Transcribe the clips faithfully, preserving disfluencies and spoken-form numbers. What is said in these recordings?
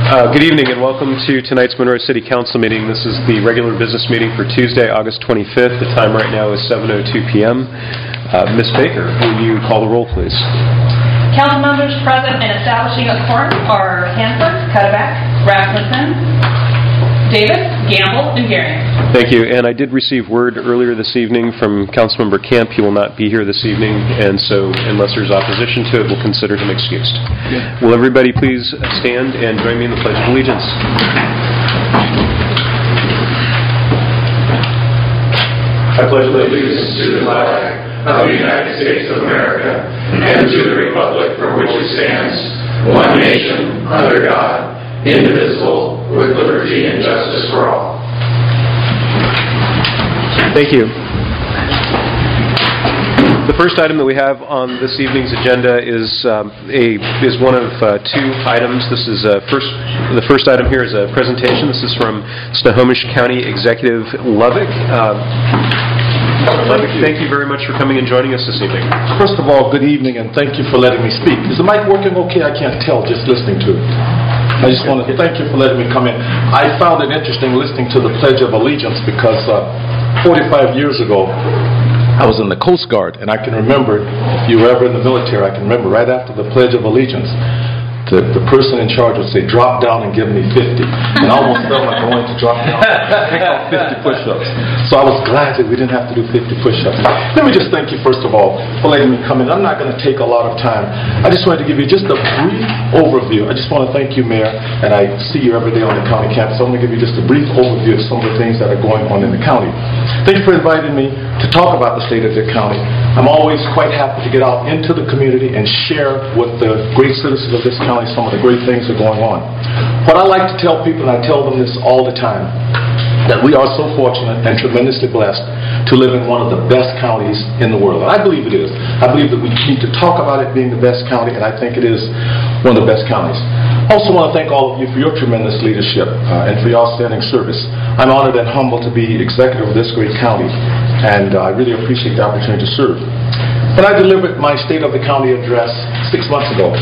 Uh, good evening and welcome to tonight's Monroe City Council meeting. This is the regular business meeting for Tuesday, August twenty-fifth. The time right now is seven oh two p.m. Uh, Miz Baker, will you call the roll, please? Council members present and establishing a quorum are Hanford, Cuddeback, Rasmussen, Davis, Gamble, and Garion. Thank you. And I did receive word earlier this evening from Councilmember Camp. He will not be here this evening, and so unless there's opposition to it, we'll consider him excused. Yeah. Will everybody please stand and join me in the Pledge of Allegiance? I pledge allegiance to the flag of the United States of America and to the republic for which it stands, one nation, under God, indivisible, with liberty and justice for all. Thank you. The first item that we have on this evening's agenda is um, a is one of uh, two items. This is uh, first. The first item here is a presentation. This is from Snohomish County Executive Lovick. Uh, Lovick, thank you very much for coming and joining us this evening. First of all, good evening, and thank you for letting me speak. Is the mic working okay? I can't tell just listening to it. I just want to thank you for letting me come in. I found it interesting listening to the Pledge of Allegiance because uh, forty-five years ago, I was in the Coast Guard, and I can remember, if you were ever in the military, I can remember right after the Pledge of Allegiance, the, the person in charge would say, drop down and give me fifty. And I almost felt like I wanted to drop down and take out fifty push-ups. So I was glad that we didn't have to do fifty push-ups. Let me just thank you, first of all, for letting me come in. I'm not going to take a lot of time. I just wanted to give you just a brief overview. I just want to thank you, Mayor, and I see you every day on the county campus. I'm going to give you just a brief overview of some of the things that are going on in the county. Thank you for inviting me to talk about the state of the county. I'm always quite happy to get out into the community and share with the great citizens of this county some of the great things that are going on. What I like to tell people, and I tell them this all the time, that we are so fortunate and tremendously blessed to live in one of the best counties in the world. And I believe it is. I believe that we need to talk about it being the best county, and I think it is one of the best counties. I also want to thank all of you for your tremendous leadership uh, and for your outstanding service. I'm honored and humbled to be executive of this great county, and uh, I really appreciate the opportunity to serve. When I delivered my State of the County address six months ago,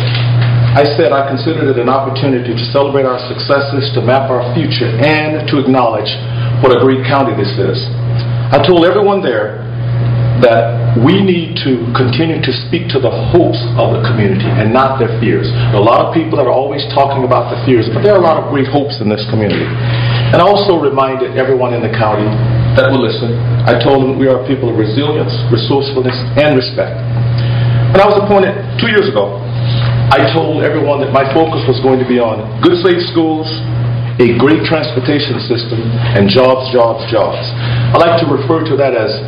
I said I considered it an opportunity to celebrate our successes, to map our future, and to acknowledge what a great county this is. I told everyone there that we need to continue to speak to the hopes of the community and not their fears. There are a lot of people that are always talking about the fears, but there are a lot of great hopes in this community. And I also reminded everyone in the county that will listen, I told them we are people of resilience, resourcefulness, and respect. When I was appointed two years ago, I told everyone that my focus was going to be on good, safe schools, a great transportation system, and jobs, jobs, jobs. I like to refer to that as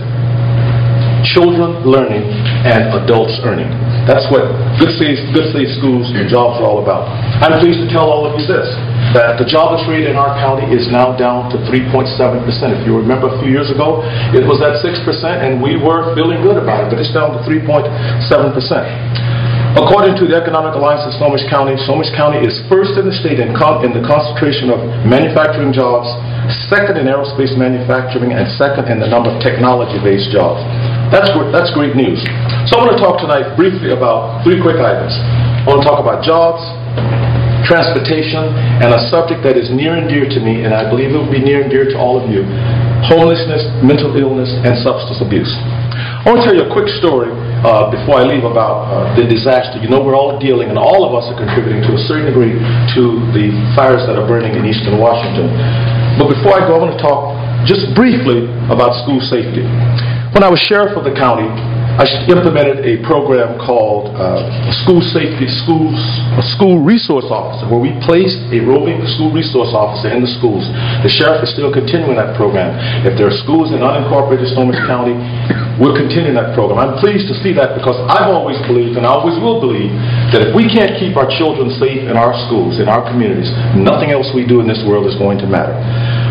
children learning and adults earning. That's what good, safe, good, safe schools and jobs are all about. I'm pleased to tell all of you this, that the jobless rate in our county is now down to three point seven percent. If you remember a few years ago, it was at six percent, and we were feeling good about it, but it's down to three point seven percent. According to the Economic Alliance of Snohomish County, Snohomish County is first in the state in, con in the concentration of manufacturing jobs, second in aerospace manufacturing, and second in the number of technology-based jobs. That's, that's great news. So I want to talk tonight briefly about three quick items. I want to talk about jobs, transportation, and a subject that is near and dear to me, and I believe it will be near and dear to all of you, homelessness, mental illness, and substance abuse. I want to tell you a quick story uh, before I leave about uh, the disaster. You know, we're all dealing, and all of us are contributing to a certain degree to the fires that are burning in eastern Washington. But before I go, I want to talk just briefly about school safety. When I was sheriff of the county, I implemented a program called uh, School Safety Schools, a School Resource Officer, where we placed a roving school resource officer in the schools. The sheriff is still continuing that program. If there are schools in unincorporated Snohomish County, we're continuing that program. I'm pleased to see that because I've always believed, and I always will believe, that if we can't keep our children safe in our schools, in our communities, nothing else we do in this world is going to matter.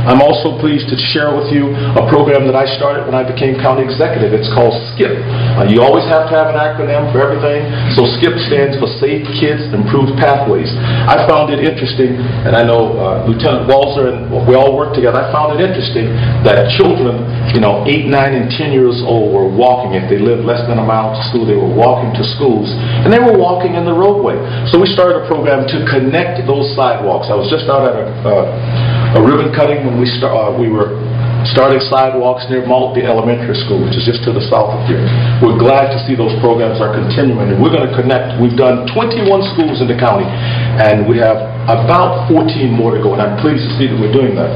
I'm also pleased to share with you a program that I started when I became county executive. It's called SKIP. Uh, you always have to have an acronym for everything, so SKIP stands for Safe Kids Improved Pathways. I found it interesting, and I know uh, Lieutenant Walzer and we all work together, I found it interesting that children, you know, eight, nine, and ten years old were walking. If they lived less than a mile to school, they were walking to schools, and they were walking in the roadway. So we started a program to connect those sidewalks. I was just out at a, uh, a ribbon cutting when we, start, uh, we were starting sidewalks near Maltby Elementary School, which is just to the south of here. We're glad to see those programs are continuing, and we're going to connect. We've done twenty-one schools in the county, and we have about fourteen more to go, and I'm pleased to see that we're doing that.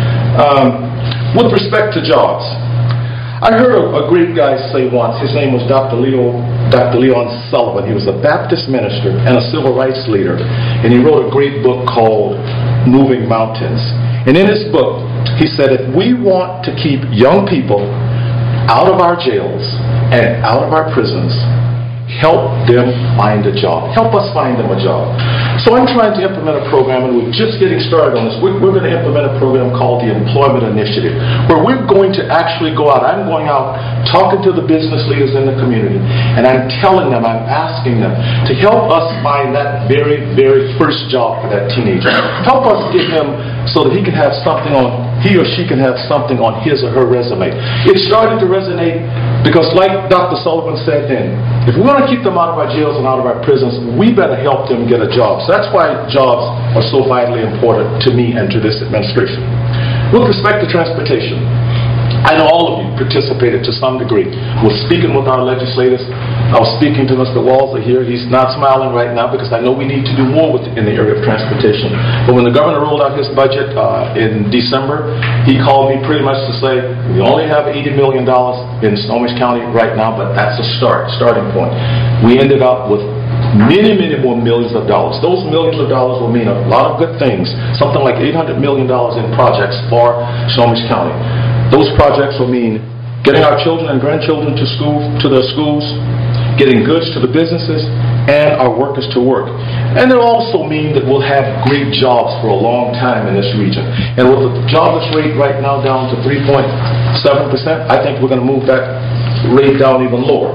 Um, with respect to jobs, I heard a, a great guy say once, his name was Doctor Leo, Doctor Leon Sullivan. He was a Baptist minister and a civil rights leader, and he wrote a great book called Moving Mountains. And in his book, he said, if we want to keep young people out of our jails and out of our prisons, help them find a job. Help us find them a job. So I'm trying to implement a program, and we're just getting started on this. We're, we're going to implement a program called the Employment Initiative, where we're going to actually go out. I'm going out talking to the business leaders in the community, and I'm telling them, I'm asking them to help us find that very, very first job for that teenager. Help us get him so that he can have something on, he or she can have something on his or her resume. It's starting to resonate because, like Doctor Sullivan said then, if we want to keep them out of our jails and out of our prisons, we better help them get a job. So that's why jobs are so vitally important to me and to this administration. With respect to transportation, I know all of you participated to some degree. We're speaking with our legislators. I was speaking to Mister Walzer here. He's not smiling right now because I know we need to do more with, in the area of transportation. But when the governor rolled out his budget uh, in December, he called me pretty much to say, we only have eighty million dollars in Snohomish County right now, but that's a start, starting point. We ended up with many, many more millions of dollars. Those millions of dollars will mean a lot of good things, something like eight hundred million dollars in projects for Snohomish County. Those projects will mean getting our children and grandchildren to school, to their schools, getting goods to the businesses, and our workers to work. And it'll also mean that we'll have great jobs for a long time in this region. And with the jobless rate right now down to three point seven percent, I think we're going to move that rate down even lower.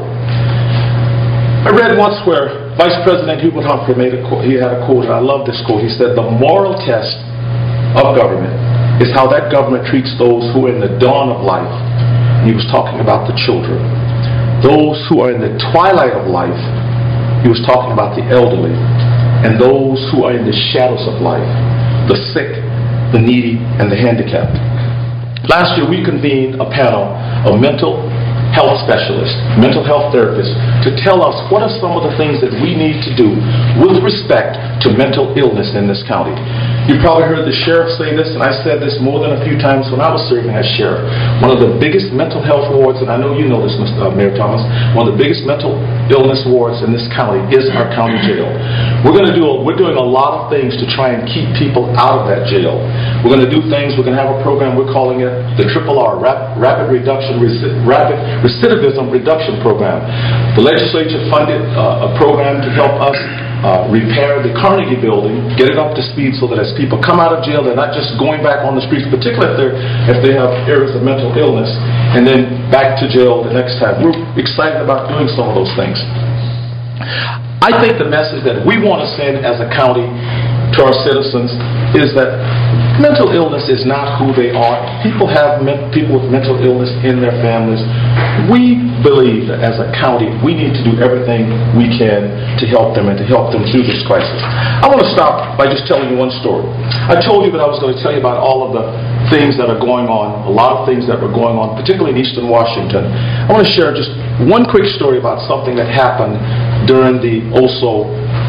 I read once where Vice President Hubert Humphrey made a quote. He had a quote, and I love this quote. He said, the moral test of government is how that government treats those who are in the dawn of life. He was talking about the children. Those who are in the twilight of life, he was talking about the elderly. And those who are in the shadows of life, the sick, the needy, and the handicapped. Last year we convened a panel of mental health specialists, mental health therapists, to tell us what are some of the things that we need to do with respect to mental illness in this county. You probably heard the sheriff say this, and I said this more than a few times when I was serving as sheriff. One of the biggest mental health wards, and I know you know this, Mister Mayor Thomas, one of the biggest mental illness wards in this county is our county jail. We're going to do, a, we're doing a lot of things to try and keep people out of that jail. We're going to do things, we're going to have a program, we're calling it the Triple R, Rap, Rapid Reduction, Rapid Recidivism Reduction Program. The legislature funded uh, a program to help us uh, repair the Carnegie Building, get it up to speed so that as people come out of jail, they're not just going back on the streets, particularly if, they're, if they have areas of mental illness, and then back to jail the next time. We're excited about doing some of those things. I think the message that we want to send as a county to our citizens is that mental illness is not who they are. People have people with mental illness in their families. We believe that as a county, we need to do everything we can to help them and to help them through this crisis. I want to stop by just telling you one story. I told you that I was going to tell you about all of the things that are going on, a lot of things that were going on, particularly in Eastern Washington. I want to share just one quick story about something that happened during the Oso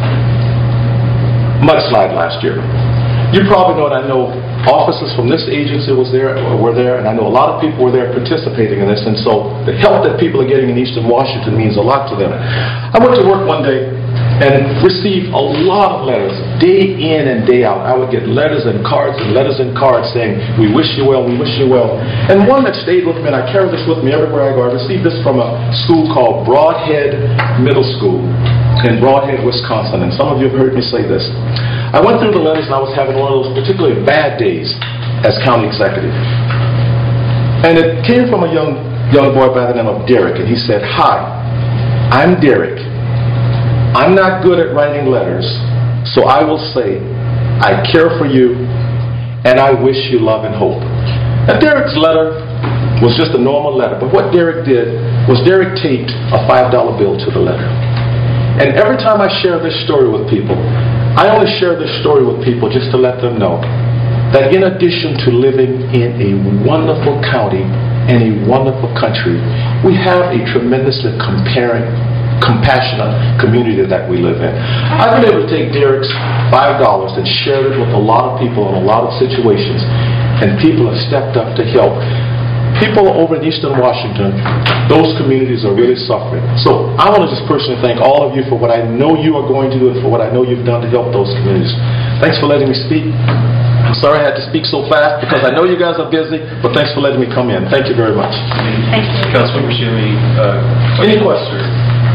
mudslide last year. You probably know it. I know officers from this agency was there, were there, and I know a lot of people were there participating in this, and so the help that people are getting in Eastern Washington means a lot to them. I went to work one day and received a lot of letters, day in and day out. I would get letters and cards and letters and cards saying, we wish you well, we wish you well. And one that stayed with me, and I carry this with me everywhere I go, I received this from a school called Broadhead Middle School in Broadhead, Wisconsin, and some of you have heard me say this. I went through the letters and I was having one of those particularly bad days. as county executive. And it came from a young young boy by the name of Derek, and he said, "Hi, I'm Derek. I'm not good at writing letters, so I will say, I care for you, and I wish you love and hope." Now, Derek's letter was just a normal letter, but what Derek did was Derek taped a five dollar bill to the letter. And every time I share this story with people, I only share this story with people just to let them know that in addition to living in a wonderful county and a wonderful country, we have a tremendously comparing, compassionate community that we live in. I've been able to take Derek's five dollars and share it with a lot of people in a lot of situations, and people have stepped up to help. People over in Eastern Washington, those communities are really suffering. So I want to just personally thank all of you for what I know you are going to do and for what I know you've done to help those communities. Thanks for letting me speak. I'm sorry I had to speak so fast because I know you guys are busy, but thanks for letting me come in. Thank you very much. Thank you. Councilmember, do you have any uh, Any questions?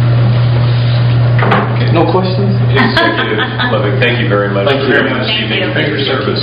Okay. No questions? Executive Levick, thank you very much. Thank you for very your much. Thank you. Thank you for your service.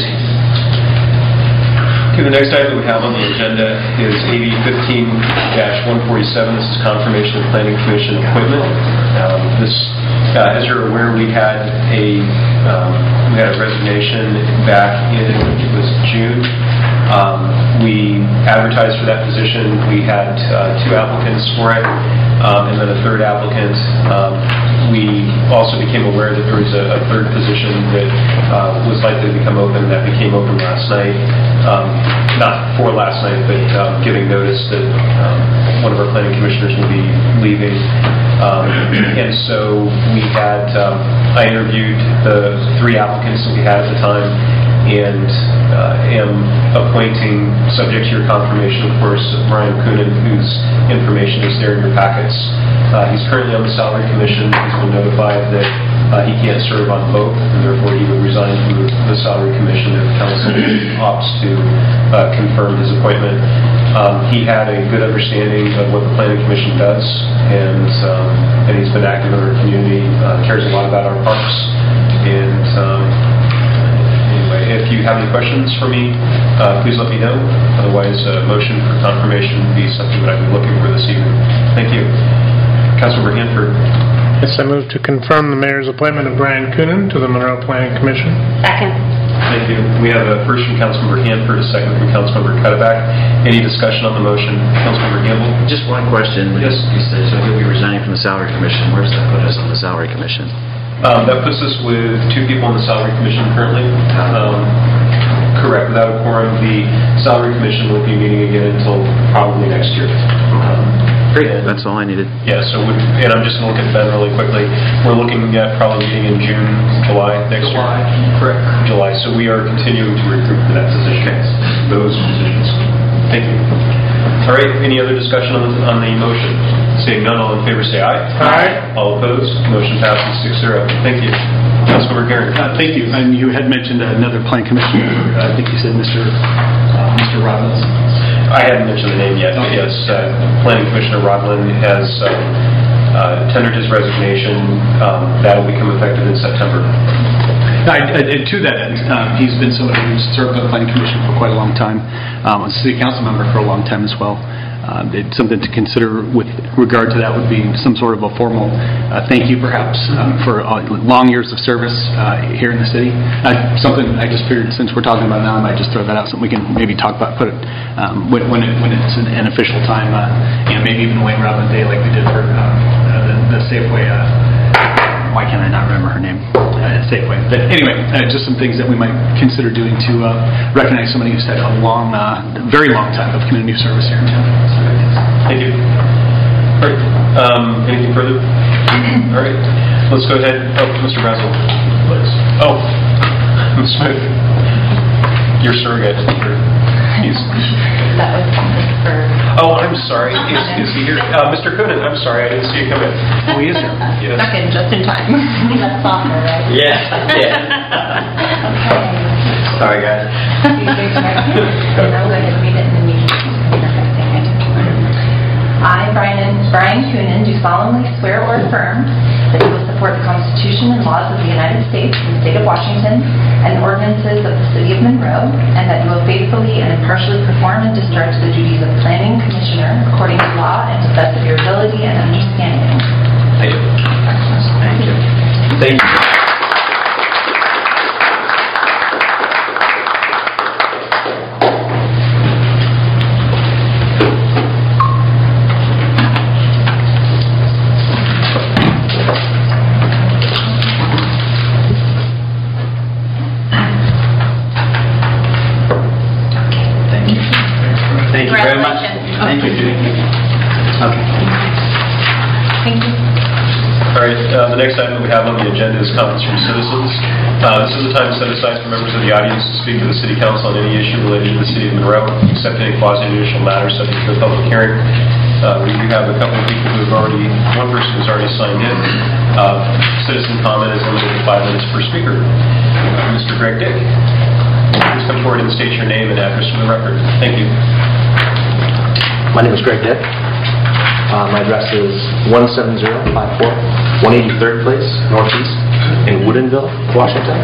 Okay, the next item that we have on the agenda is A B fifteen dash one forty-seven. This is confirmation of Planning Commission appointment. Um, this, uh, as you're aware, we had a um, we had a resignation back in it was June. Um, we advertised for that position. We had uh, two applicants for it, um, and then a third applicant. Um, we also became aware that there was a, a third position that uh, was likely to become open. That became open last night. Um, not for last night, but um, giving notice that um, one of our planning commissioners will be leaving. Um, and so we had, um, I interviewed the three applicants that we had at the time, and uh, am appointing, subject to your confirmation, of course, Brian Coonan, whose information is there in your packets. Uh, he's currently on the Salary Commission. He's been notified that uh, he can't serve on both, and therefore he would resign from the Salary Commission if council opts to uh, confirm his appointment. Um, he had a good understanding of what the Planning Commission does, and um, and he's been active in our community, uh, cares a lot about our parks, and um, if you have any questions for me, uh, please let me know. Otherwise, a motion for confirmation would be something that I'd be looking for this evening. Thank you. Councilmember Hanford. Yes, I move to confirm the mayor's appointment of Brian Coonan to the Monroe Planning Commission. Second. Thank you. We have a first from Councilmember Hanford, a second from Councilmember Cuddeback. Any discussion on the motion? Councilmember Gamble? Just one question. Yes. You said so he'll be resigning from the Salary Commission. Where does that put us on the Salary Commission? Um, that puts us with two people on the Salary Commission currently. Um, correct. Without a quorum, the Salary Commission won't be meeting again until probably next year. Um, Great. That's all I needed. Yeah, so, we, and I'm just going to look at Ben really quickly. We're looking at probably meeting in June, July next July. year. Correct. July. So we are continuing to recruit for that position. Okay. Those positions. Thank you. All right. Any other discussion on the, on the motion? Seeing none, all in favor say aye. Aye. All opposed? Motion passes six zero. Thank you. Councilmember Garrett. Uh, Thank you. And you had mentioned another plan commissioner. I think you said Mister uh, Mister Robbins. I hadn't mentioned the name yet, but yes, uh, Planning Commissioner Rodlin has uh, uh, tendered his resignation. Um, that will become effective in September. I, I, and to that end, um, he's been somebody who's served on the Planning Commission for quite a long time, um, a city council member for a long time as well. Um, it's something to consider with regard to that would be some sort of a formal uh, thank you, perhaps, um, for uh, long years of service uh, here in the city. Uh, something I just figured, since we're talking about it now, I might just throw that out. Something we can maybe talk about, put it um, when when, it, when it's an, an official time, uh, and maybe even Wayne Robin Day, like we did for uh, uh, the, the Safeway. Uh, why can't I not remember her name? Uh, Safeway. But anyway, uh, just some things that we might consider doing to uh, recognize somebody who's had a long, uh, very long time of community service here in town. Thank you. All right. Um, anything further? All right. Let's go ahead. Oh, Mister Brazel. Oh, Miz Smith. Your surrogate. He's... That was for... Oh, I'm sorry. Is, is he here? Uh, Mister Coonan, I'm sorry. I didn't see you come in. Oh, he is here. Yes. Stuck in just in time. That's softer, right? Yeah. Yeah. Okay. Sorry, guys. You raise your right hand, and I'll go ahead and read it, and then you can I, Brian, Brian Coonan, do solemnly swear or affirm that I will support the Constitution Constitution and laws of the United States and the state of Washington and ordinances of the city of Monroe, and that you will faithfully and impartially perform and discharge the duties of planning commissioner according to law and to the best of your ability and understanding. I do. Thank you. Thank you. Thank you very much. Thank you, Judy. Okay. Thank you. All right, uh, the next item that we have on the agenda is comments from citizens. Uh, This is the time set aside for members of the audience to speak to the city council on any issue related to the city of Monroe, except any quasi-judicial matters subject to a public hearing. Uh, We do have a couple of people who have already, one person who's already signed in. Uh, Citizen comment is limited to five minutes per speaker. Uh, Mister Greg Dick, please come forward and state your name and address for the record. Thank you. My name is Greg Dick. Uh, my address is one seven zero five four, one eighty-third Place, Northeast, in Woodinville, Washington.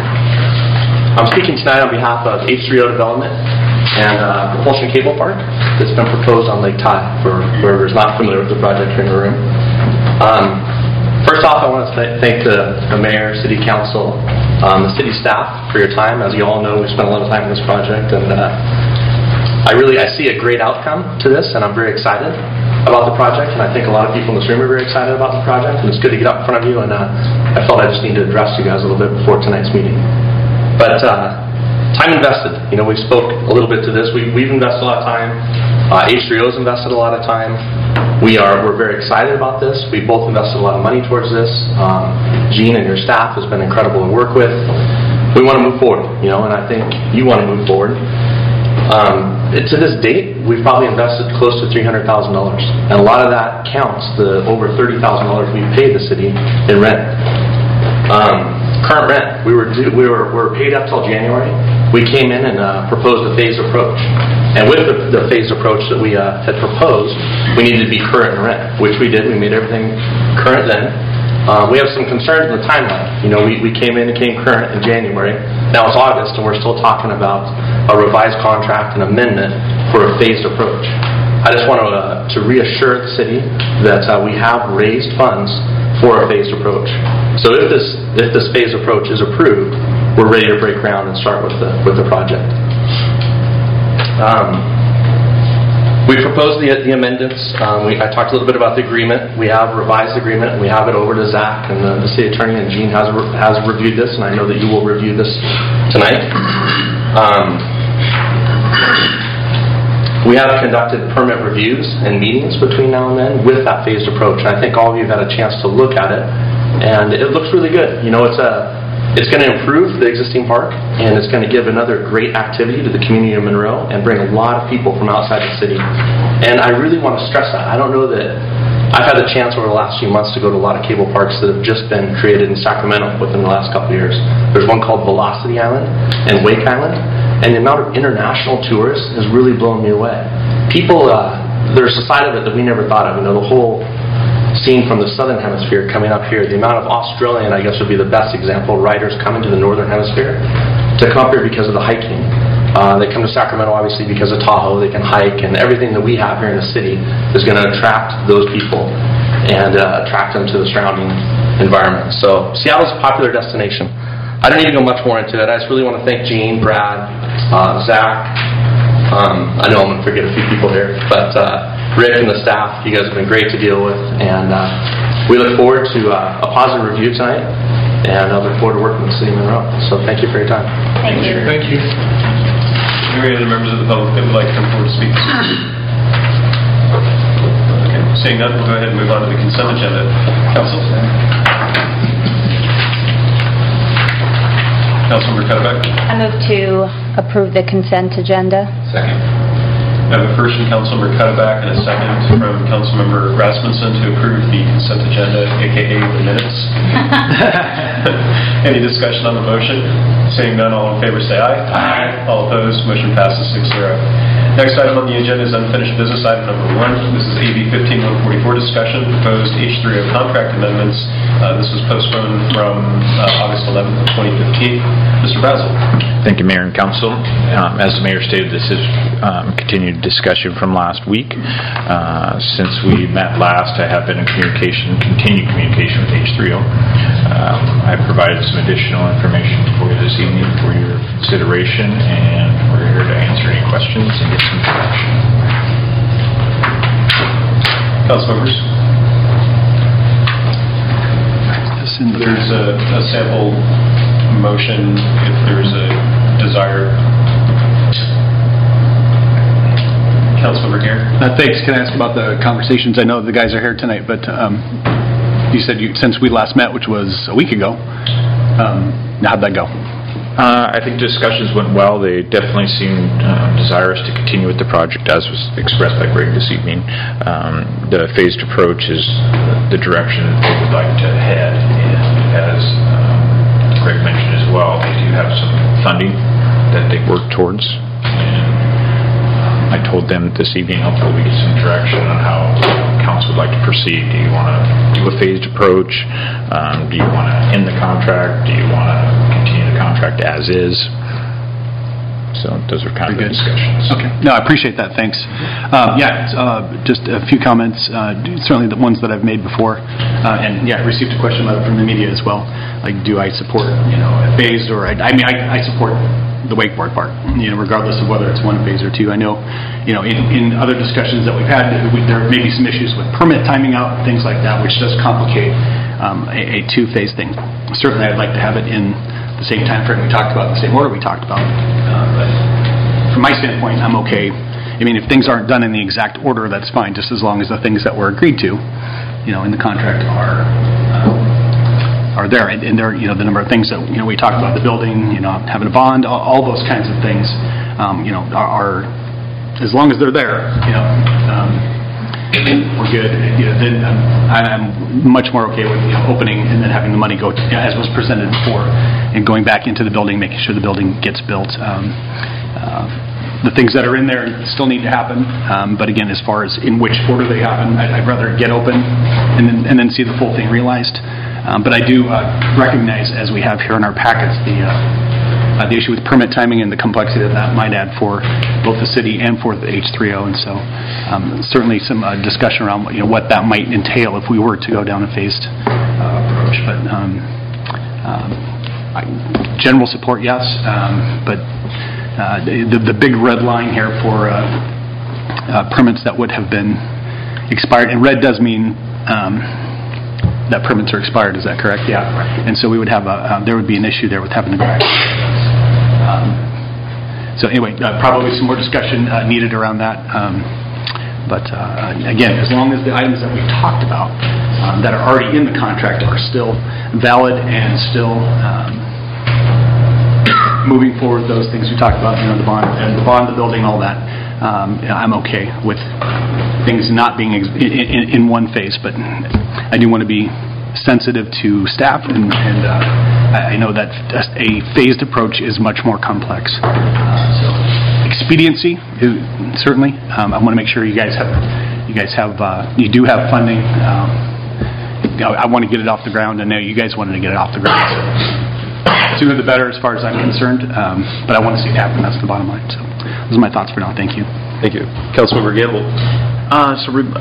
I'm speaking tonight on behalf of H three O Development and uh, Propulsion Cable Park that's been proposed on Lake Tye, for whoever's not familiar with the project here in the room. Um, first off, I want to th- thank the, the mayor, city council, um, the city staff for your time. As you all know, we spent a lot of time on this project, and uh, I really I see a great outcome to this, and I'm very excited about the project, and I think a lot of people in this room are very excited about the project, and it's good to get up in front of you, and uh, I felt I just need to address you guys a little bit before tonight's meeting. But uh, time invested. You know, we spoke a little bit to this. We, we've invested a lot of time. Uh, H three O's invested a lot of time. We are, we're very excited about this. We both invested a lot of money towards this. Um, Gene and your staff has been incredible to work with. We want to move forward, you know, and I think you want to move forward. Um, to this date, we've probably invested close to three hundred thousand dollars. And a lot of that counts the over thirty thousand dollars we paid the city in rent. Um, current rent, we were due, we were, we were paid up till January. We came in and uh, proposed a phased approach. And with the, the phased approach that we uh, had proposed, we needed to be current in rent, which we did. We made everything current then. Um, we have some concerns in the timeline. You know, we, we came in and came current in January. Now it's August, and we're still talking about a revised contract and amendment for a phased approach. I just want to, uh, to reassure the city that uh, we have raised funds for a phased approach. So if this if this phased approach is approved, we're ready to break ground and start with the with the project. Um, We proposed the, the amendments. Um, we, I talked a little bit about the agreement. We have a revised agreement. We have it over to Zach, and the, the city attorney, and Gene has has reviewed this, and I know that you will review this tonight. Um, we have conducted permit reviews and meetings between now and then with that phased approach, and I think all of you have had a chance to look at it, and it looks really good. You know, it's a It's going to improve the existing park, and it's going to give another great activity to the community of Monroe and bring a lot of people from outside the city. And I really want to stress that. I don't know that I've had a chance over the last few months to go to a lot of cable parks that have just been created in Sacramento within the last couple of years. There's one called Velocity Island and Wake Island, and the amount of international tourists has really blown me away. People, uh, there's a side of it that we never thought of. You know, the whole seen from the southern hemisphere coming up here, the amount of Australian, I guess, would be the best example, riders coming to the northern hemisphere to come up here because of the hiking. Uh, they come to Sacramento, obviously, because of Tahoe. They can hike, and everything that we have here in the city is going to attract those people and uh, attract them to the surrounding environment. So Seattle's a popular destination. I don't need to go much more into it. I just really want to thank Gene, Brad, uh, Zach. Um, I know I'm going to forget a few people here, but uh, Rick and the staff, you guys have been great to deal with, and uh, we look forward to uh, a positive review tonight, and I look forward to working with the City of Monroe. So thank you for your time. Thank you. Thank you. Are there any other members of the public that would like to come forward to speak? Okay. Seeing none, we'll go ahead and move on to the consent agenda. Council? Councilmember Cuddeback? I move to approve the consent agenda. Second. I have a first from Councilmember Cuddeback and a second from Councilmember Rasmussen to approve the consent agenda, a k a the minutes. Any discussion on the motion? Seeing none, all in favor say aye. Aye. All opposed, motion passes six zero. Next item on the agenda is unfinished business item number one. This is A B fifteen one forty-four discussion, proposed H three O contract amendments. Uh, This was postponed from uh, August eleventh, twenty fifteen. Mister Brazel. Thank you, Mayor and Council. Um, As the Mayor stated, this is um, continued discussion from last week. Uh, Since we met last, I have been in communication, continued communication with H three O. Um, I've provided some additional information for you this evening for your consideration, and we're here to answer any questions and get some direction. Council members. There's a, a sample motion if there's a desire. Councilmember Gare. Uh, thanks. Can I ask about the conversations? I know the guys are here tonight, but um, you said you, since we last met, which was a week ago, um, how'd that go? Uh, I think discussions went well. They definitely seemed uh, desirous to continue with the project as was expressed by Greg this evening. Um, the phased approach is the direction that they would like to head, and as um, Greg mentioned as well, they do have some funding that they work towards. And I told them this evening hopefully we get some direction on how council would like to proceed. Do you want to do a phased approach? Um, do you want to end the contract? Do you want to continue the contract as is? So those are kind Very of the good. discussions. Okay. No, I appreciate that. Thanks. Um, yeah, uh, just a few comments, uh, certainly the ones that I've made before. Uh, and yeah, I received a question about it from the media as well. Like, do I support, you know, a phased or, I, I mean, I, I support the wakeboard part, you know, regardless of whether it's one phase or two. I know, you know, in, in other discussions that we've had, we, there may be some issues with permit timing out, things like that, which does complicate um, a, a two-phase thing. Certainly, I'd like to have it in the same time frame we talked about, the same order we talked about. Uh, but from my standpoint, I'm okay. I mean, if things aren't done in the exact order, that's fine, just as long as the things that were agreed to, you know, in the contract are uh, are there. And, and there, you know, the number of things that, you know, we talked about, the building, you know, having a bond, all, all those kinds of things, um, you know, are, are, as long as they're there, you know, um, we're good. You know, then um, I'm much more okay with, you know, opening and then having the money go, you know, as was presented before, and going back into the building, making sure the building gets built. Um, uh, the things that are in there still need to happen, um, but again, as far as in which order they happen, I'd, I'd rather get open and then and then see the full thing realized. Um, but I do uh, recognize, as we have here in our packets, the uh, uh, the issue with permit timing and the complexity that that might add for both the city and for the H three O. And so, um, certainly some uh, discussion around, you know, what that might entail if we were to go down a phased uh, approach. But um, um, I, general support, yes, um, but uh, the the big red line here for uh, uh, permits that would have been expired, and red does mean. Um, that permits are expired, is that correct? Yeah. And so we would have a, uh, there would be an issue there with having to go back. Um, so anyway, uh, probably some more discussion uh, needed around that. Um, but uh, again, as long as the items that we talked about um, that are already in the contract are still valid and still um, moving forward, those things we talked about, you know, the bond, and the bond, the building, all that, um, I'm okay with things not being ex- in, in, in one phase, but I do want to be sensitive to staff, and, and uh, I know that a phased approach is much more complex. Uh, so expediency, is, certainly. Um, I want to make sure you guys have, you guys have, uh, you do have funding. Um, you know, I want to get it off the ground. I know you guys wanted to get it off the ground. So sooner the better, as far as I'm concerned. Um, but I want to see it happen. That's the bottom line. So those are my thoughts for now. Thank you. Thank you, Councilmember Gamble. Uh, so we're,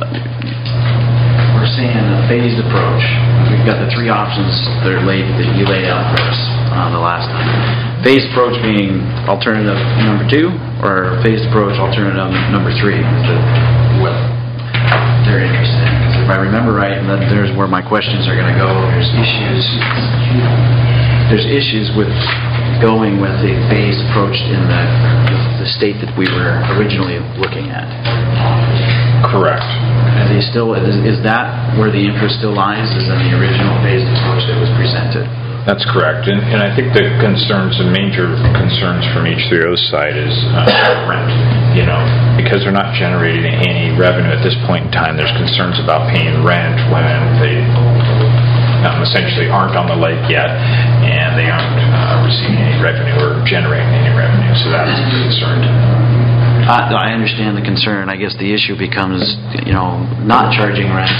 we're seeing a phased approach. We've got the three options that are laid that you laid out for us uh, the last time. Phased approach being alternative number two, or phased approach alternative number three. The, what they're interested in. Because if I remember right, and that there's where my questions are going to go. There's issues. There's issues with going with the phased approach in the the state that we were originally looking at. Correct. Are they still, is, is that where the interest still lies, is in the original phased approach that was presented? That's correct. And, and I think the concerns, the major concerns from H three O's side is uh, rent. You know, because they're not generating any revenue at this point in time, there's concerns about paying rent when they um, essentially aren't on the lake yet, and they aren't uh, receiving any revenue or generating any revenue. So that's a concern. I I understand the concern. I guess the issue becomes, you know, not charging rent.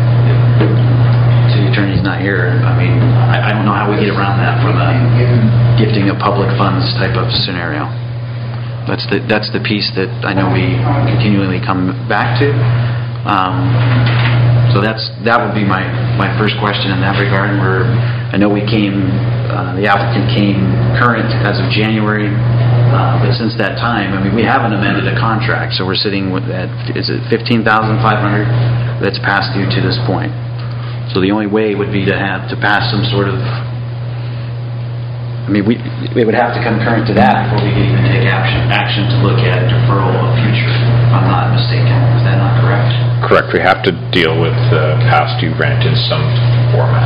City attorney's not here. I mean, I I don't know how we get around that from a gifting of public funds type of scenario. That's the that's the piece that I know we continually come back to. Um, so that's that would be my, my first question in that regard. Where I know we came, uh, the applicant came current as of January, uh, but since that time, I mean, we haven't amended a contract, so we're sitting with that. Is it fifteen thousand five hundred that's past due to this point? So the only way would be to have to pass some sort of. I mean, we we would have to come current to that before we can even take action action to look at deferral of future. If I'm not mistaken, is that not correct? Correct. We have to deal with uh, past due rent in some format.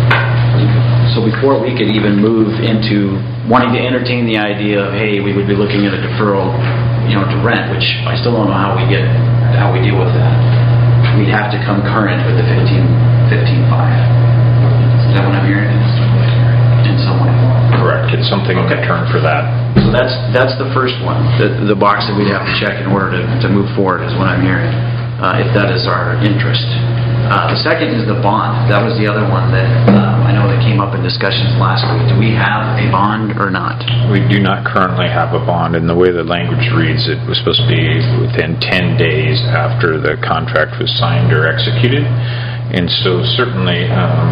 So before we could even move into wanting to entertain the idea of, hey, we would be looking at a deferral, you know, to rent, which I still don't know how we get how we deal with that. We'd have to come current with the fifteen fifteen five. Is that what I'm hearing? In some way. Correct. It's something in return for that. So that's that's the first one, the, the box that we'd have to check in order to, to move forward is what I'm hearing, uh, if that is our interest. Uh, the second is the bond. That was the other one that um, I know that came up in discussions last week. Do we have a bond or not? We do not currently have a bond, and the way the language reads, it was supposed to be within ten days after the contract was signed or executed. And so certainly um,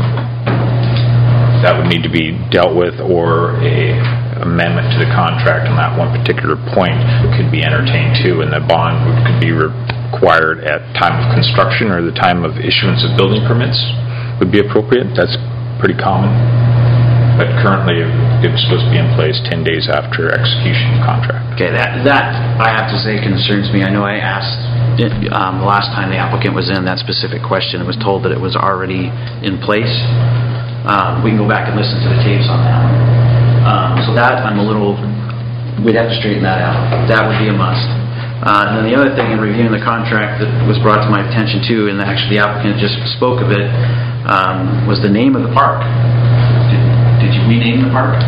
that would need to be dealt with, or a amendment to the contract on that one particular point could be entertained too, and the bond would, could be required at time of construction or the time of issuance of building permits would be appropriate. That's pretty common. But currently it's supposed to be in place ten days after execution of the contract. Okay, that, that I have to say concerns me. I know I asked um, the last time the applicant was in that specific question, it was told that it was already in place. Um, we can go back and listen to the tapes on that one. Um, so that I'm a little, we'd have to straighten that out. That would be a must. Uh, and then the other thing in reviewing the contract that was brought to my attention too, and actually the applicant just spoke of it, um, was the name of the park. Did, did you rename the park?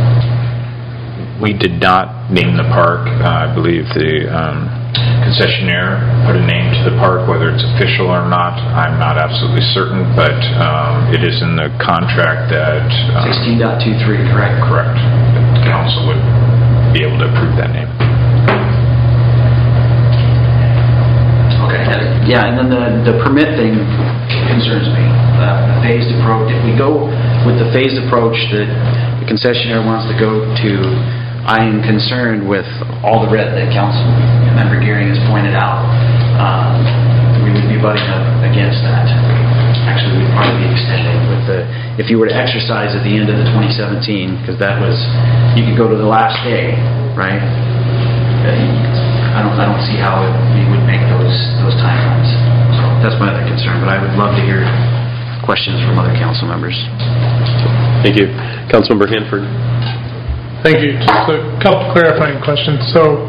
We did not name the park. Uh, I believe the um, concessionaire put a name to the park. Whether it's official or not, I'm not absolutely certain, but um, it is in the contract that... Um, sixteen point two three, correct? Correct. The council would be able to approve that name. Okay. Yeah, and then the, the permit thing concerns me. Uh, the phased approach. If we go with the phased approach that the concessionaire wants to go to, I am concerned with all the red that Councilmember Gearing has pointed out. Um, we would be butting up against that. Actually, we'd probably be extending with the, if you were to exercise at the end of the twenty seventeen, because that was, you could go to the last day, right? I don't, I don't see how it, we would make those those timelines. So that's my other concern. But I would love to hear questions from other council members. Thank you. Councilmember Hanford. Thank you. Just a couple clarifying questions. So,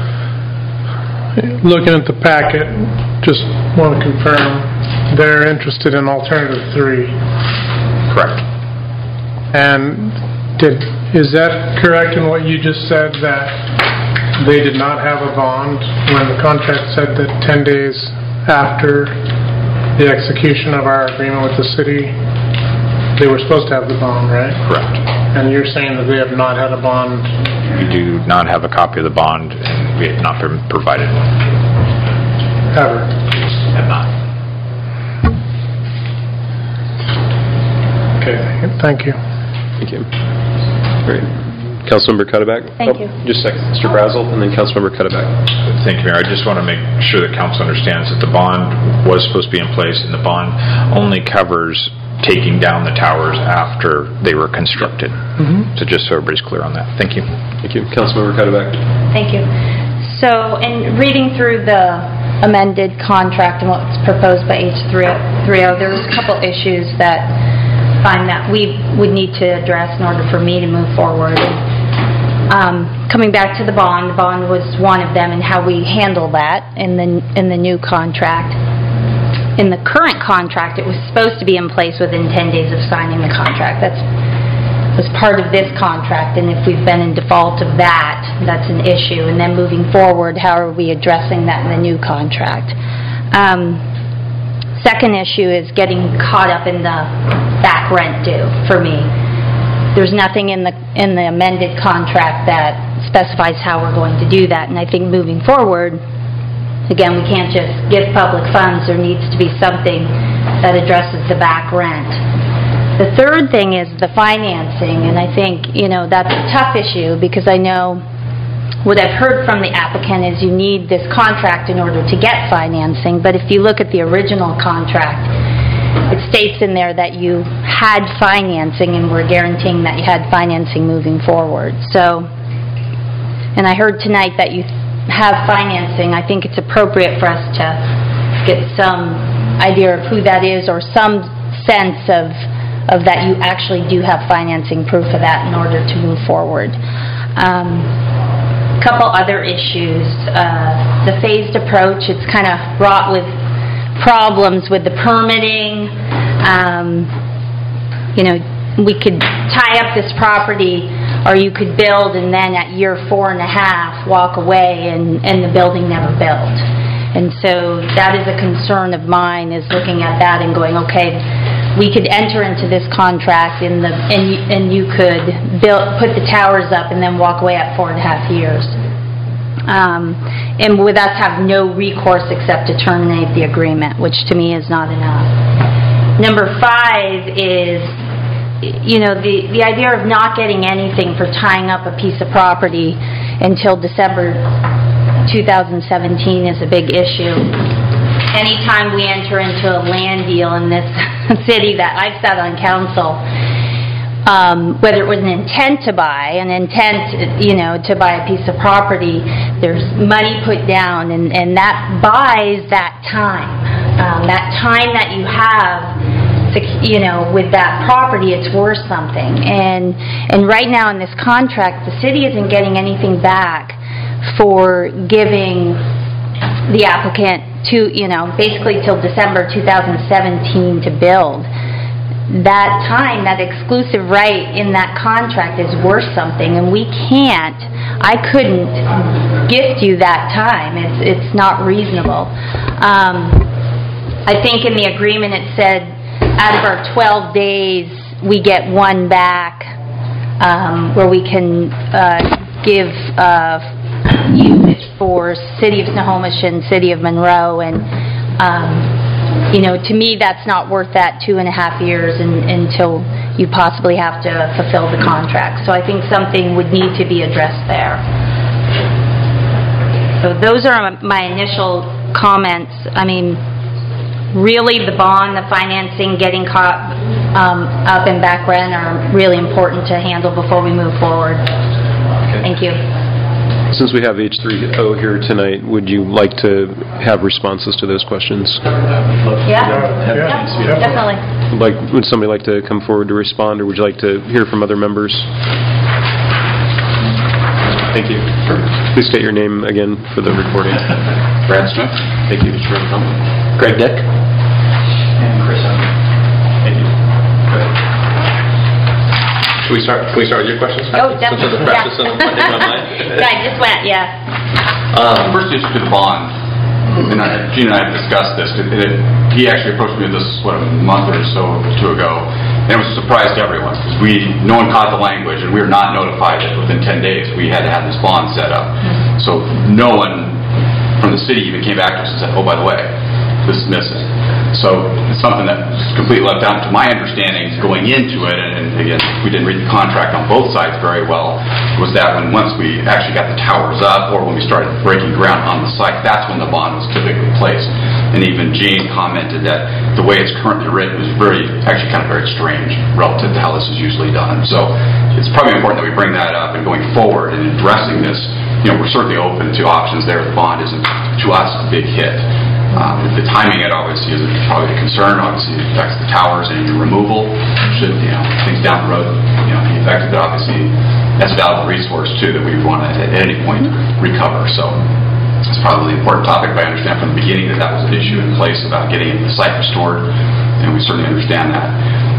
looking at the packet, just want to confirm they're interested in alternative three. Correct. And did is that correct in what you just said, that they did not have a bond when the contract said that ten days after the execution of our agreement with the city, they were supposed to have the bond, right? Correct. And you're saying that they have not had a bond? We do not have a copy of the bond, and we have not been provided one. Ever? Have not. Okay, thank you. Thank you. Great. Councilmember Cuddeback? Thank you. Just a second. Mister Brazel, and then Councilmember Cuddeback. Thank you, Mayor. I just want to make sure that council understands that the bond was supposed to be in place, and the bond only covers taking down the towers after they were constructed. Mm-hmm. So just so everybody's clear on that. Thank you. Thank you. Councilmember Cuddeback. Thank you. So, in reading through the amended contract and what's proposed by H three oh, there was a couple issues that I find that we would need to address in order for me to move forward. Um, coming back to the bond, the bond was one of them, and how we handle that in the in the new contract. In the current contract, it was supposed to be in place within ten days of signing the contract. That's was part of this contract, and if we've been in default of that, that's an issue. And then moving forward, how are we addressing that in the new contract? Um, second issue is getting caught up in the back rent due for me. There's nothing in the in the amended contract that specifies how we're going to do that, and I think moving forward, again, we can't just give public funds. There needs to be something that addresses the back rent. The third thing is the financing, and I think, you know, that's a tough issue because I know what I've heard from the applicant is you need this contract in order to get financing, but if you look at the original contract, it states in there that you had financing and we're guaranteeing that you had financing moving forward. So, and I heard tonight that you have financing. I think it's appropriate for us to get some idea of who that is or some sense of of that you actually do have financing proof of that in order to move forward. Um, couple other issues. Uh, the phased approach, it's kind of wrought with problems with the permitting. Um, you know, we could tie up this property or you could build and then at year four and a half walk away and, and the building never built. And so that is a concern of mine, is looking at that and going, okay, we could enter into this contract in the and you, and you could build, put the towers up and then walk away at four and a half years. Um, and with us have no recourse except to terminate the agreement, which to me is not enough. Number five is, you know, the, the idea of not getting anything for tying up a piece of property until December two thousand seventeen is a big issue. Anytime we enter into a land deal in this city that I've sat on council, um, whether it was an intent to buy, an intent, you know, to buy a piece of property, there's money put down, and, and that buys that time. Um, that time that you have, to, you know, with that property, it's worth something. And and right now in this contract, the city isn't getting anything back for giving the applicant to, you know, basically till December two thousand seventeen to build. That time, that exclusive right in that contract is worth something, and we can't, I couldn't gift you that time. It's it's not reasonable. Um, I think in the agreement it said out of our twelve days, we get one back, um, where we can uh, give uh, use for City of Snohomish and City of Monroe, and um, you know, to me that's not worth that two and a half years in, until you possibly have to fulfill the contract. So I think something would need to be addressed there. So those are my initial comments. I mean, really the bond, the financing, getting caught um, up in back rent are really important to handle before we move forward. Okay. Thank you. Since we have H three O here tonight, would you like to have responses to those questions? Yeah, yeah, definitely. Like, would somebody like to come forward to respond, or would you like to hear from other members? Thank you. Please state your name again for the recording. Brad Smith. Thank you. Greg Dick. And Chris Hunter. Thank you. Go ahead. Can we start, can we start with your questions? Oh, definitely. Since the practice Yeah. on online? Yeah, I just went, yeah. Um, First issue to the bond, and I, Gene and I have discussed this. It, it, he actually approached me with this, what, a month or so two ago, and it was a surprise to everyone, because we, no one caught the language, and we were not notified that within ten days we had to have this bond set up. So no one from the city even came back to us and said, oh, by the way, this is missing. So it's something that was completely left out. To my understanding, going into it, and, and again, we didn't read the contract on both sides very well, was that when once we actually got the towers up, or when we started breaking ground on the site, that's when the bond was typically placed. And even Gene commented that the way it's currently written was very, actually kind of very strange relative to how this is usually done. So it's probably important that we bring that up, and going forward and addressing this, you know, we're certainly open to options there. The bond isn't, to us, a big hit. Um, the timing, it obviously is probably a concern. Obviously, it affects the towers and your removal. Should, you know, things down the road, you know, be affected. But obviously, that's a valuable resource too that we want to at any point recover. So it's probably an important topic. But I understand from the beginning that that was an issue in place about getting the site restored, and we certainly understand that.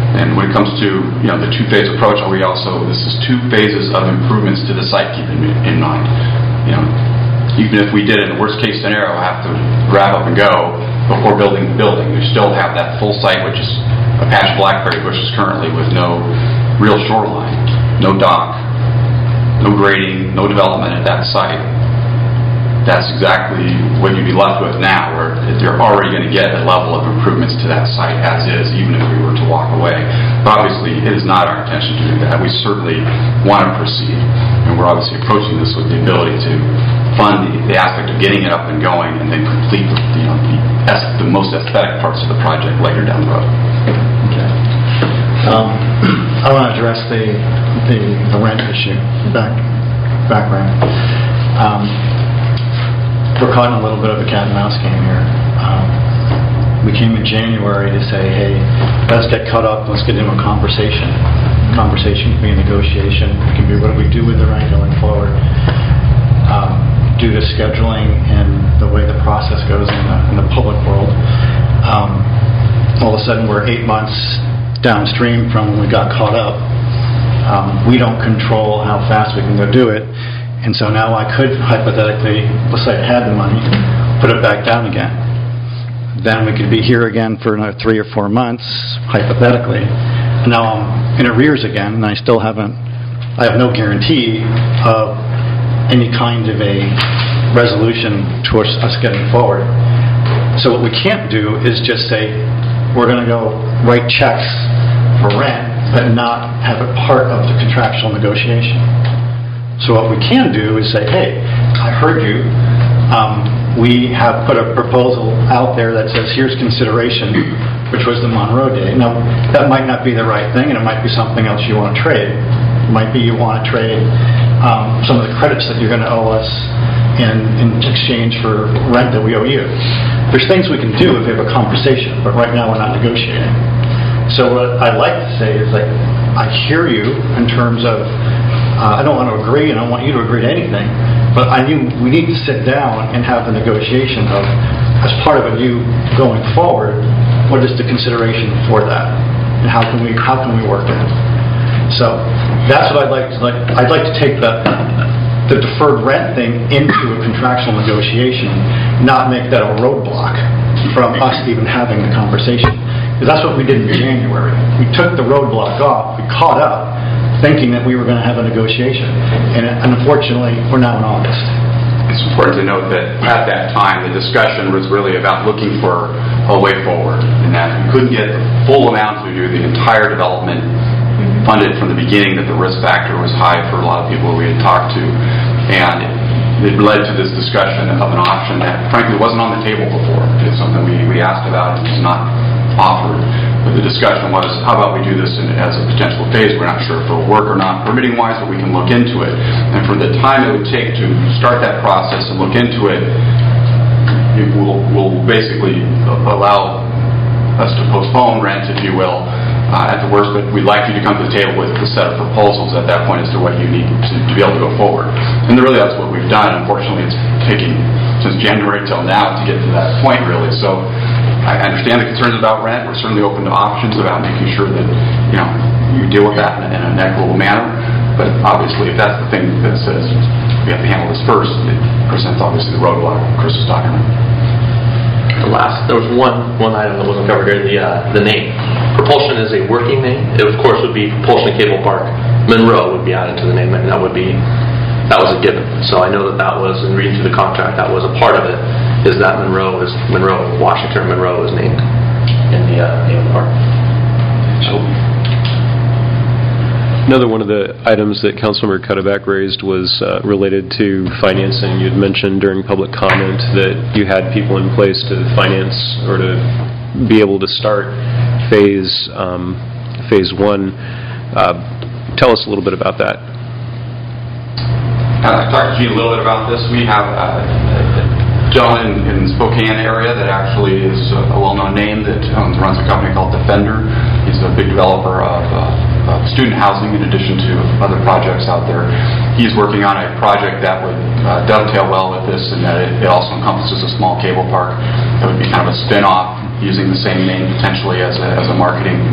And when it comes to, you know, the two-phase approach, are we also, this is two phases of improvements to the site, keep in, in mind. You know, even if we did in the worst-case scenario, have to wrap up and go before building the building, we still have that full site, which is a patch of blackberry bushes currently with no real shoreline, no dock, no grading, no development at that site. That's exactly what you'd be left with now, where you're already going to get a level of improvements to that site as is, even if we were to walk away. But obviously, it is not our intention to do that. We certainly want to proceed, and we're obviously approaching this with the ability to fund the, the aspect of getting it up and going, and then complete the, you know, the, the most aesthetic parts of the project later down the road. Okay. Um, I want to address the the, the rent issue. Back background. Um, We're caught in a little bit of a cat and mouse game here. Um, we came in January to say, hey, let's get caught up, let's get into a conversation. Conversation can be a negotiation. It can be what do we do with the rent going forward. Um, due to scheduling and the way the process goes in the, in the public world, um, all of a sudden we're eight months downstream from when we got caught up. Um, we don't control how fast we can go do it. And so now I could hypothetically, let's say I had the money, put it back down again. Then we could be here again for another three or four months, hypothetically. And now I'm in arrears again, and I still haven't, I have no guarantee of any kind of a resolution towards us getting forward. So what we can't do is just say, we're going to go write checks for rent, but not have it part of the contractual negotiation. So what we can do is say, hey, I heard you. Um, we have put a proposal out there that says, here's consideration, which was the Monroe Day. Now, that might not be the right thing, and it might be something else you want to trade. It might be you want to trade um, some of the credits that you're going to owe us in, in exchange for rent that we owe you. There's things we can do if we have a conversation, but right now we're not negotiating. So what I'd like to say is, like, I hear you in terms of Uh, I don't want to agree, and I don't want you to agree to anything, but I knew we need to sit down and have the negotiation of, as part of a you going forward, what is the consideration for that, and how can we how can we work it? So that's what I'd like to like. I'd like to take the the deferred rent thing into a contractual negotiation, not make that a roadblock from us even having the conversation, because that's what we did in January. We took the roadblock off, we caught up, thinking that we were going to have a negotiation. And unfortunately, we're now in August. It's important to note that at that time, the discussion was really about looking for a way forward, and that we couldn't get the full amount to do the entire development funded from the beginning, that the risk factor was high for a lot of people we had talked to. And it led to this discussion of an option that, frankly, wasn't on the table before. It's something we, we asked about and was not offered. But the discussion was, how about we do this in, as a potential phase? We're not sure if it'll work or not permitting-wise, but we can look into it. And for the time it would take to start that process and look into it, it will, will basically allow us to postpone rent, if you will, uh, at the worst, but we'd like you to come to the table with a set of proposals at that point as to what you need to, to be able to go forward. And really that's what we've done. Unfortunately, it's taking since January till now to get to that point, really. So I understand the concerns about rent. We're certainly open to options about making sure that, you know, you deal with that in, in an equitable manner. But obviously, if that's the thing that says we have to handle this first, it presents obviously the roadblock Chris was talking about. The last, there was one one item that wasn't covered here, the uh, the name. Propulsion is a working name. It, of course, would be Propulsion Cable Park. Monroe would be added to the name, and that would be, that was a given. So I know that that was, in reading through the contract, that was a part of it, is that Monroe is, Monroe, Washington Monroe is named in the uh, name of the park. So. Another one of the items that Councilmember Cuddeback raised was uh, related to financing. You had mentioned during public comment that you had people in place to finance or to be able to start phase um, phase one. Uh, tell us a little bit about that. Uh, I talked to you a little bit about this. We have uh, a gentleman in Spokane area that actually is a well-known name that owns, runs a company called Defender. He's a big developer of uh, Uh, student housing in addition to other projects out there. He's working on a project that would uh, dovetail well with this, and that it, it also encompasses a small cable park that would be kind of a spin-off using the same name potentially as a, as a marketing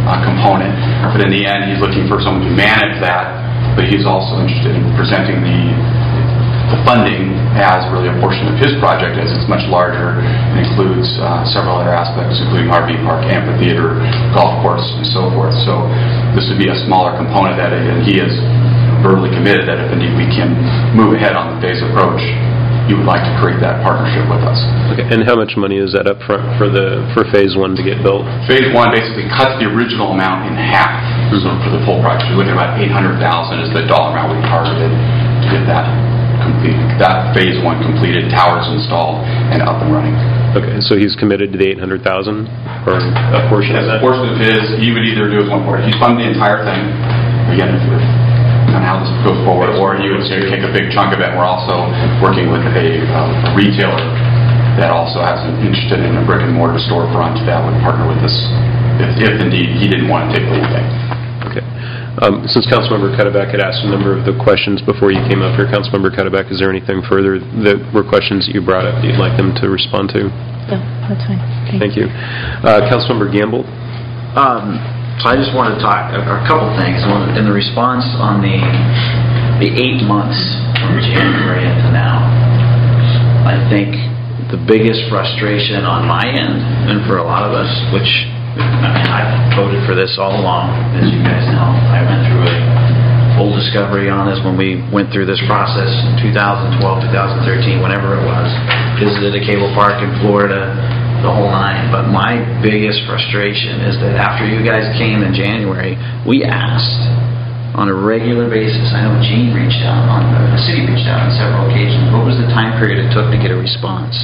uh, component. But in the end, he's looking for someone to manage that, but he's also interested in presenting the the funding as really a portion of his project, as it's much larger and includes uh, several other aspects, including R V park, amphitheater, golf course, and so forth. So this would be a smaller component of that, and he is verbally committed that if indeed we can move ahead on the phase approach, you would like to create that partnership with us. Okay. And how much money is that up front for the for phase one to get built? Phase one basically cuts the original amount in half. Mm-hmm. So for the full project, you're looking at about eight hundred thousand dollars is the dollar amount we targeted to get that complete, that phase one completed, towers installed, and up and running. Okay, so he's committed to the eight hundred thousand dollars, or a portion As of that? a portion of his, he would either do as one portion. He's funding the entire thing, again, if if on how this goes forward, or he would say take a big chunk of it. We're also working with a, uh, a retailer that also has an interested in a brick and mortar storefront that would partner with us if, if indeed he didn't want to take the whole thing. Okay. Um, since Councilmember Cuddeback had asked a number of the questions before you came up here, Councilmember Cuddeback, is there anything further that were questions that you brought up that you'd like them to respond to? No, that's fine. Thank you. Uh, Councilmember Gamble? Um, so I just wanted to talk a, a couple things. One, in the response on the the eight months from January into now, I think the biggest frustration on my end, and for a lot of us, which I mean, I voted for this all along, as you guys know. I went through a full discovery on this when we went through this process in two thousand twelve, two thousand thirteen, whenever it was. Visited a cable park in Florida, the whole nine. But my biggest frustration is that after you guys came in January, we asked on a regular basis. I know Gene reached out, on the city reached out on several occasions. What was the time period it took to get a response?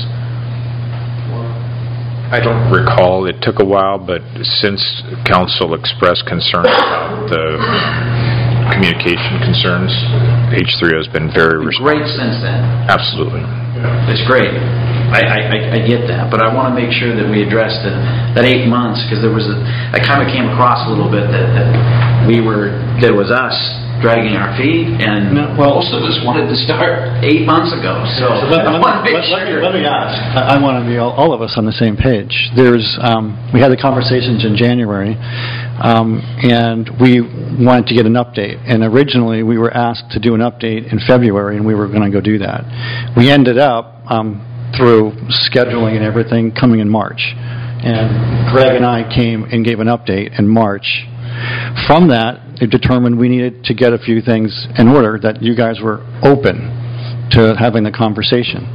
I don't recall. It took a while, but since council expressed concern about the communication concerns, H three O has been very responsive. Great since then. Absolutely. It's great. I, I, I get that, but I want to make sure that we address that, that eight months, because there was a, I kind of came across a little bit that, that we were, that it was us dragging our feet, and no, well, most of us wanted to start eight months ago. So, so let, I let, want to make let, sure. let me ask. I, I want to be all, all of us on the same page. There's, um, we had the conversations in January, um, and we wanted to get an update. And originally, we were asked to do an update in February, and we were going to go do that. We ended up um, through scheduling and everything coming in March, and Greg and I came and gave an update in March. From that, it determined we needed to get a few things in order, that you guys were open to having the conversation.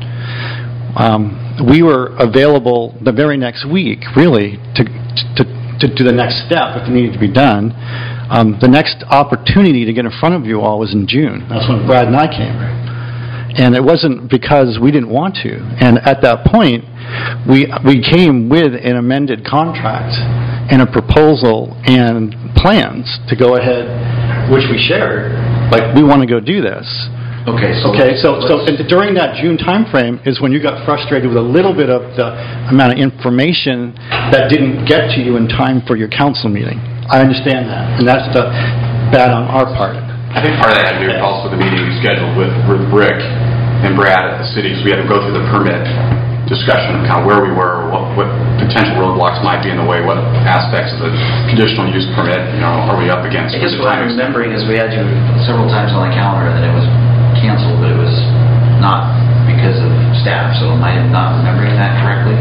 Um, we were available the very next week, really, to, to, to do the next step if it needed to be done. Um, the next opportunity to get in front of you all was in June. That's when Brad and I came. And it wasn't because we didn't want to. And at that point, we we came with an amended contract and a proposal and plans to go ahead, which we shared. Like, we want to go do this. Okay. So okay. So so during that June time frame is when you got frustrated with a little bit of the amount of information that didn't get to you in time for your council meeting. I understand that, and that's the bad on our part. I think part of that had to do with also the meeting we scheduled with, with Rick and Brad at the city, so we had to go through the permit discussion of kind of where we were, what, what potential roadblocks might be in the way, what aspects of the conditional use permit, you know, are we up against. I guess what I'm remembering is we had you several times on the calendar that it was canceled, but it was not because of staff, so am I not remembering that correctly?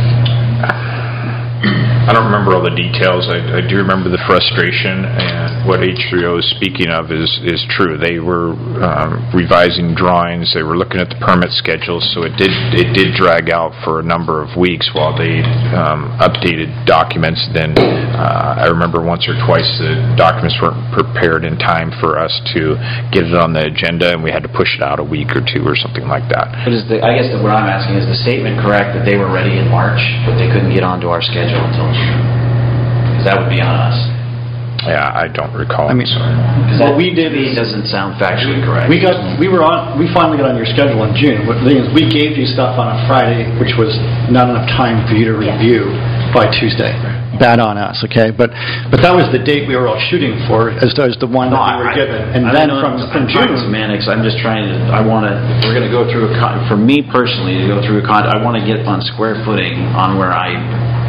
I don't remember all the details. I, I do remember the frustration, and what H three O is speaking of is, is true. They were um, revising drawings, they were looking at the permit schedules, so it did it did drag out for a number of weeks while they um, updated documents. Then uh, I remember once or twice the documents weren't prepared in time for us to get it on the agenda, and we had to push it out a week or two or something like that. But is the, I guess that what I'm asking, is the statement correct that they were ready in March, but they couldn't get onto our schedule until June? Because that would be on us. Yeah, I don't recall. I mean, Because what we did is, doesn't sound factually correct. We got, we were on, we finally got on your schedule in June. What the thing is, we gave you stuff on a Friday, which was not enough time for you to review by Tuesday. Bad on us, okay? But but that was the date we were all shooting for, as as the one that we were given. And I, then I from from June, June, semantics. I'm just trying to. I want to. We're going to go through a. Con, for me personally, to go through a con. I want to get on square footing on where I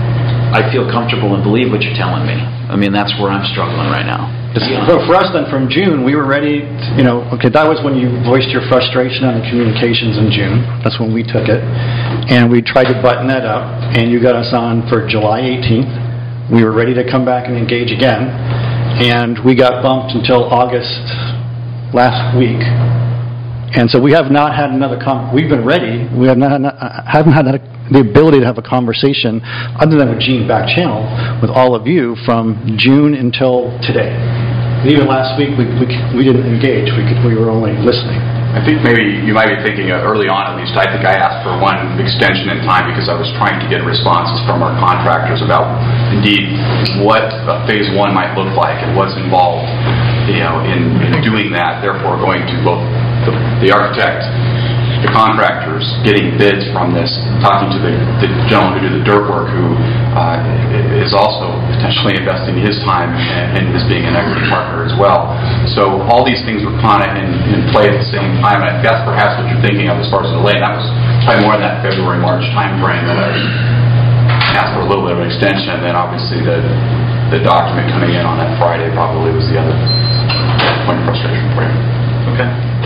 I feel comfortable and believe what you're telling me. I mean, that's where I'm struggling right now. But for us then, from June, we were ready, you know, okay, that was when you voiced your frustration on the communications in June. That's when we took it. And we tried to button that up, and you got us on for July eighteenth. We were ready to come back and engage again, and we got bumped until August last week. And so we have not had another, con- we've been ready, we have not, not haven't had the ability to have a conversation, other than with Gene back channel, with all of you from June until today. Even last week, we we, we didn't engage, we could, we were only listening. I think maybe you might be thinking, uh, early on at least, I think I asked for one extension in time because I was trying to get responses from our contractors about, indeed, what uh, phase one might look like and what's involved, you know, in, in doing that. Therefore, going to both the, the architect, the contractors, getting bids from this, talking to the, the gentleman who did the dirt work, who uh, is also potentially investing his time and, and is being an equity partner as well. So all these things were kind of in, in play at the same time, and that's perhaps what you're thinking of as far as the delay. That was probably more in that February, March time frame that I asked for a little bit of an extension, and then obviously the, the document coming in on that Friday probably was the other point of frustration for you. Okay.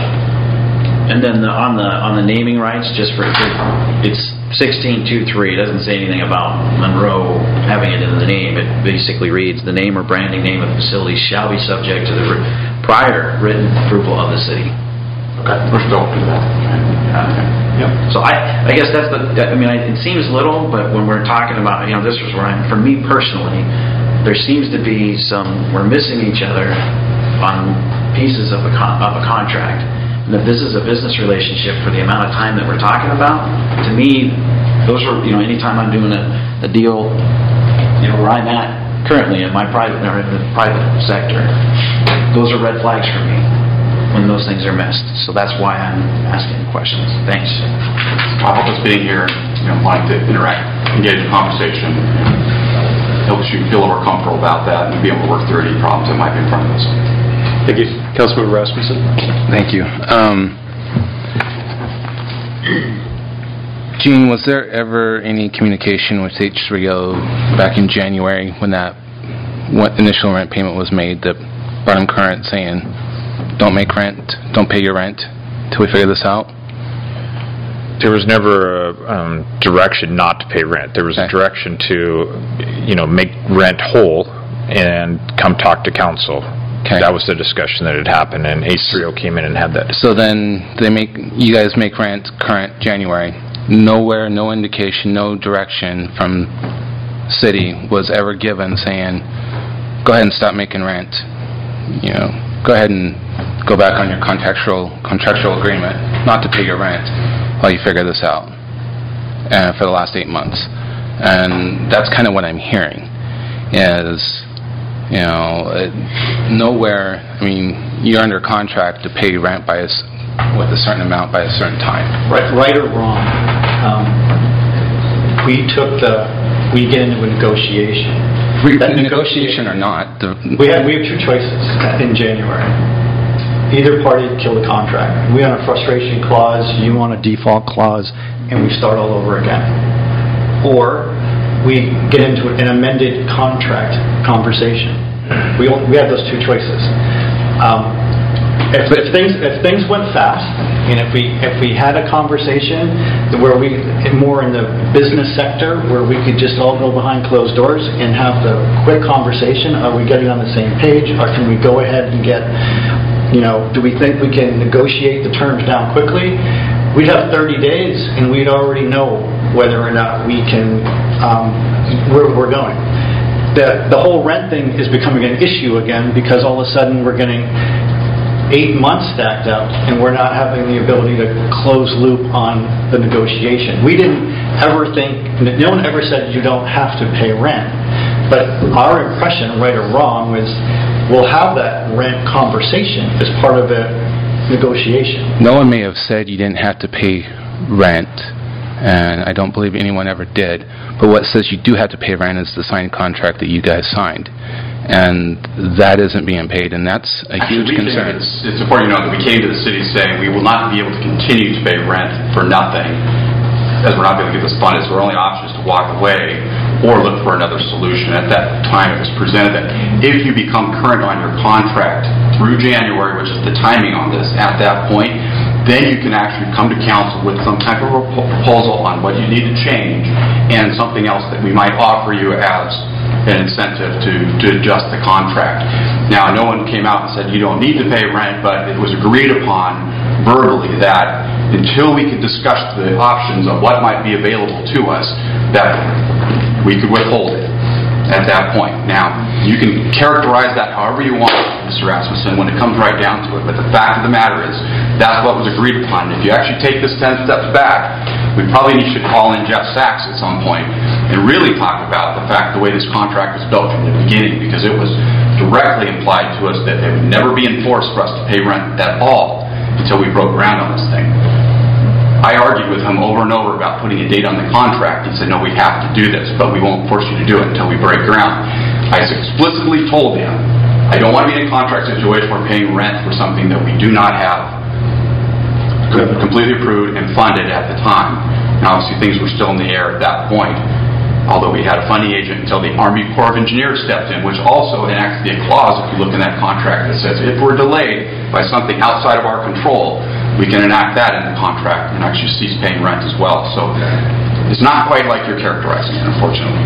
And then the, on the on the naming rights, just for it's sixteen two three. It doesn't say anything about Monroe having it in the name. It basically reads, the name or branding name of the facility shall be subject to the re- prior written approval of the city. Okay, we're still open to that. Okay. Yep. So I I guess that's the. I mean, I, it seems little, but when we're talking about, you know, this was where I'm. For me personally, there seems to be some. We're missing each other on pieces of a con, of a contract. And if this is a business relationship for the amount of time that we're talking about, to me, those are, you know, anytime I'm doing a, a deal, you know, where I'm at currently in my private, or in the private sector, those are red flags for me when those things are missed. So that's why I'm asking questions. Thanks. I hope us being here, you know, wanting to interact, engage in conversation, helps you feel more comfortable about that and be able to work through any problems that might be in front of us. Thank you. Councilmember Rasmussen. Thank you. Um, Gene, was there ever any communication with H three O back in January when that what initial rent payment was made that brought them current saying, don't make rent, don't pay your rent till we figure this out? There was never a um, direction not to pay rent. There was okay. a direction to, you know, make rent whole and come talk to council. Okay. That was the discussion that had happened, and H three O came in and had that. So then they make you guys make rent current January. Nowhere, no indication, no direction from city was ever given saying, go ahead and stop making rent. You know, go ahead and go back on your contractual contractual agreement not to pay your rent while you figure this out. Uh, for the last eight months, and that's kind of what I'm hearing is. You know, uh, nowhere, I mean, you're under contract to pay rent by a, with a certain amount by a certain time. Right, right or wrong, um, we took the, we get into a negotiation. We, that negotiation or not. The, we, have, we have two choices in January. Either party kill the contract. We on a frustration clause, you on a default clause, and we start all over again. Or we get into an amended contract conversation. We we have those two choices. Um, if, if things if things went fast, and if we if we had a conversation where we more in the business sector where we could just all go behind closed doors and have the quick conversation, are we getting on the same page, or can we go ahead and get, you know, do we think we can negotiate the terms down quickly? We'd have thirty days, and we'd already know whether or not we can, um, where we're going. The, the whole rent thing is becoming an issue again because all of a sudden we're getting eight months stacked up, and we're not having the ability to close loop on the negotiation. We didn't ever think, no one ever said you don't have to pay rent, but our impression, right or wrong, was we'll have that rent conversation as part of a negotiation. No one may have said you didn't have to pay rent, and I don't believe anyone ever did, but what says you do have to pay rent is the signed contract that you guys signed, and that isn't being paid, and that's a Actually, huge concern. It's, it's important to know that we came to the city saying we will not be able to continue to pay rent for nothing, as we're not going to get this funded, so our only option is to walk away, or look for another solution. At that time, it was presented that if you become current on your contract through January, which is the timing on this, at that point, then you can actually come to council with some type of a proposal on what you need to change and something else that we might offer you as an incentive to, to adjust the contract. Now, no one came out and said you don't need to pay rent, but it was agreed upon verbally that until we could discuss the options of what might be available to us, that we could withhold it at that point. Now, you can characterize that however you want, Mister Rasmussen, when it comes right down to it, but the fact of the matter is that's what was agreed upon. And if you actually take this ten steps back, we probably should call in Jeff Sachs at some point and really talk about the fact the way this contract was built from the beginning, because it was directly implied to us that it would never be enforced for us to pay rent at all until we broke ground on this thing. I argued with him over and over about putting a date on the contract. He said, no, we have to do this, but we won't force you to do it until we break ground. I explicitly told him, I don't want to be in a contract situation where we're paying rent for something that we do not have completely approved and funded at the time. Now, obviously, things were still in the air at that point, although we had a funding agent until the Army Corps of Engineers stepped in, which also enacted a clause, if you look in that contract, that says if we're delayed by something outside of our control, we can enact that in the contract and actually cease paying rent as well. So it's not quite like you're characterizing it, unfortunately.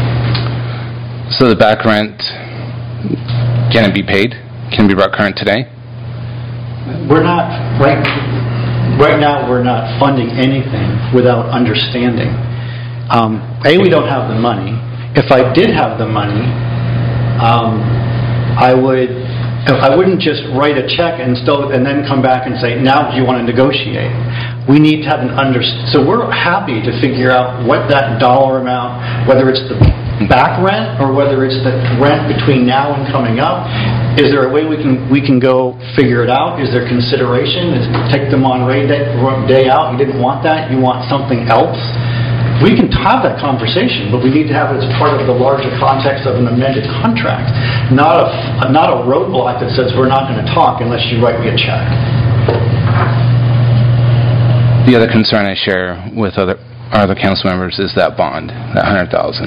So the back rent, can it be paid? Can it be brought current today? We're not, right, right now we're not funding anything without understanding. Um, A, we don't have the money. If I did have the money, um, I would... I wouldn't just write a check and still and then come back and say, now do you want to negotiate? We need to have an under. So we're happy to figure out what that dollar amount, whether it's the back rent or whether it's the rent between now and coming up. Is there a way we can we can go figure it out? Is there consideration? Is take the Monterey day, day out? You didn't want that. You want something else? We can have that conversation, but we need to have it as part of the larger context of an amended contract, not a not a roadblock that says we're not going to talk unless you write me a check. The other concern I share with other our other council members is that bond, that hundred thousand.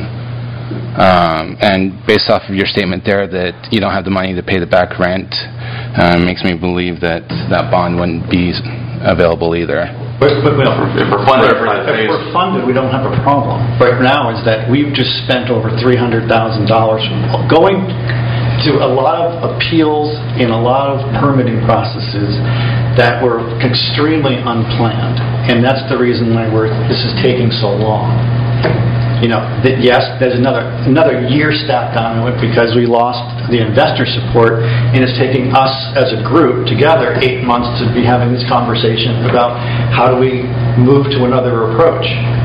Um, and based off of your statement there that you don't have the money to pay the back rent, uh, makes me believe that that bond wouldn't be available either. But, but, well, if we're funded, if we're funded, we don't have a problem. Right now is that we've just spent over three hundred thousand dollars going to a lot of appeals and a lot of permitting processes that were extremely unplanned, and that's the reason why we're this is taking so long. You know, that yes, there's another another year stacked on it because we lost the investor support, and it's taking us as a group together eight months to be having this conversation about how do we move to another approach.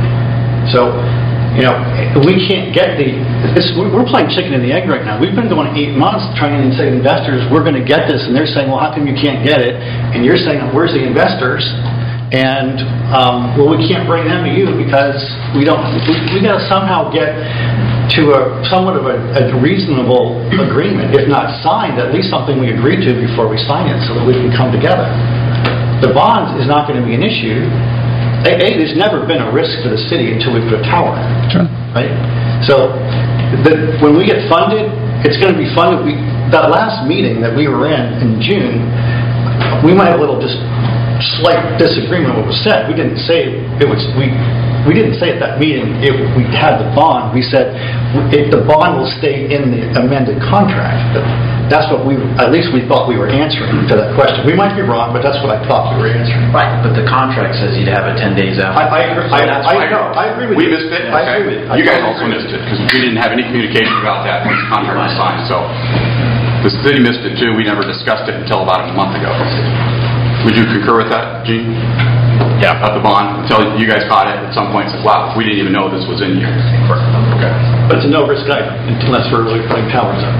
So, you know, we can't get the. This, we're playing chicken and the egg right now. We've been going eight months trying to say to investors, we're going to get this, and they're saying, well, how come you can't get it? And you're saying, where's the investors? And, um, well, we can't bring them to you because we don't, we, we got to somehow get to a somewhat of a, a reasonable agreement. If not signed, at least something we agree to before we sign it so that we can come together. The bonds is not going to be an issue. A, a, there's never been a risk to the city until we put a tower in. Sure. Right? So, the, when we get funded, it's going to be funded. We, that last meeting that we were in in June, we might have a little just slight disagreement with what was said. We didn't say it was we we didn't say at that meeting if we had the bond. We said if the bond will stay in the amended contract. That's what we at least we thought we were answering to that question. We might be wrong, but that's what I thought we were answering. Right, but the contract says you'd have it ten days after. I, I, agree, so I, I, I, know, I agree with we you. missed it. I okay. agree with you. You guys also missed it because we didn't have any communication about that when the contract was signed. So the city missed it too. We never discussed it until about a month ago. Would you concur with that, Gene? Yeah. About the bond? Until you guys caught it at some point and said, wow, we didn't even know this was in here. Okay. But it's a no-risk item unless we're really putting towers up.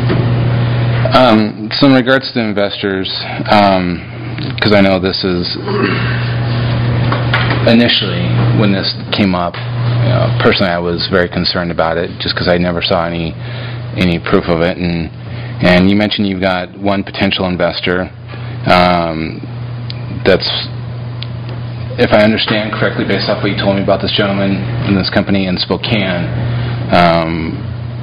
Um, so in regards to investors, because um, I know this is initially when this came up, you know, personally I was very concerned about it just because I never saw any any proof of it. And, and you mentioned you've got one potential investor. Um, that's, if I understand correctly, based off what you told me about this gentleman in this company in Spokane, um,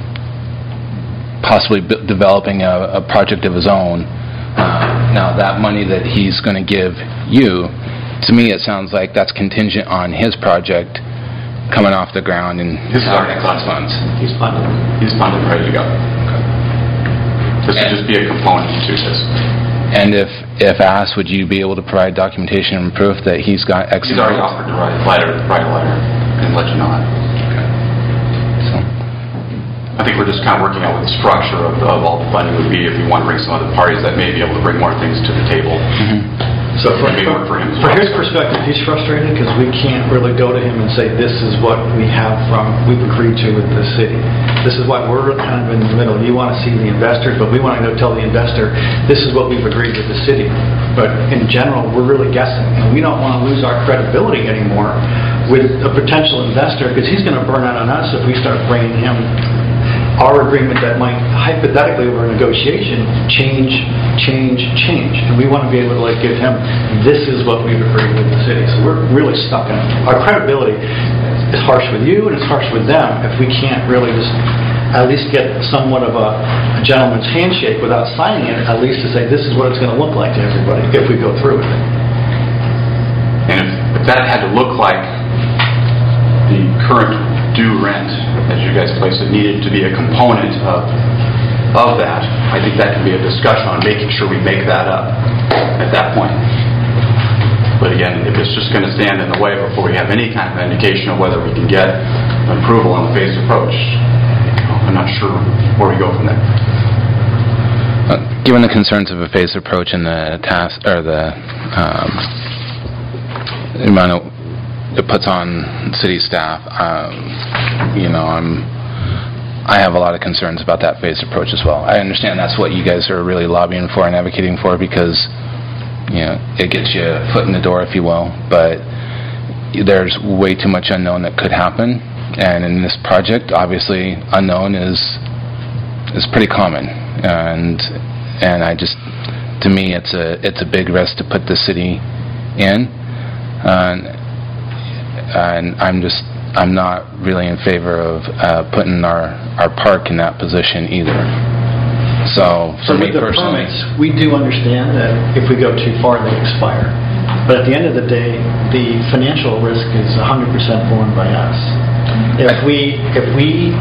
possibly b- developing a, a project of his own. Uh, now, that money that he's going to give you, to me, it sounds like that's contingent on his project coming off the ground and This is already class funds. He's funded. He's funded, ready to go. This would just be a component to this. And if if asked, would you be able to provide documentation and proof that he's got X He's already amount? offered to write, write, a, write a letter and let you know that. So, I think we're just kind of working out what the structure of, of all the funding would be if we want to bring some other parties that may be able to bring more things to the table. mm-hmm. So from, It may work for him as from well. his perspective, he's frustrated because we can't really go to him and say, this is what we have from, we've agreed to with the city. This is why we're kind of in the middle. You want to see the investors, but we want to go tell the investor, this is what we've agreed with the city. But in general, we're really guessing, and we don't want to lose our credibility anymore with a potential investor because he's going to burn out on us if we start bringing him our agreement that might hypothetically over a negotiation change, change, change. And we want to be able to like give him, this is what we've agreed with the city. So we're really stuck in it. Our credibility is harsh with you and it's harsh with them if we can't really just at least get somewhat of a, a gentleman's handshake without signing it, at least to say this is what it's going to look like to everybody if we go through with it. And if, if that had to look like the current due rent, as you guys place it, needed to be a component of of that, I think that can be a discussion on making sure we make that up at that point. But again, if it's just going to stand in the way before we have any kind of indication of whether we can get approval on the phased approach, I'm not sure where we go from there. Uh, given the concerns of a phased approach and the task or the um, amount of it puts on city staff, um, you know, I'm, I have a lot of concerns about that phased approach as well. I understand that's what you guys are really lobbying for and advocating for because, you know, it gets you a foot in the door, if you will, but there's way too much unknown that could happen, and in this project, obviously, unknown is is pretty common, and and I just, to me, it's a it's a big risk to put the city in, and. And I'm just, I'm not really in favor of uh, putting our, our park in that position either. So, for So me with the personally... permits, we do understand that if we go too far, they expire. But at the end of the day, the financial risk is one hundred percent borne by us. If we, if we,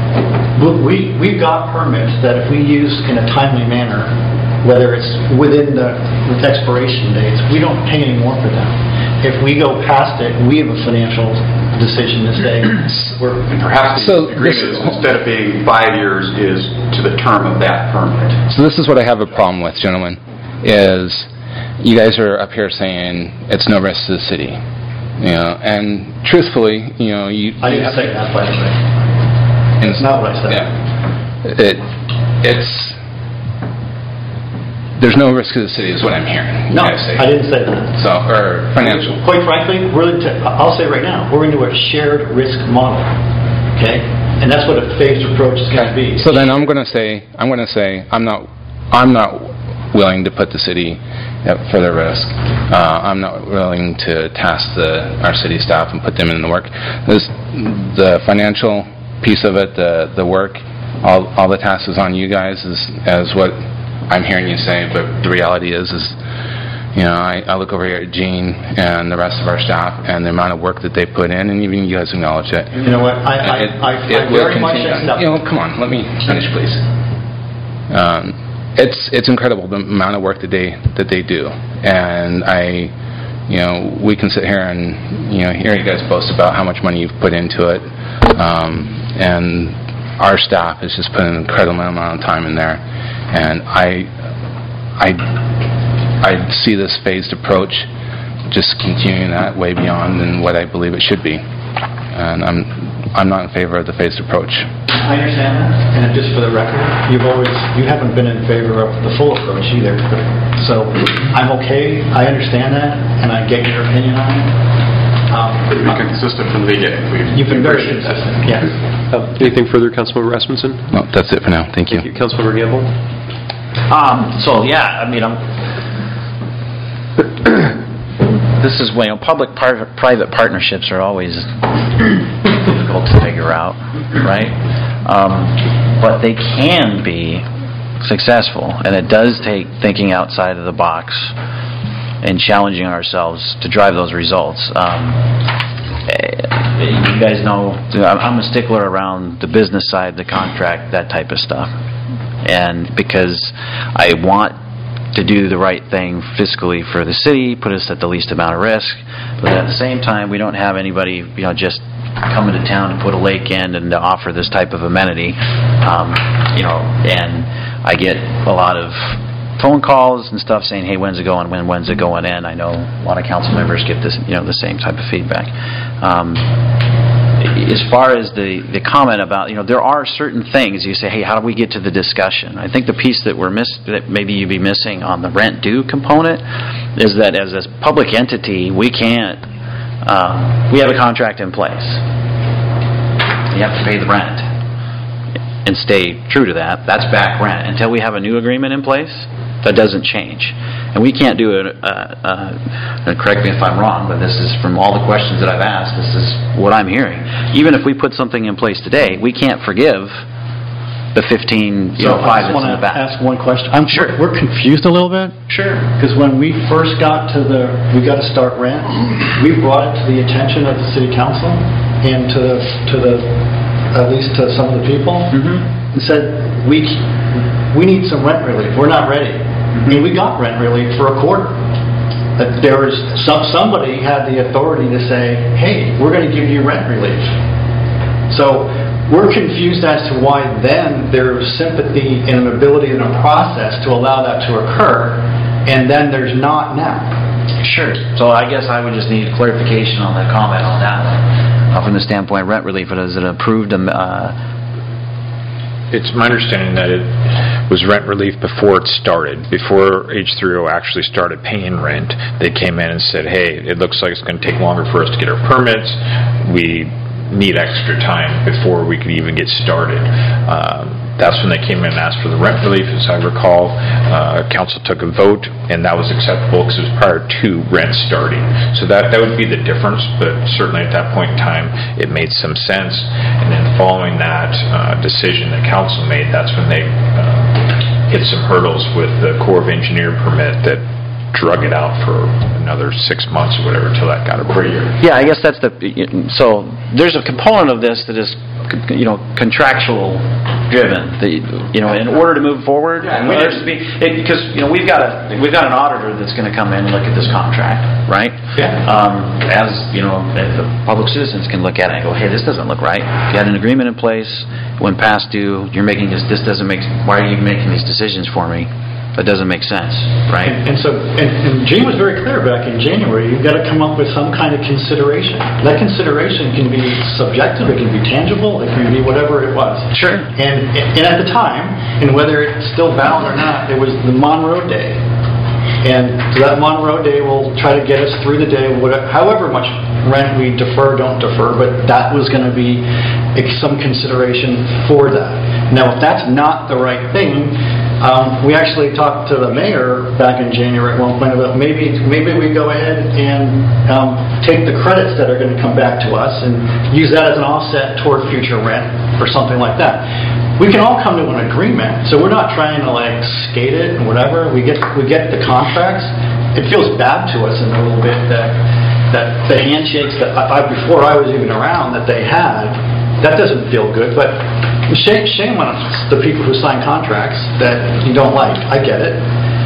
we, we've got permits that if we use in a timely manner, whether it's within the with expiration dates, we don't pay any more for them. If we go past it, we have a financial decision to say, we're... And perhaps So the agreement this- is, instead of being five years is to the term of that permit. So this is what I have a problem with, gentlemen, is you guys are up here saying it's no risk to the city. You know, and truthfully, you know, you... I didn't say that, by the way. And It's not what I said. Yeah. It, it's... There's no risk to the city is what I'm hearing. you No, guys say. I didn't say that. So, or financial. Quite frankly, we're into, I'll say right now, we're into a shared risk model, okay? And that's what a phased approach is going to be. So then I'm going to say, I'm going to say, I'm not, I'm not willing to put the city at further risk. Uh, I'm not willing to task the our city staff and put them in the work. This, the financial piece of it, the the work, all all the tasks is on you guys, is as what I'm hearing you say. But the reality is, is you know, I, I look over here at Gene and the rest of our staff and the amount of work that they put in, and even you guys acknowledge it. You know what, I, I, It- I, it I will very much continue. accept. You know, come on, let me finish, please. Um, it's it's incredible the amount of work that they that they do, and I, you know, we can sit here and you know hear you guys boast about how much money you've put into it, um, and our staff has just put an incredible amount of time in there, and I, I, I see this phased approach just continuing that way beyond than what I believe it should be, and I'm I'm not in favor of the phased approach. I understand that, and just for the record, you've always, you haven't been in favor of the full approach either. So I'm okay, I understand that, and I get your opinion on it. Um, We've been consistent from the beginning. We've You've been very appreciate that. consistent, yes. Uh, Anything further, Councilmember Rasmussen? No, that's it for now. Thank you. Thank you. Councilmember Gamble? Um, so yeah, I mean, I'm, this is, you know, public-private partnerships are always difficult difficult to figure out, right? Um, but they can be successful, and it does take thinking outside of the box and challenging ourselves to drive those results. Um, you guys know I'm a stickler around the business side, the contract, that type of stuff, and because I want to do the right thing fiscally for the city, put us at the least amount of risk, but at the same time, we don't have anybody, you know, just coming to town to put a lake in and to offer this type of amenity, um, you know, and I get a lot of phone calls and stuff saying, hey, when's it going, when, when's it going in? I know a lot of council members get this, you know, the same type of feedback. Um, as far as the, the comment about, you know, there are certain things you say, hey, how do we get to the discussion? I think the piece that we're miss that maybe you'd be missing on the rent due component is that as a public entity, we can't, um, we have a contract in place. You have to pay the rent and stay true to that. That's back rent. Until we have a new agreement in place, that doesn't change. And we can't do it, uh, uh, and correct me if I'm wrong, but this is from all the questions that I've asked, this is what I'm hearing. Even if we put something in place today, we can't forgive the fifteen, you know, five that's in the back. I just want to ask one question. I'm sure. We're confused a little bit. Sure. Because when we first got to the, we got to start rent, we brought it to the attention of the city council and to, to the, at least to some of the people, mm-hmm. and said, we we need some rent relief. We're not ready. Mm-hmm. I mean, we got rent relief for a quarter. That there was some somebody had the authority to say, hey, we're going to give you rent relief. So we're confused as to why then there's sympathy and an ability and a process to allow that to occur, and then there's not now. Sure. So I guess I would just need clarification on the comment on that one. Uh, from the standpoint of rent relief, is it approved? Um, uh, it's my understanding that it was rent relief before it started. Before H three O actually started paying rent, they came in and said, hey, it looks like it's going to take longer for us to get our permits. We need extra time before we could even get started. Um, that's when they came in and asked for the rent relief. As I recall, uh, council took a vote, and that was acceptable because it was prior to rent starting. So that, that would be the difference, but certainly at that point in time, it made some sense. And then following that uh, decision that council made, that's when they uh, hit some hurdles with the Corps of Engineer permit that drug it out for another six months or whatever until that got approved. Yeah, I guess that's the, so there's a component of this that is, you know, contractual driven. The, you know, in order to move forward, yeah, and we there's to be, it, because, you know, we've got a, we've got an auditor that's going to come in and look at this contract, right? Yeah. Um, as, you know, as the public citizens can look at it and go, hey, this doesn't look right. You had an agreement in place, when past due, you're making this, this doesn't make, why are you making these decisions for me? That doesn't make sense, right? And, and so, and, and Gene was very clear back in January, you've got to come up with some kind of consideration. That consideration can be subjective, it can be tangible, it can be whatever it was. Sure. And, and at the time, and whether it's still valid or not, it was the Monroe Day. And so that Monroe Day will try to get us through the day, whatever, however much rent we defer, don't defer, but that was going to be some consideration for that. Now, if that's not the right thing, Um, we actually talked to the mayor back in January at one point about maybe maybe we go ahead and um, take the credits that are going to come back to us and use that as an offset toward future rent or something like that. We can all come to an agreement, so we're not trying to like skate it and whatever. We get we get the contracts. It feels bad to us in a little bit that that the handshakes that I, before I was even around that they had, that doesn't feel good, but. Shame, shame on the people who sign contracts that you don't like. I get it.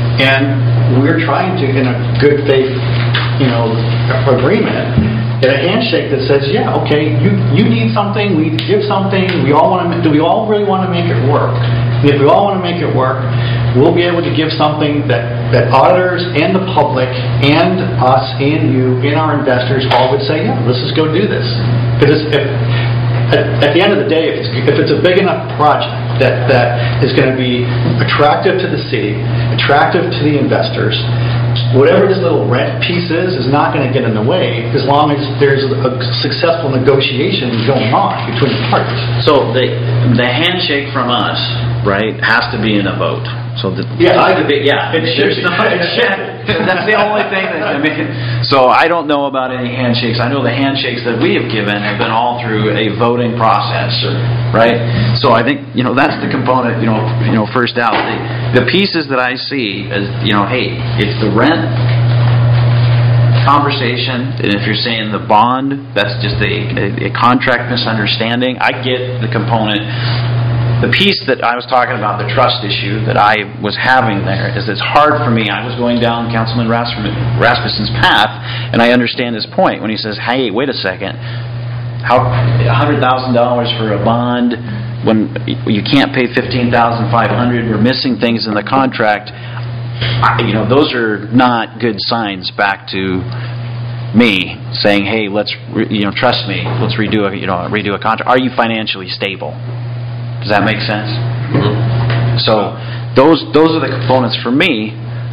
And we're trying to, in a good faith, you know, agreement, get a handshake that says, yeah, okay, you, you need something, we give something, we all want to, do we all really want to make it work? And if we all want to make it work, we'll be able to give something that, that auditors and the public and us and you and our investors all would say, yeah, let's just go do this. Because if At, at the end of the day, if it's, if it's a big enough project that, that is going to be attractive to the city, attractive to the investors, whatever this little rent piece is, is not going to get in the way as long as there's a successful negotiation going on between the parties. So the, the handshake from us right, has to be in a vote. So the, Yeah, I- yeah, it should be. It should. That's the only thing that, I mean, so I don't know about any handshakes. I know the handshakes that we have given have been all through a voting process, right? So I think, you know, that's the component, you know, you know, first out. The, the pieces that I see as, you know, hey, it's the rent conversation, and if you're saying the bond, that's just a, a, a contract misunderstanding. I get the component. The piece that I was talking about, the trust issue that I was having there, is it's hard for me. I was going down Councilman Rasmussen's path, and I understand his point when he says, hey, wait a second, how one hundred thousand dollars for a bond when you can't pay fifteen thousand five hundred dollars, we're missing things in the contract. I, you know, those are not good signs back to me saying, hey, let's, re, you know, trust me, let's redo a, you know, redo a contract. Are you financially stable? Does that make sense? Mm-hmm. So those those are the components for me.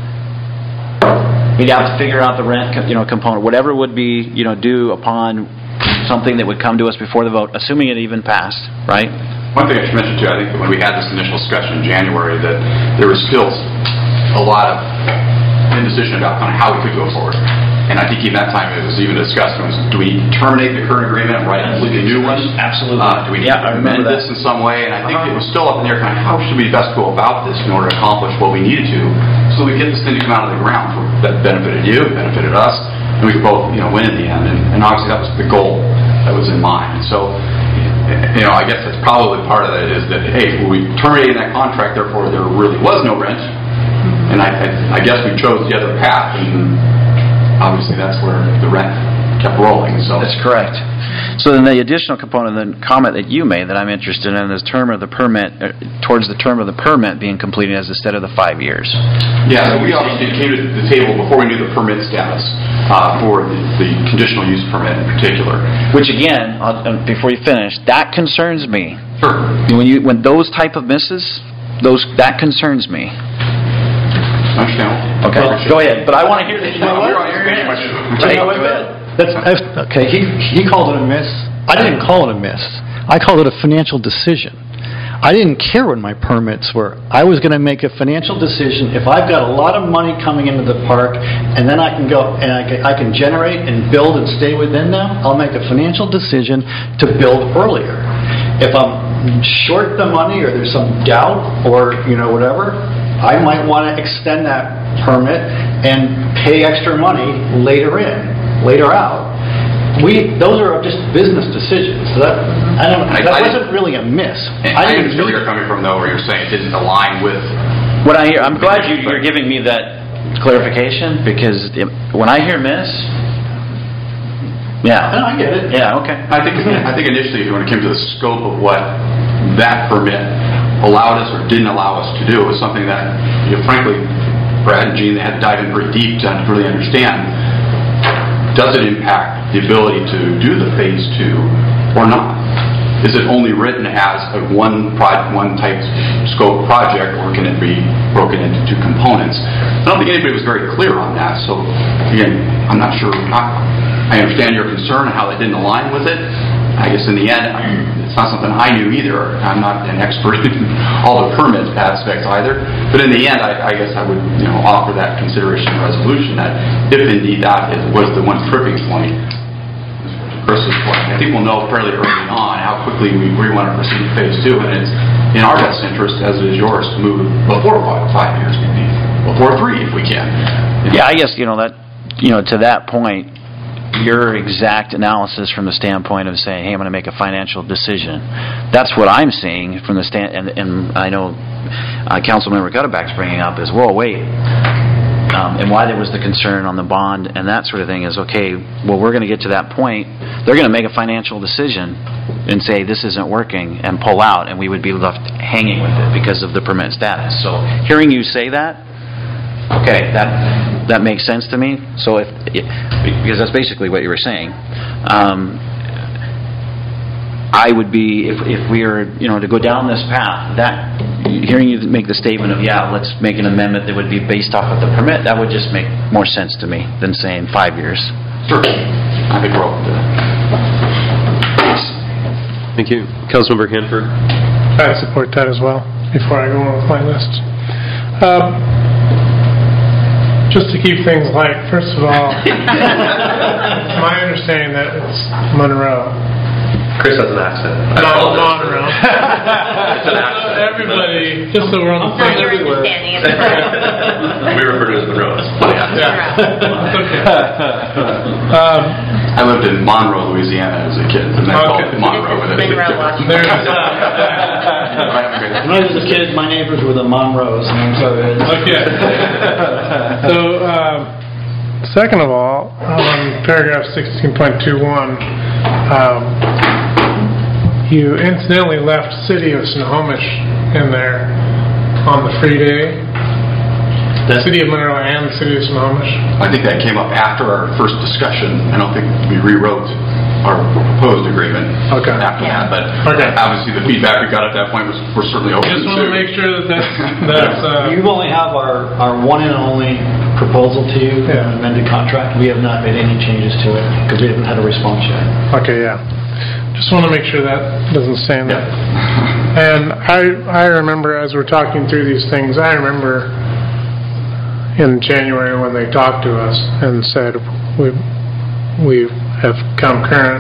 We'd have to figure out the rent, you know, component, whatever would be, you know, due upon something that would come to us before the vote, assuming it even passed, right? One thing I should mention too, I think that when we had this initial discussion in January, that there was still a lot of indecision about kind of how we could go forward. And I think even that time it was even discussed, was, do we terminate the current agreement and write a completely new one? Absolutely. Uh, do we need yeah, to amend this in some way? And I think uh-huh. it was still up in the air, kind of how should we best go about this in order to accomplish what we needed to, so we get this thing to come out of the ground for, that benefited you, benefited us, and we could both, you know, win in the end. And, and obviously that was the goal that was in mind. And so, you know, I guess that's probably part of it is that, hey, well, we terminated that contract, therefore there really was no rent. And I, I, I guess we chose the other path, and obviously that's where the rent kept rolling. So that's correct. So then the additional component, the comment that you made that I'm interested in is term of the permit, uh, towards the term of the permit being completed as instead of the five years. Yeah, so we obviously came to the table before we knew the permit status uh, for the, the conditional use permit in particular. Which again, uh, before you finish, that concerns me. Sure. When you when those type of misses, those that concerns me. Understand. Okay, well, go ahead. But I want to hear that. You know what? Right, go ahead. That's, okay, he he called it a miss. I didn't call it a miss. I called it a financial decision. I didn't care when my permits were. I was going to make a financial decision. If I've got a lot of money coming into the park, and then I can go and I can, I can generate and build and stay within them, I'll make a financial decision to build earlier. If I'm short the money or there's some doubt or you know whatever, I might want to extend that permit and pay extra money later in, later out. We those are just business decisions. So that I don't. I, that I wasn't really a miss. I, I didn't understand where you're coming from, though, where you're saying it didn't align with. What I hear, I'm glad you, you're giving me that clarification because it, when I hear miss, yeah, no, I get it. Yeah, okay. I think I think initially, when it came to the scope of what that permit allowed us or didn't allow us to do, it was something that, you know, frankly, Brad and Gene, they had to dive in pretty deep to really understand. Does it impact the ability to do the phase two or not? Is it only written as a one pro- one type scope project, or can it be broken into two components? I don't think anybody was very clear on that. So again, I'm not sure. I, I understand your concern and how they didn't align with it. I guess in the end, I, it's not something I knew either. I'm not an expert in all the permit aspects either. But in the end, I, I guess I would, you know, offer that consideration and resolution that if indeed that is, was the one tripping point, Chris's point, I think we'll know fairly early on how quickly we, we want to proceed to phase two, and it's in our best interest, as it is yours, to move before five, five years, maybe before three if we can. You know? Yeah, I guess you know that, you know, to that point. Your exact analysis from the standpoint of saying, hey, I'm going to make a financial decision. That's what I'm seeing from the stand, and, and I know uh, Councilmember Gutterback's bringing up is, whoa, wait, um, and why there was the concern on the bond and that sort of thing is, okay, well, we're going to get to that point. They're going to make a financial decision and say this isn't working and pull out, and we would be left hanging with it because of the permit status. So hearing you say that, okay, that that makes sense to me. So if, because that's basically what you were saying, um, I would be if if we were you know to go down this path. That hearing you make the statement of yeah, let's make an amendment that would be based off of the permit. That would just make more sense to me than saying five years. Sure, I think we're open to that. Thank you, Councilmember Hanford. I support that as well. before I go on with my list. Um, Just to keep things light, first of all, it's my understanding that it's Monroe. Chris has an accent. No, Monroe. It's an accent. Everybody, just so we're on the Not same your word. understanding, it's correct. We refer to it as Monroe. It's funny accent. Yeah. It's okay. Um, I lived in Monroe, Louisiana as a kid, and I called Okay. it Monroe. This but is it's- Monroe, Washington. When I was a kid, my neighbors were the Monroes, and I'm sorry. Okay. So, um, second of all, on paragraph sixteen point two one, um, you incidentally left City of Snohomish in there on the free day. The City of Monroe and the City of Snohomish. I think that came up after our first discussion. I don't think we rewrote our proposed agreement Okay. after that, but Okay. obviously the feedback we got at that point was, we're certainly open to. Just want to make sure that that's, that's uh, You only have our, our one and only proposal to you, Yeah. an amended contract. We have not made any changes to it, because we haven't had a response yet. okay, yeah. Just want to make sure that doesn't stand there. And I, I remember as we're talking through these things, I remember in January when they talked to us and said, we we have come current,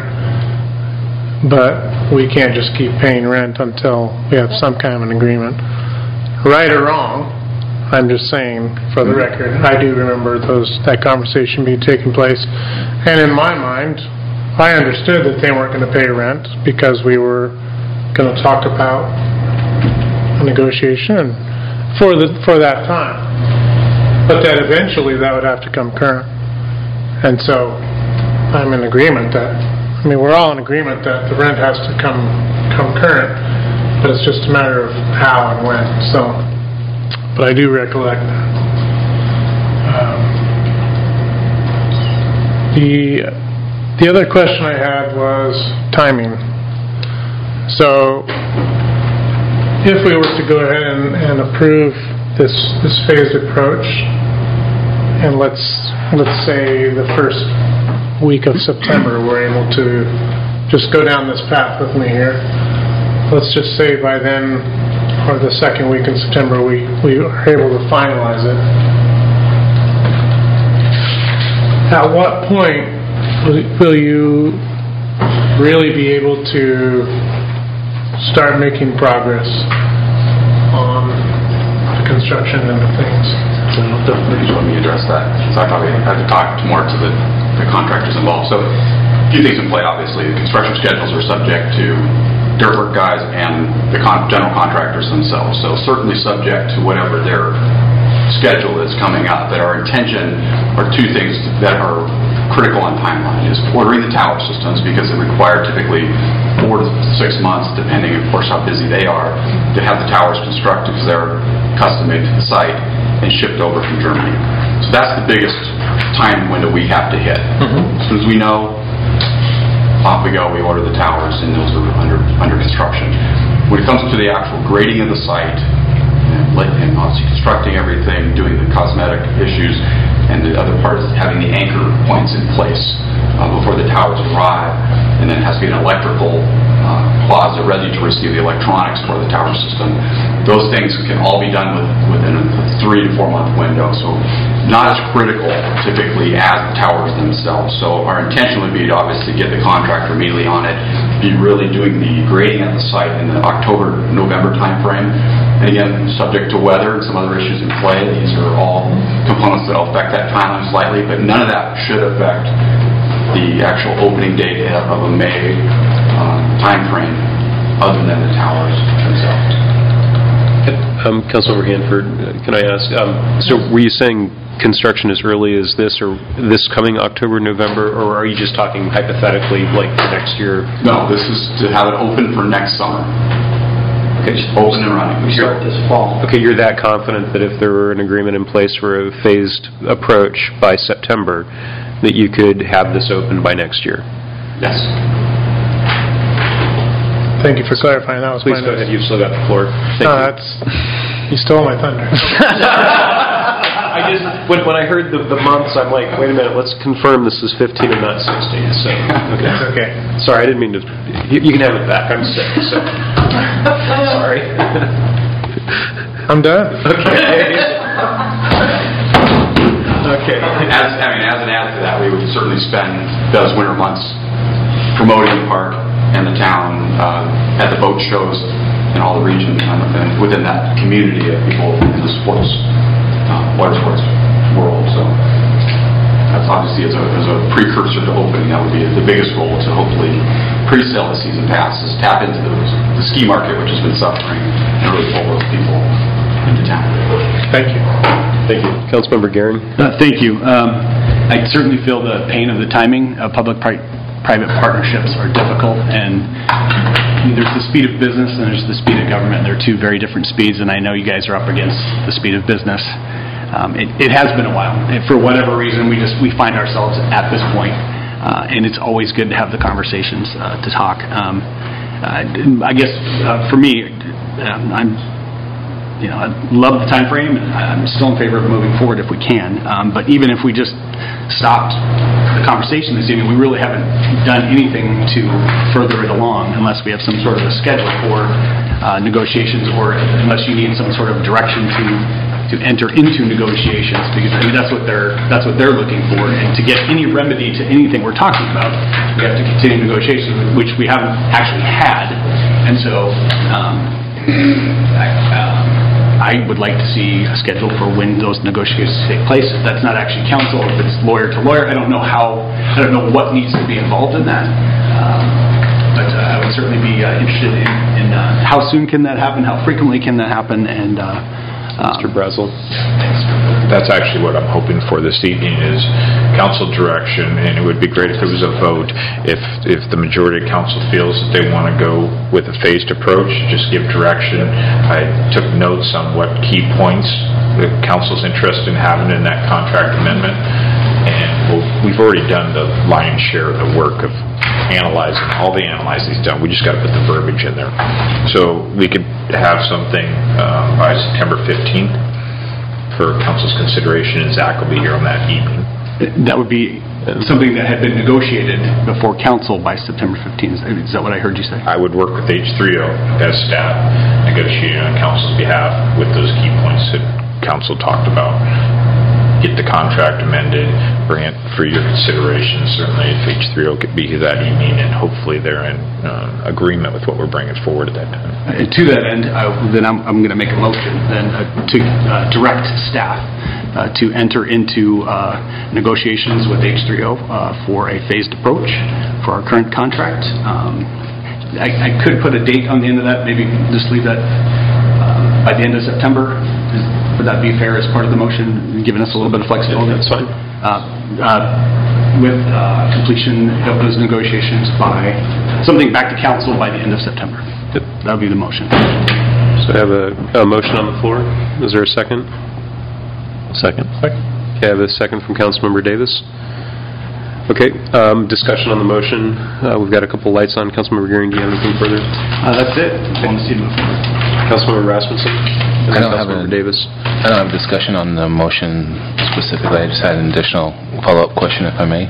but we can't just keep paying rent until we have some kind of an agreement. Right or wrong, I'm just saying, for the record, I do remember those that conversation being taking place. And in my mind, I understood that they weren't going to pay rent because we were going to talk about a negotiation for the for that time. But that eventually that would have to come current. And so I'm in agreement that, I mean, we're all in agreement that the rent has to come come current, but it's just a matter of how and when. So, but I do recollect that. Um, the, the other question I had was timing. So if we were to go ahead and, and approve this this phased approach, and let's let's say the first week of September we're able to just go down this path with me here. Let's just say by then, or the second week in September, we, we are able to finalize it. At what point will, will you really be able to start making progress on construction and things? Definitely just want me to address that. So I probably have to talk more to the, the contractors involved. So a few things in play, obviously. The construction schedules are subject to dirt work guys and the con- general contractors themselves. So certainly subject to whatever their schedule is coming up. But our intention are two things that are critical on timeline is ordering the tower systems, because they require typically four to six months, depending, of course, how busy they are, to have the towers constructed, because they're custom made to the site and shipped over from Germany. So that's the biggest time window we have to hit. Mm-hmm. As soon as we know, off we go, we order the towers, and those are under under construction. When it comes to the actual grading of the site, and, and obviously constructing everything, doing the cosmetic issues, and the other part is having the anchor points in place uh, before the towers arrive, and then it has to be an electrical uh, closet ready to receive the electronics for the tower system. Those things can all be done with, within a three to four month window, so not as critical typically as the towers themselves. So our intention would be to obviously get the contractor immediately on it, be really doing the grading at the site in the October, November timeframe. And again, subject to weather and some other issues in play, these are all components that will affect that timeline slightly, but none of that should affect the actual opening date of a May uh, timeframe, other than the towers themselves. Um, Councilmember Hanford, uh, can I ask, um, so were you saying construction as early as this, or this coming October, November, or are you just talking hypothetically, like for next year? No, this is to have it open for next summer. Okay, just open and running. We start this fall. Okay, you're that confident that if there were an agreement in place for a phased approach by September, that you could have this open by next year? Yes. Thank you for clarifying. That was Please my go notes. ahead. You've still got the floor. Thank No, you. that's, you stole my thunder. I just, when, when I heard the, the months, I'm like, wait a minute, let's confirm this is fifteen and not sixteen. So, okay. Okay. Sorry, I didn't mean to. You, you can have it back. I'm sick. So, sorry. I'm done. Okay. Okay. As, I mean, as an add to that, we would certainly spend those winter months promoting the park and the town uh, at the boat shows in all the regions and within, within that community of people in the sports, uh, water sports world. So that's obviously as a, as a precursor to opening, that would be the biggest goal to hopefully pre-sale the season passes, tap into the, the ski market, which has been suffering, and really pull those people into town. Thank you. Thank you. Councilmember Garing? Uh, Thank you. Um, I certainly feel the pain of the timing. Uh, Public-private partnerships are difficult, and there's the speed of business and there's the speed of government. They're two very different speeds, and I know you guys are up against the speed of business. Um, it, it has been a while. And for whatever reason, we just we find ourselves at this point, uh, and it's always good to have the conversations uh, to talk. Um, uh, I guess uh, for me, uh, I'm You know, I love the time frame, and I'm still in favor of moving forward if we can. Um, but even if we just stopped the conversation this evening, we really haven't done anything to further it along unless we have some sort of a schedule for uh, negotiations, or unless you need some sort of direction to to enter into negotiations, because I think that's what they're that's what they're looking for. And to get any remedy to anything we're talking about, we have to continue negotiations, which we haven't actually had. And so. Um, I, um, I would like to see a schedule for when those negotiations take place. If that's not actually council, if it's lawyer to lawyer, I don't know how, I don't know what needs to be involved in that. Um, but uh, I would certainly be uh, interested in, in uh, how soon can that happen, how frequently can that happen, and uh, Mister Brazel. That's actually what I'm hoping for this evening is council direction, and it would be great if there was a vote. If if the majority of council feels that they want to go with a phased approach, just give direction. I took notes on what key points the council's interested in having in that contract amendment, and we'll, we've already done the lion's share of the work of analyzing. All the analyzing is done. We just got to put the verbiage in there. So we could have something uh, by September fifteenth for council's consideration, and Zach will be here on that evening. That would be something that had been negotiated before council by September fifteenth. Is that what I heard you say? I would work with H three O as staff, negotiating on council's behalf with those key points that council talked about. Get the contract amended, bring it for your consideration. Certainly if H three O could be here that evening, and hopefully they're in uh, agreement with what we're bringing forward at that time. Uh, to that end, I, then I'm, I'm going to make a motion then uh, to uh, direct staff uh, to enter into uh, negotiations with H three O uh, for a phased approach for our current contract. Um, I, I could put a date on the end of that, maybe just leave that uh, by the end of September. Would that be fair as part of the motion, giving us a little bit of flexibility? That's fine. Uh, uh, with uh, completion of those negotiations by, something back to council by the end of September. That would be the motion. So I have a, a motion on the floor. Is there a second? Second. Okay, I have a second from Councilmember Davis. Okay, um, discussion on the motion. Uh, we've got a couple lights on. Councilmember Gearing, do you have anything further? Uh, that's it. I want to see it move forward. Councilmember Rasmussen? I don't have a, Davis. I don't have discussion on the motion specifically. I just had an additional follow-up question, if I may.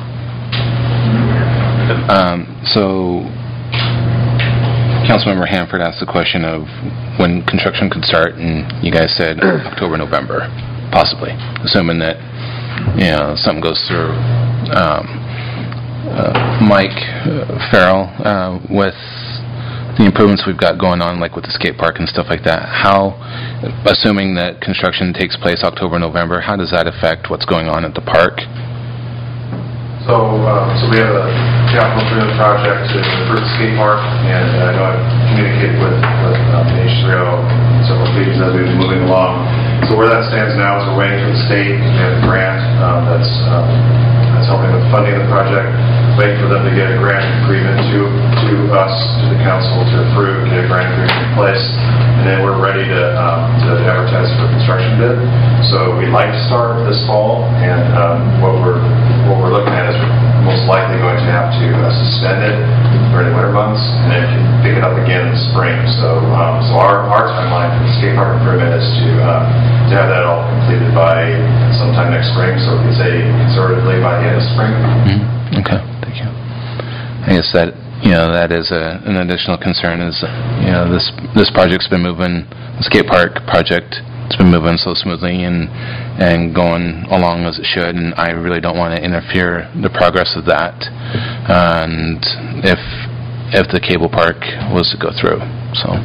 Um, so, Councilmember Hanford asked the question of when construction could start, and you guys said October, November, possibly, assuming that you know something goes through. Um, uh, Mike uh, Farrell, uh, with the improvements we've got going on, like with the skate park and stuff like that, how, assuming that construction takes place October, November, how does that affect what's going on at the park? So, uh, so we have a capital improvement project to improve the skate park, and I know I've communicated with, with um, H three O several occasions as we've been moving along. So where that stands now is we're waiting for the state. We have a grant um, that's um, that's helping with funding of the project. Waiting for them to get a grant agreement to to us, to the council, to approve, get a grant agreement in place, and then we're ready to um, to advertise for a construction bid. So we'd like to start this fall, and um, what we're what we're looking at is we're most likely going to have to uh, suspend it during the winter months, and then pick it up again in the spring. So um, so our our timeline for the skate park improvement is to um, to have that all completed by sometime next spring. So we could say conservatively by the end of spring. Mm-hmm. Okay. I guess that you know, that is a, an additional concern is, you know, this, this project's been moving, the skate park project, it's been moving so smoothly and, and going along as it should, and I really don't want to interfere the progress of that. And if, if the cable park was to go through, so.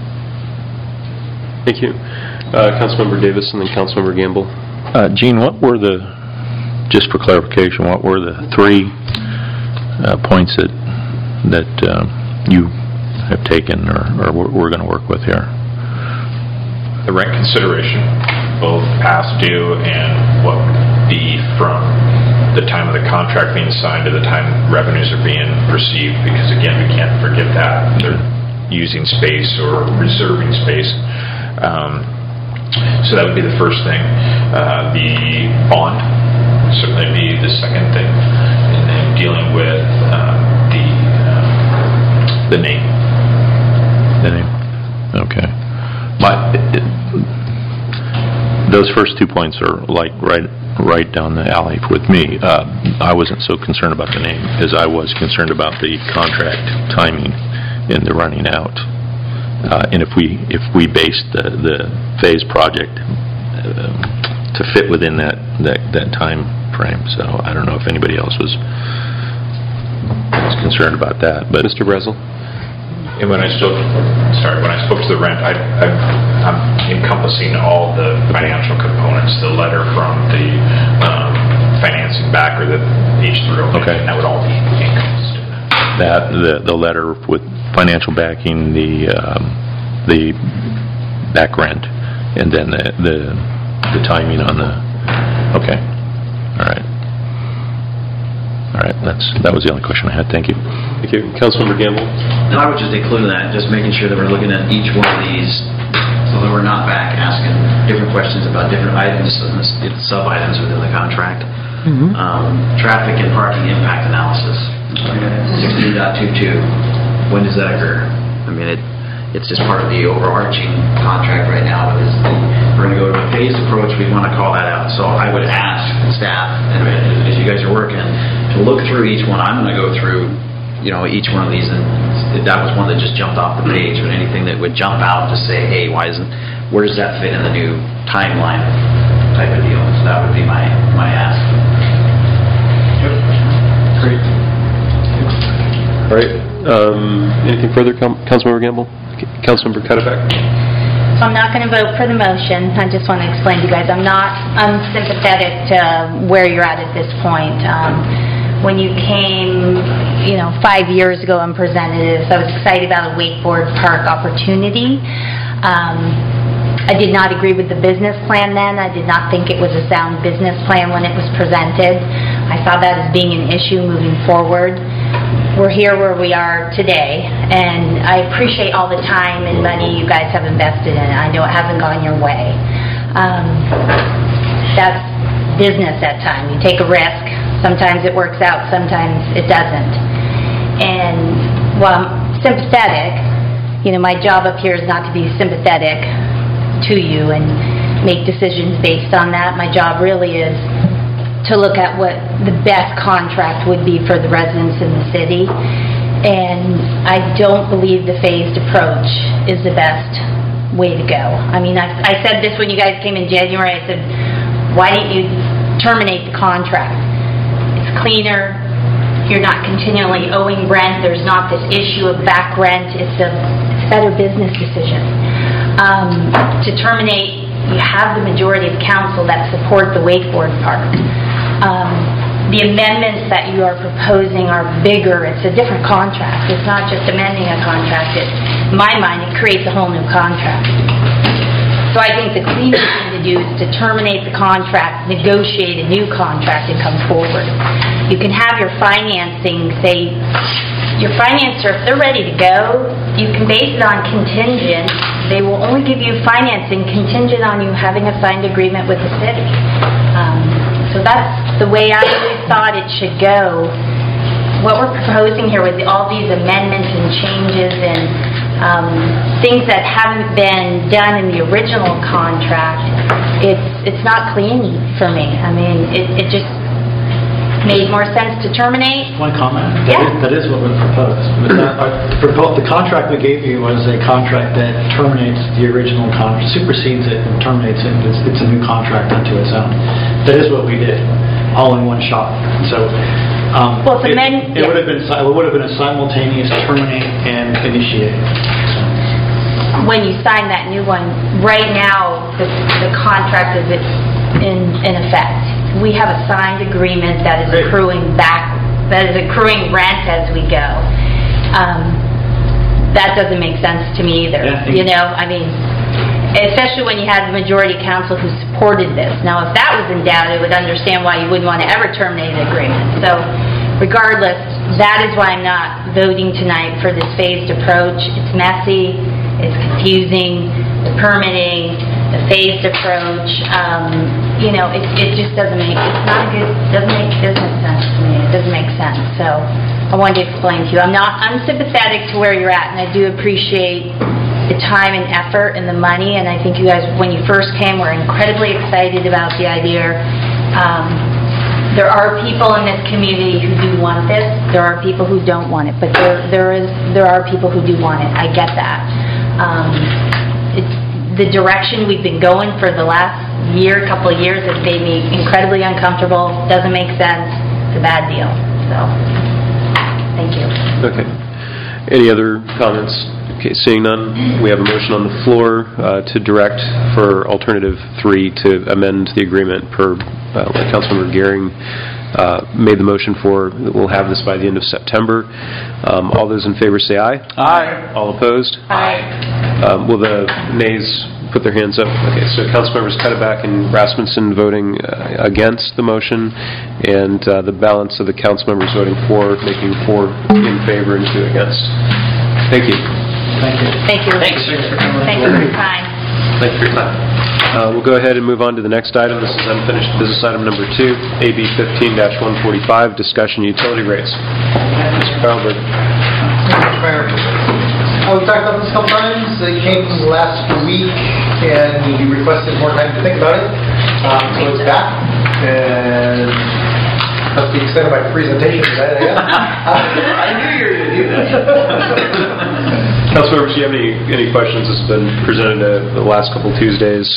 Thank you. Uh, Councilmember Davis and then Councilmember Gamble. Uh, Gene, what were the, just for clarification, what were the three uh, points that that um, you have taken or, or we're, we're going to work with here? The rent consideration, both past due and what would be from the time of the contract being signed to the time revenues are being received, because again, we can't forget that. They're using space or reserving space. Um, so that would be the first thing. Uh, the bond would certainly be the second thing. And then dealing with uh, the uh, the name. The name. Okay. My, it, it, those first two points are like right right down the alley with me. Uh, I wasn't so concerned about the name as I was concerned about the contract timing and the running out. Uh, and if we if we based the the phase project uh, to fit within that, that that time frame, so I don't know if anybody else was was concerned about that. But Mister Breslin. And when I spoke, sorry, when I spoke to the rent, I, I, I'm encompassing all the financial components, the letter from the um, financing backer that H three O, okay, and that would all be encompassed in that. That the the letter with financial backing, the um, the back rent, and then the, the the timing on the. Okay, all right, all right. That's that was the only question I had. Thank you. Thank you, Councilmember Gamble. No, I would just include that, just making sure that we're looking at each one of these, so that we're not back asking different questions about different items and the sub-items within the contract. Mm-hmm. Um, traffic and parking impact analysis, sixteen point two two. When does that occur? I mean, it, it's just part of the overarching contract right now. Is the, we're going to go to a phased approach. We want to call that out. So I would ask staff, and as you guys are working, to look through each one. I'm going to go through, you know, each one of these, and that was one that just jumped off the page. But anything that would jump out to say, hey, why isn't? Where does that fit in the new timeline type of deal? So that would be my my ask. Great. All right. Um, anything further, Councilmember Gamble? Councilmember Cuddeback? So I'm not going to vote for the motion. I just want to explain to you guys, I'm not unsympathetic to where you're at at this point. Um, when you came, you know, five years ago and presented this, I was excited about a wakeboard park opportunity. Um, I did not agree with the business plan then. I did not think it was a sound business plan when it was presented. I saw that as being an issue moving forward. We're here where we are today, and I appreciate all the time and money you guys have invested in it. I know it hasn't gone your way. Um, that's business at times. You take a risk. Sometimes it works out, sometimes it doesn't. And while I'm sympathetic, you know, my job up here is not to be sympathetic to you and make decisions based on that. My job really is to look at what the best contract would be for the residents in the city. And I don't believe the phased approach is the best way to go. I mean, I, I said this when you guys came in January. I said, why didn't you terminate the contract? It's cleaner. You're not continually owing rent. There's not this issue of back rent. It's a, it's a better business decision. Um, to terminate, you have the majority of council that support the wakeboard park. Um, the amendments that you are proposing are bigger. It's a different contract. It's not just amending a contract. It, in my mind, it creates a whole new contract. So I think the cleanest thing to do is to terminate the contract, negotiate a new contract, and come forward. You can have your financing, say, your financer, if they're ready to go, you can base it on contingent. They will only give you financing contingent on you having a signed agreement with the city. Um, so that's the way I always thought it should go. What we're proposing here with all these amendments and changes and um, things that haven't been done in the original contract, it's it's not clean for me. I mean, it, it just made more sense to terminate. One comment? Yeah. That is, that is what was proposed. But that, uh, propo- the contract we gave you was a contract that terminates the original contract, supersedes it and terminates it. It's, it's a new contract unto its own. That is what we did, all in one shot. So um, well, so it, then, it yeah. would have been si- it would have been a simultaneous terminate and initiate. When you sign that new one, right now, the, the contract is in, in effect. We have a signed agreement that is accruing back, that is accruing rent as we go. Um, that doesn't make sense to me either. Yeah, you know, I mean, especially when you had the majority council who supported this. Now, if that was in doubt, I would understand why you wouldn't want to ever terminate an agreement. So, regardless, that is why I'm not voting tonight for this phased approach. It's messy. It's confusing, the permitting, the phased approach, um, you know, it, it just doesn't make, it's not a good, doesn't make business sense to me. It doesn't make sense. So I wanted to explain to you. I'm not unsympathetic to where you're at, and I do appreciate the time and effort and the money, and I think you guys, when you first came, were incredibly excited about the idea. Um, There are people in this community who do want this. There are people who don't want it, but there there is there are people who do want it. I get that. Um, it's the direction we've been going for the last year, couple of years, has made me incredibly uncomfortable. Doesn't make sense. It's a bad deal. So, thank you. Okay. Any other comments? Okay, seeing none, we have a motion on the floor uh, to direct for alternative three to amend the agreement per uh, what Councilmember Gehring uh, made the motion for. We'll have this by the end of September. Um, all those in favor say aye. Aye. All opposed? Aye. Um, will the nays put their hands up? Okay, so Councilmembers Cuddeback and Rasmussen voting uh, against the motion, and uh, the balance of the council members voting for, making four in favor and two against. Thank you. Thank you. Thank you. Thanks. Thank you for your time. Thank you for your time. Uh, we'll go ahead and move on to the next item. This is unfinished business item number two, A B fifteen dash one forty-five, discussion utility rates. Mister Feilberg. Mister Mayor, uh, we talked about this a couple times. It came last week, and you requested more time to think about it. Um, so it's back, and that's the extent of my presentation today. I knew you were going to do that. Councilmembers, do you have any, any questions? This has been presented uh, the last couple Tuesdays.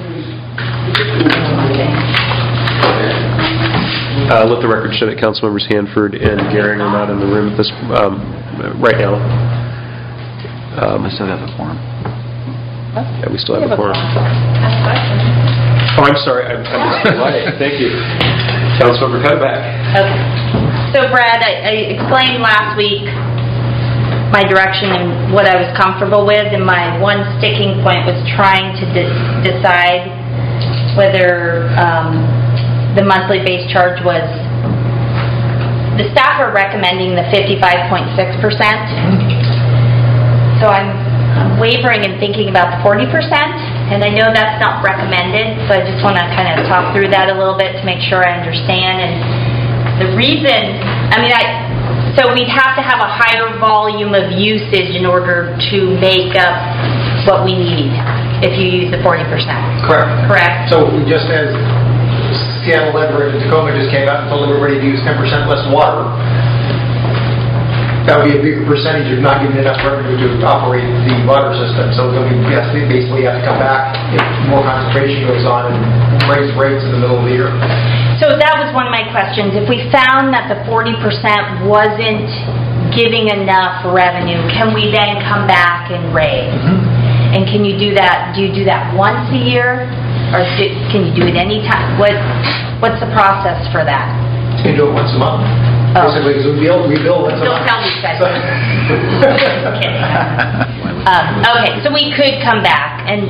Uh, let the record show that Councilmembers Hanford and Gehring are not in the room at this um, right now. Um, I still got the form. Yeah, we still have a quorum. Oh, I'm sorry. I'm, I'm right. Thank you. Councilmember Cuddeback. Okay. So, Brad, I, I explained last week my direction and what I was comfortable with, and my one sticking point was trying to de- decide whether um, the monthly base charge was, the staff are recommending the fifty-five point six percent, so I'm, I'm wavering and thinking about the forty percent, and I know that's not recommended, so I just want to kind of talk through that a little bit to make sure I understand. And the reason, I mean, I so we'd have to have a higher volume of usage in order to make up what we need if you use the forty percent. Correct. Correct. So we just as Seattle, Everett, and Tacoma just came out and told everybody to use ten percent less water, that would be a bigger percentage of not giving enough revenue to operate the water system. So then we have to basically have to come back if more concentration goes on and raise rates in the middle of the year. So that was one of my questions. If we found that the forty percent wasn't giving enough revenue, can we then come back and raise? Mm-hmm. And can you do that? Do you do that once a year, or do, can you do it any time? What What's the process for that? You can do it once a month. Oh. Basically, because we bill, we bill once a Don't month. tell me guys. Okay. Um, okay, so we could come back, and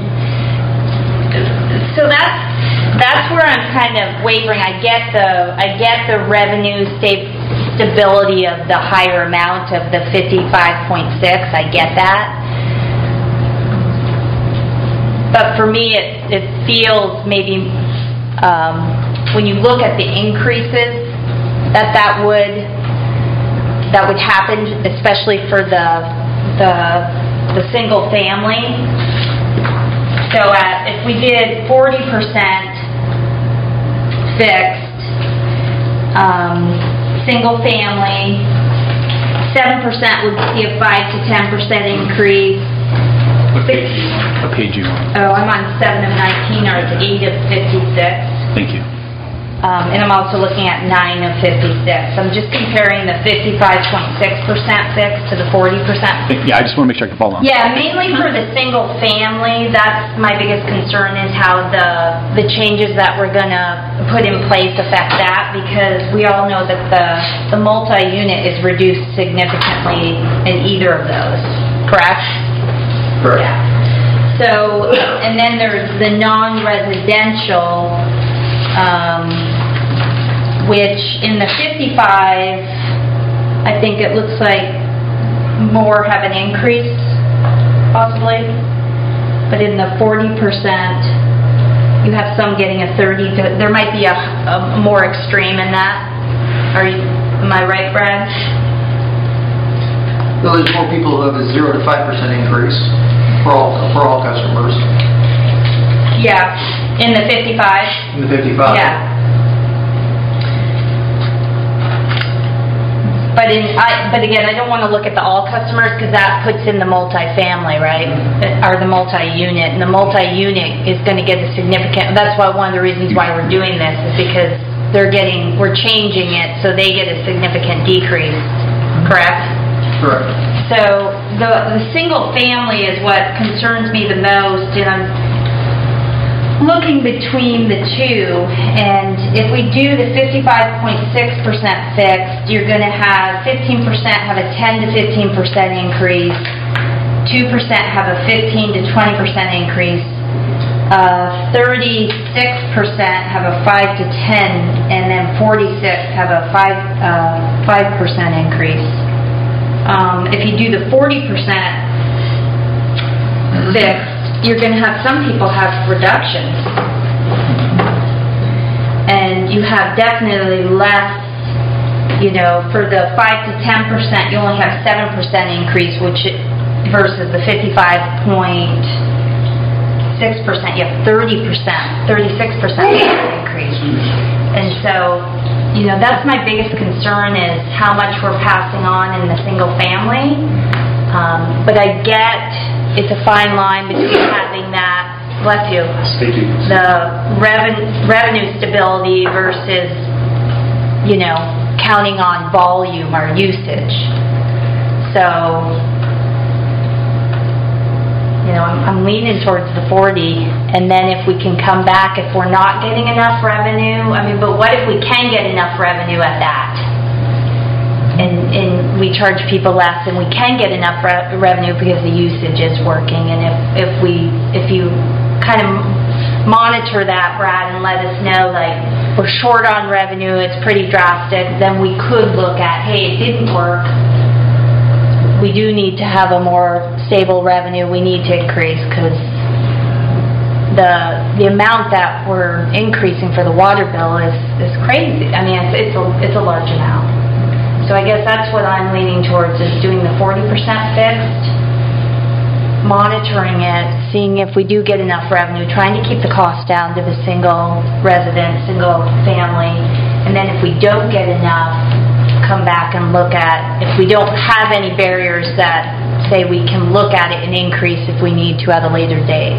so that's that's where I'm kind of wavering. I get the I get the revenue sta- stability of the higher amount of the fifty-five point six. I get that, but for me, it it feels maybe um, when you look at the increases that that would that would happen, especially for the the the single family. So at, if we did forty percent fixed, Um, Single family, seven percent would see a five to ten percent increase. What page are you on? What page are you on? Oh, I'm on seven of nineteen, or it's eight of fifty-six. Thank you. Um, and I'm also looking at nine of fifty-six. I'm just comparing the fifty-five point six percent fixed to the forty percent. Yeah, I just want to make sure I can follow on. Yeah, mainly for the single family, that's my biggest concern, is how the, the changes that we're gonna put in place affect that, because we all know that the, the multi-unit is reduced significantly in either of those, correct? Correct. Yeah. So, and then there's the non-residential, um, which in the fifty-five, I think it looks like more have an increase, possibly. But in the forty percent, you have some getting a thirty, to, there might be a, a more extreme in that. Are you, am I right, Brad? Well, there's more people who have a zero to five percent increase for all, for all customers. Yeah, in the fifty-five. In the fifty-five. Yeah. But in, I, but again, I don't want to look at the all customers, because that puts in the multifamily, right? Or the multi-unit, and the multi-unit is going to get a significant, that's why one of the reasons why we're doing this is because they're getting, we're changing it so they get a significant decrease, correct? Correct. So the, the single family is what concerns me the most, and I'm looking between the two, and if we do the fifty-five point six percent fixed, you're going to have fifteen percent have a ten to fifteen percent increase, two percent have a fifteen to twenty percent increase, uh, thirty-six percent have a five to ten, and then forty-six have a five, uh, five percent increase. Um, if you do the forty percent fixed, you're going to have some people have reductions. And you have definitely less, you know, for the five to ten percent, you only have seven percent increase, which versus the fifty-five point six percent, you have thirty percent, thirty-six percent increase. And so, you know, that's my biggest concern, is how much we're passing on in the single family. Um, but I get it's a fine line between having that, bless you, the revenue, revenue stability versus, you know, counting on volume or usage. So, you know, I'm, I'm leaning towards the forty, and then if we can come back, if we're not getting enough revenue, I mean, but what if we can get enough revenue at that? And, and we charge people less, and we can get enough re- revenue because the usage is working. And if, if we, if you kind of monitor that, Brad, and let us know, like, we're short on revenue, it's pretty drastic, then we could look at, hey, it didn't work. We do need to have a more stable revenue. We need to increase, because the the amount that we're increasing for the water bill is, is crazy. I mean, it's, it's a it's a large amount. So I guess that's what I'm leaning towards, is doing the forty percent fixed, monitoring it, seeing if we do get enough revenue, trying to keep the cost down to the single resident, single family, and then if we don't get enough, come back and look at, if we don't have any barriers that say we can look at it and increase if we need to at a later date.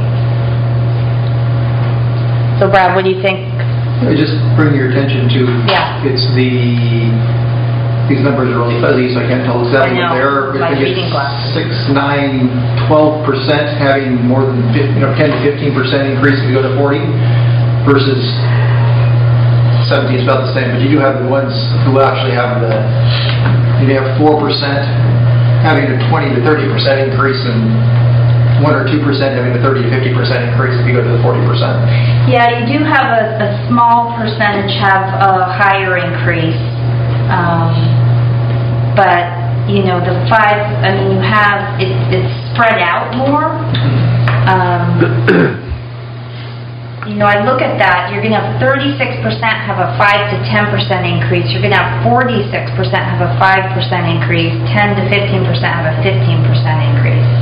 So Brad, what do you think? I just bring your attention to, yeah. It's the, these numbers are really fuzzy, so I can't tell exactly what they are. My I think reading it's glasses. six, nine, twelve percent having more than fifteen, you know, ten to fifteen percent increase if you go to forty, versus seventeen is about the same. But you do have the ones who actually have the, you have four percent having a twenty to thirty percent increase, and one or two percent having a thirty to fifty percent increase if you go to the forty percent. Yeah, you do have a, a small percentage have a higher increase. Um, but, you know, the five, I mean, you have, it, it's spread out more. Um, you know, I look at that, you're going to have thirty-six percent have a five to ten percent increase. You're going to have forty-six percent have a five percent increase. ten to fifteen percent have a fifteen percent increase.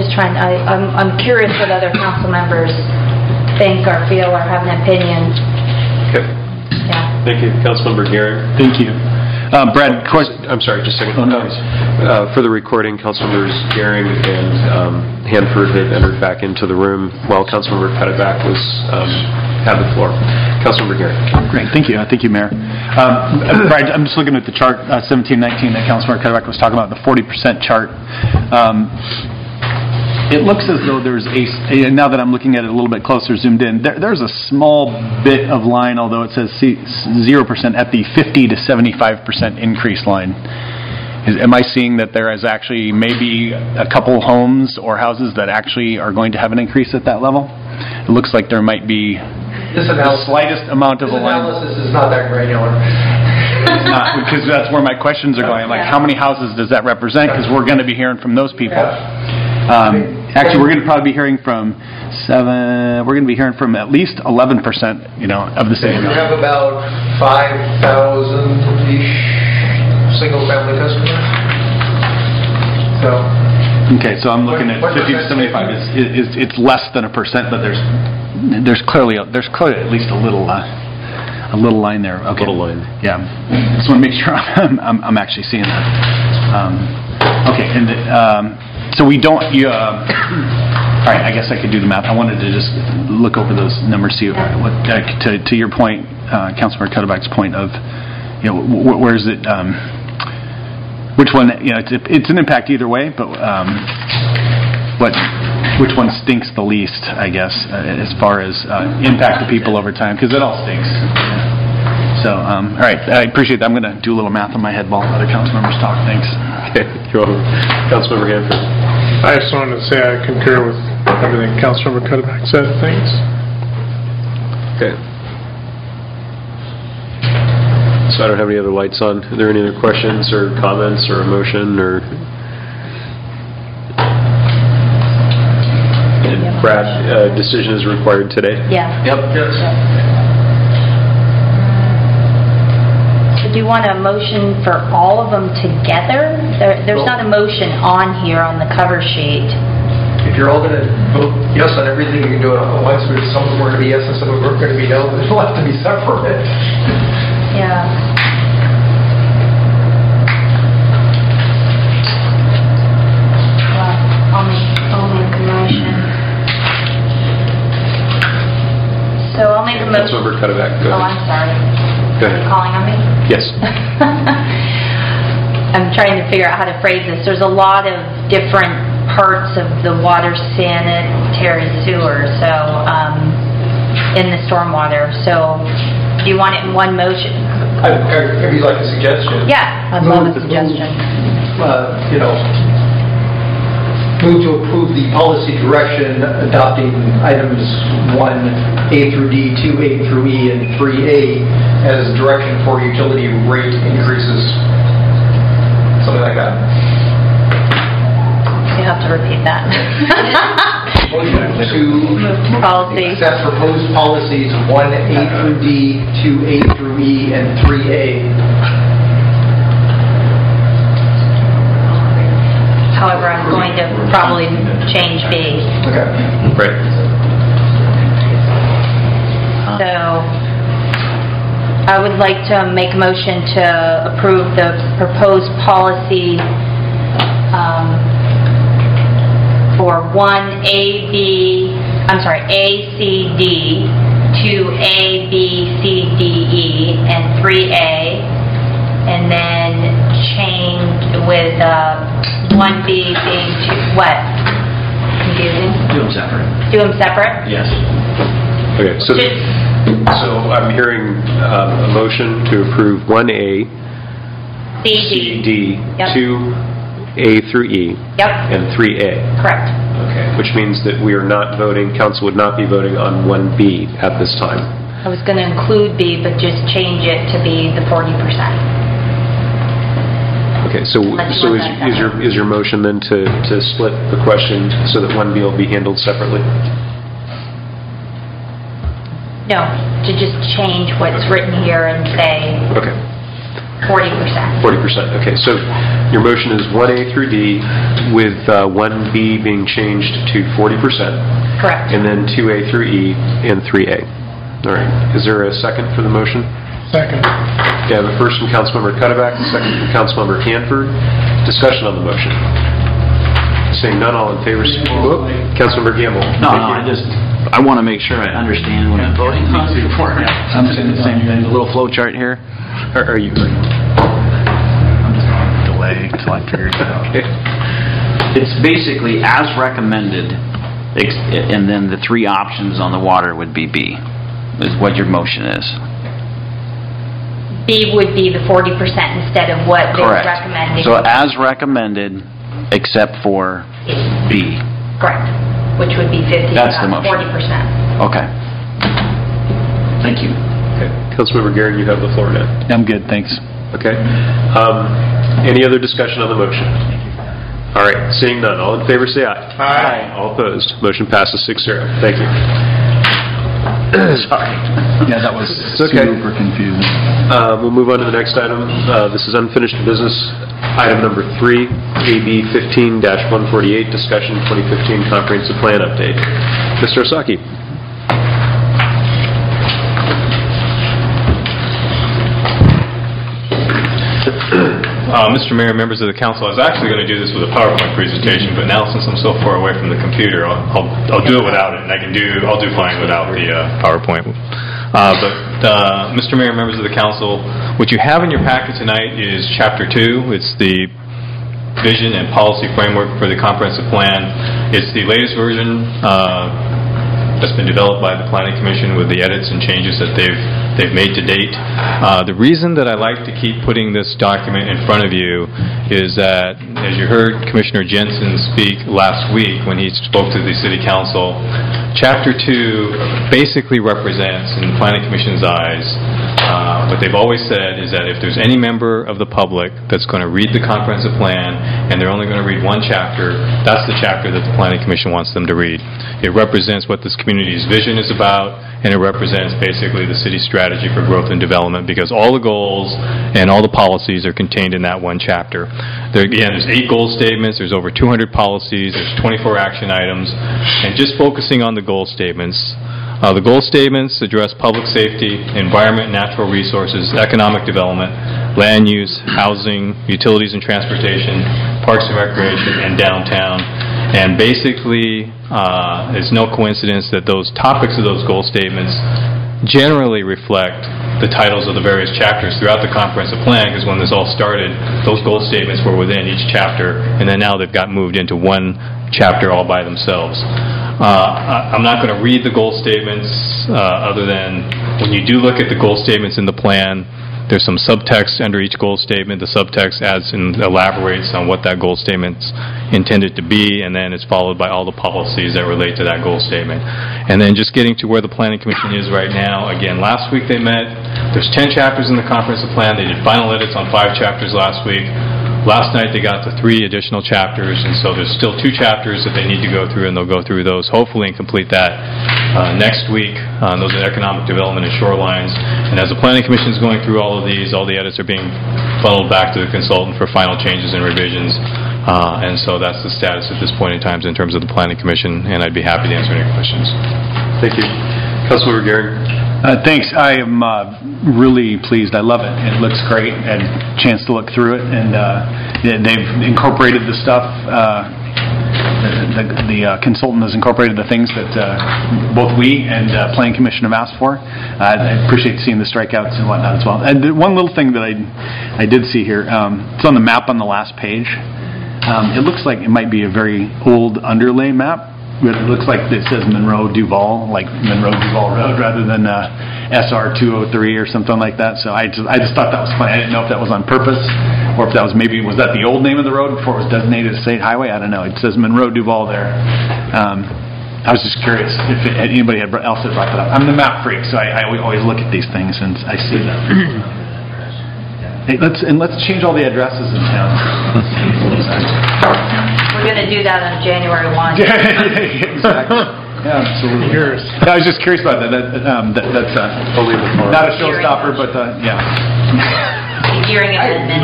just trying, I, I'm, I'm curious what other council members think or feel or have an opinion. Okay. Yeah. Thank you. Councilmember Gearing. Thank you. Um, Brad, question. I'm sorry, just a second. Oh, no. Uh, For the recording, Councilmembers Gearing and um, Hanford have entered back into the room while Councilmember Pettiback was, um, had the floor. Councilmember Gearing. Great, thank you. Thank you, Mayor. Um, Brad, I'm just looking at the chart, uh, seventeen nineteen, that Councilmember Pettiback was talking about, the forty percent chart. Um, It looks as though there's a, now that I'm looking at it a little bit closer, zoomed in, there, there's a small bit of line, although it says zero percent at the fifty to seventy-five percent increase line. Is, am I seeing that there is actually maybe a couple homes or houses that actually are going to have an increase at that level? It looks like there might be This the analysis, slightest amount of this a line. analysis is not that granular. It's not, because that's where my questions are going. Like, how many houses does that represent? Because we're going to be hearing from those people. Um, actually, we're going to probably be hearing from seven. We're going to be hearing from at least eleven percent, you know, of the same. We have about five thousand ish single-family customers. So. Okay, so I'm looking at fifty to seventy-five. It's, it's it's less than a percent, but there's there's clearly a, there's clearly at least a little uh, a little line there. Okay. Little line. Yeah. Just want to make sure I'm I'm, I'm actually seeing that. Um, okay, and um, so we don't. You, uh, all right, I guess I could do the math. I wanted to just look over those numbers, see what uh, to to your point, uh, Councilmember Cutterback's point of, you know, wh- where is it? Um, which one? You know, it's, it's an impact either way, but um, what? Which one stinks the least? I guess uh, as far as uh, impact to people over time, because it all stinks. So, um, all right, I appreciate that. I'm going to do a little math on my head while other council members talk. Thanks. Okay, you're welcome. Councilmember Hanford. I just wanted to say I concur with everything Councilmember Cutterback said. Thanks. Okay. So I don't have any other lights on. Are there any other questions or comments or a motion or? And Brad, uh, decision is required today? Yeah. Yep. Yes. So do you want a motion for all of them together? There, there's not a motion on here on the cover sheet. If you're all going to vote yes on everything, you can do it all at once. But some of them are going to be yes and some of them are going to be no. It'll have to be separate. Yeah. Well, I'll make, I'll make a motion. So I'll make a motion. Councilmember Cutterback, go Oh, ahead. I'm sorry. Go ahead. Are you calling on me? Yes. I'm trying to figure out how to phrase this. There's a lot of different parts of the water sanitary sewer, so um, in the stormwater. So do you want it in one motion? I, I, if you'd like a suggestion. Yeah, I'd love a suggestion. Uh, you know, move to approve the policy direction adopting items one A through D, two A through E, and three A as direction for utility rate increases. Something like that. You have to repeat that. Motion to Policy. accept proposed policies one A through D, two A through E, and three A. However, I'm going to probably change B. Okay. Right. So I would like to make a motion to approve the proposed policy um, for one A, B, I'm sorry, A, C, D, two A, B, C, D, E, and three A, and then change with uh, one B being two, what? Confusing? Do them separate. Do them separate? Yes. Okay, so, so I'm hearing um, a motion to approve one A, C, D. C, D, Yep. two A through E, Yep. and three A. Correct. Okay, which means that we are not voting, council would not be voting on one B at this time. I was going to include B, but just change it to be the forty percent. Okay, so Unless you so want is that is your is your motion then to to split the question so that one B will be handled separately? No, to just change what's written here and say, Okay. forty percent. forty percent, okay. So your motion is one A through D with uh, one B being changed to forty percent. Correct. And then two A through E and three A. All right. Is there a second for the motion? Second. Okay, I have a first from Councilmember Cuddeback, a second from Councilmember Hanford. Discussion on the motion. Seeing none, all in favor, say aye. Councilmember Gamble. No, no, I just, I want to make sure I understand what I'm voting on before. I'm saying the same thing, the little flow chart here. Are are you? I'm just on delay until I figure it out. It's basically as recommended, ex- and then the three options on the water would be B, is what your motion is. B would be the forty percent instead of what they're Correct. recommending. So as recommended, except for B. Correct. Which would be fifty, That's the motion. forty percent. Okay. Thank you. Okay. Councilmember Garrett, you have the floor now. I'm good, thanks. Okay. Um, Any other discussion on the motion? All right. Seeing none, all in favor say aye. Aye. All opposed. Motion passes six zero. Thank you. Sorry. Yeah, that was okay. super confusing. Uh, We'll move on to the next item. Uh, This is unfinished business. Item number three, A B fifteen dash one forty-eight, discussion twenty fifteen comprehensive plan update. Mister Osaki. Uh, Mister Mayor, members of the council, I was actually going to do this with a PowerPoint presentation, but now since I'm so far away from the computer, I'll, I'll, I'll do it without it, and I can do, I'll do fine without the uh, PowerPoint. Uh, but, uh, Mister Mayor, members of the council, what you have in your packet tonight is Chapter two. It's the vision and policy framework for the comprehensive plan. It's the latest version uh, that's been developed by the Planning Commission with the edits and changes that they've they've made to date. Uh, the reason that I like to keep putting this document in front of you is that, as you heard Commissioner Jensen speak last week when he spoke to the City Council, Chapter two basically represents, in the Planning Commission's eyes, uh, what they've always said is that if there's any member of the public that's going to read the comprehensive plan and they're only going to read one chapter, that's the chapter that the Planning Commission wants them to read. It represents what this community's vision is about, and it represents basically the city's strategy for growth and development, because all the goals and all the policies are contained in that one chapter. There, again, there's eight goal statements, there's over two hundred policies, there's twenty-four action items, and just focusing on the goal statements. Uh, the goal statements address public safety, environment, natural resources, economic development, land use, housing, utilities and transportation, parks and recreation, and downtown. And basically, uh, it's no coincidence that those topics of those goal statements generally reflect the titles of the various chapters throughout the comprehensive plan, because when this all started, those goal statements were within each chapter, and then now they've got moved into one chapter all by themselves. Uh, I'm not going to read the goal statements uh, other than when you do look at the goal statements in the plan, there's some subtext under each goal statement. The subtext adds and elaborates on what that goal statement's intended to be, and then it's followed by all the policies that relate to that goal statement. And then just getting to where the Planning Commission is right now, again, last week they met. There's ten chapters in the comprehensive plan. They did final edits on five chapters last week. Last night they got to three additional chapters, and so there's still two chapters that they need to go through, and they'll go through those hopefully and complete that uh, next week. Uh, those are economic development and shorelines. And as the Planning Commission is going through all of these, all the edits are being funneled back to the consultant for final changes and revisions. Uh, and so that's the status at this point in time in terms of the Planning Commission, and I'd be happy to answer any questions. Thank you. Councilmember Garrett. Uh, thanks. I am uh, really pleased. I love it. It looks great. I had a chance to look through it, and uh, they've incorporated the stuff. Uh, the the uh, consultant has incorporated the things that uh, both we and uh, Planning Commission have asked for. Uh, I appreciate seeing the strikeouts and whatnot as well. And the one little thing that I I did see here, um, it's on the map on the last page. Um, it looks like it might be a very old underlay map. But it looks like it says Monroe Duval, like Monroe Duval Road, rather than uh, S R two oh three or something like that. So I just, I just thought that was funny. I didn't know if that was on purpose, or if that was maybe, was that the old name of the road before it was designated a state highway? I don't know. It says Monroe Duval there. Um, I was just curious if it, anybody had, else had brought that up. I'm the map freak, so I, I always look at these things and I see them. Hey, let's and let's change all the addresses in town. We're going to do that on January first. Exactly. Yeah, absolutely. Yours. I was just curious about that. that, um, that that's uh, not a showstopper, but uh, yeah. hearing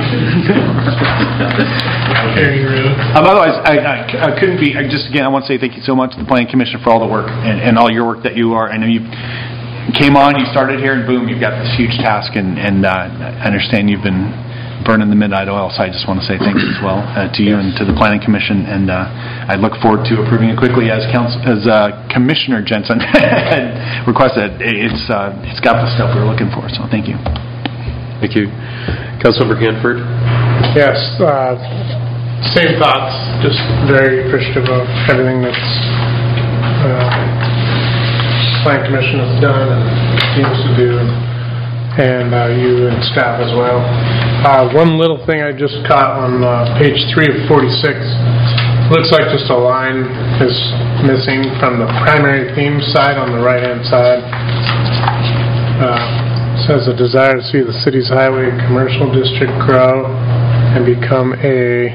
amendment. Um, Otherwise, I I- I couldn't be, I just, again, I want to say thank you so much to the Planning Commission for all the work and and all your work that you are. I know you came on, you started here, and boom, you've got this huge task, and and uh, I understand you've been burning the midnight oil, so I just want to say thank you as well uh, to you and to the Planning Commission, and uh, I look forward to approving it quickly as council, as uh, Commissioner Jensen had requested. It's uh, it's got the stuff we were looking for, so thank you. Thank you. Councilmember Hanford? Yes, uh, same thoughts, just very appreciative of everything that's uh, Planning Commission has done and continues to do, and uh, you and staff as well. Uh, one little thing I just caught on uh, page three of forty-six, looks like just a line is missing from the primary theme side on the right-hand side. Uh, says a desire to see the city's highway commercial district grow and become a,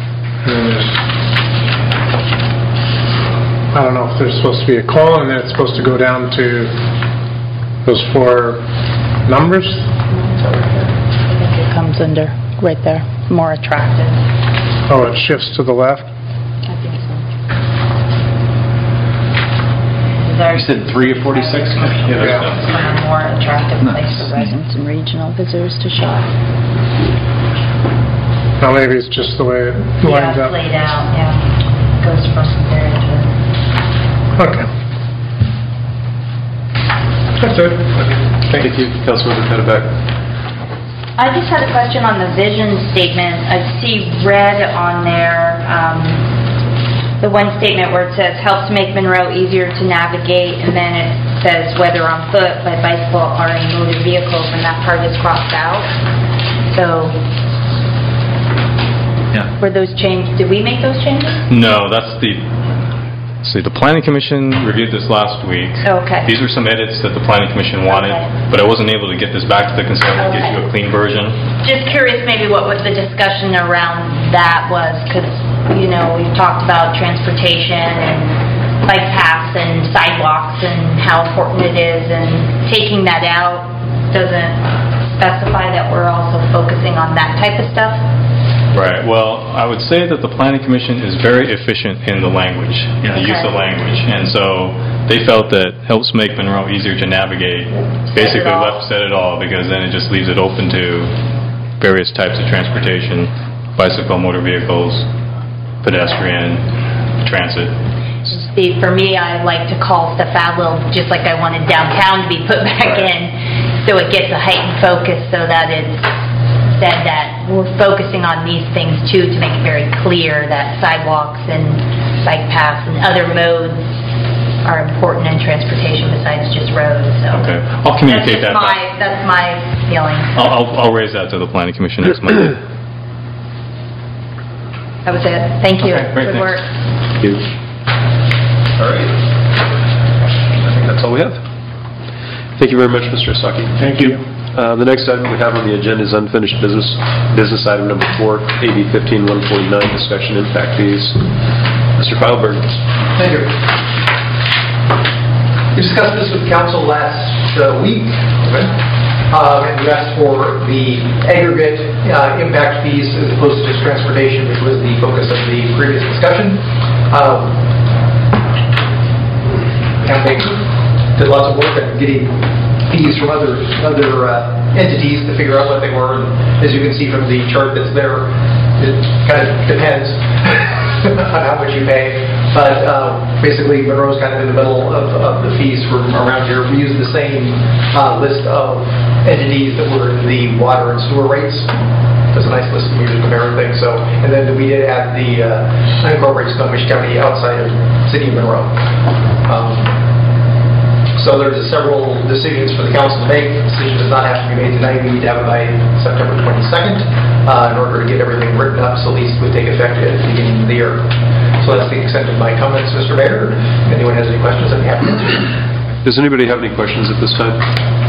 I don't know if there's supposed to be a colon and then it's supposed to go down to those four numbers. I think it comes under, right there, more attractive. Oh, it shifts to the left? I think so. You said three of forty-six? Yeah. A more attractive place for residents and regional visitors to shop. Well, maybe it's just the way it lines Yeah, up. it's laid out, yeah. Goes from there to... Okay. That's it. Thank you. Councilmember Cuddeback? I just had a question on the vision statement. I see red on there, um, the one statement where it says, helps make Monroe easier to navigate, and then it says whether on foot, by bicycle, or in motor vehicles, and that part is crossed out. So, Yeah. were those changed? Did we make those changes? No, that's the, see, the Planning Commission reviewed this last week. Okay. These are some edits that the Planning Commission wanted, but I wasn't able to get this back to the consent to get you a clean version. Just curious maybe what was the discussion around that was, because, you know, we've talked about transportation and bike paths and sidewalks and how important it is, and taking that out doesn't specify that we're also focusing on that type of stuff? Right, well, I would say that the Planning Commission is very efficient in the language, in the use of language, and so they felt that helps make Monroe easier to navigate, basically left said it all, because then it just leaves it open to various types of transportation, bicycle, motor vehicles, pedestrian, transit. See, for me, I like to call stuff out a little, just like I wanted downtown to be put back in, so it gets a heightened focus, so that it's said that we're focusing on these things too, to make it very clear that sidewalks and bike paths and other modes are important in transportation besides just roads, so. Okay, I'll communicate That's that just back. my, that's my feeling. I'll, I'll, I'll raise that to the Planning Commission next Monday. That was it. Thank you. Okay, great, Good thanks. work. Thank you. All right. I think that's all we have. Thank you very much, Mister Osaki. Thank you. Uh, The next item we have on the agenda is unfinished business. Business item number four, A B fifteen one forty-nine, discussion impact fees. Mister Feilberg. Thank you. We discussed this with council last uh, week, uh, and we asked for the aggregate uh, impact fees as opposed to just transportation, which was the focus of the previous discussion. Um, Count Baker did lots of work at getting fees from other other uh, entities to figure out what they were, and as you can see from the chart that's there, it kind of depends on how much you pay. But uh, basically, Monroe's kind of in the middle of, of the fees from around here. We use the same uh, list of entities that were in the water and sewer rates. That's a nice list when you're comparing things. So, and then we did add the uh, unincorporated Snohomish County outside of City of Monroe. Um, So there's several decisions for the council to make. The decision does not have to be made tonight. We need to have it by September twenty-second uh, in order to get everything written up, so at least it would take effect at the beginning of the year. So that's the extent of my comments, Mister Mayor. If anyone has any questions, I'd be happy to answer. Does anybody have any questions at this time?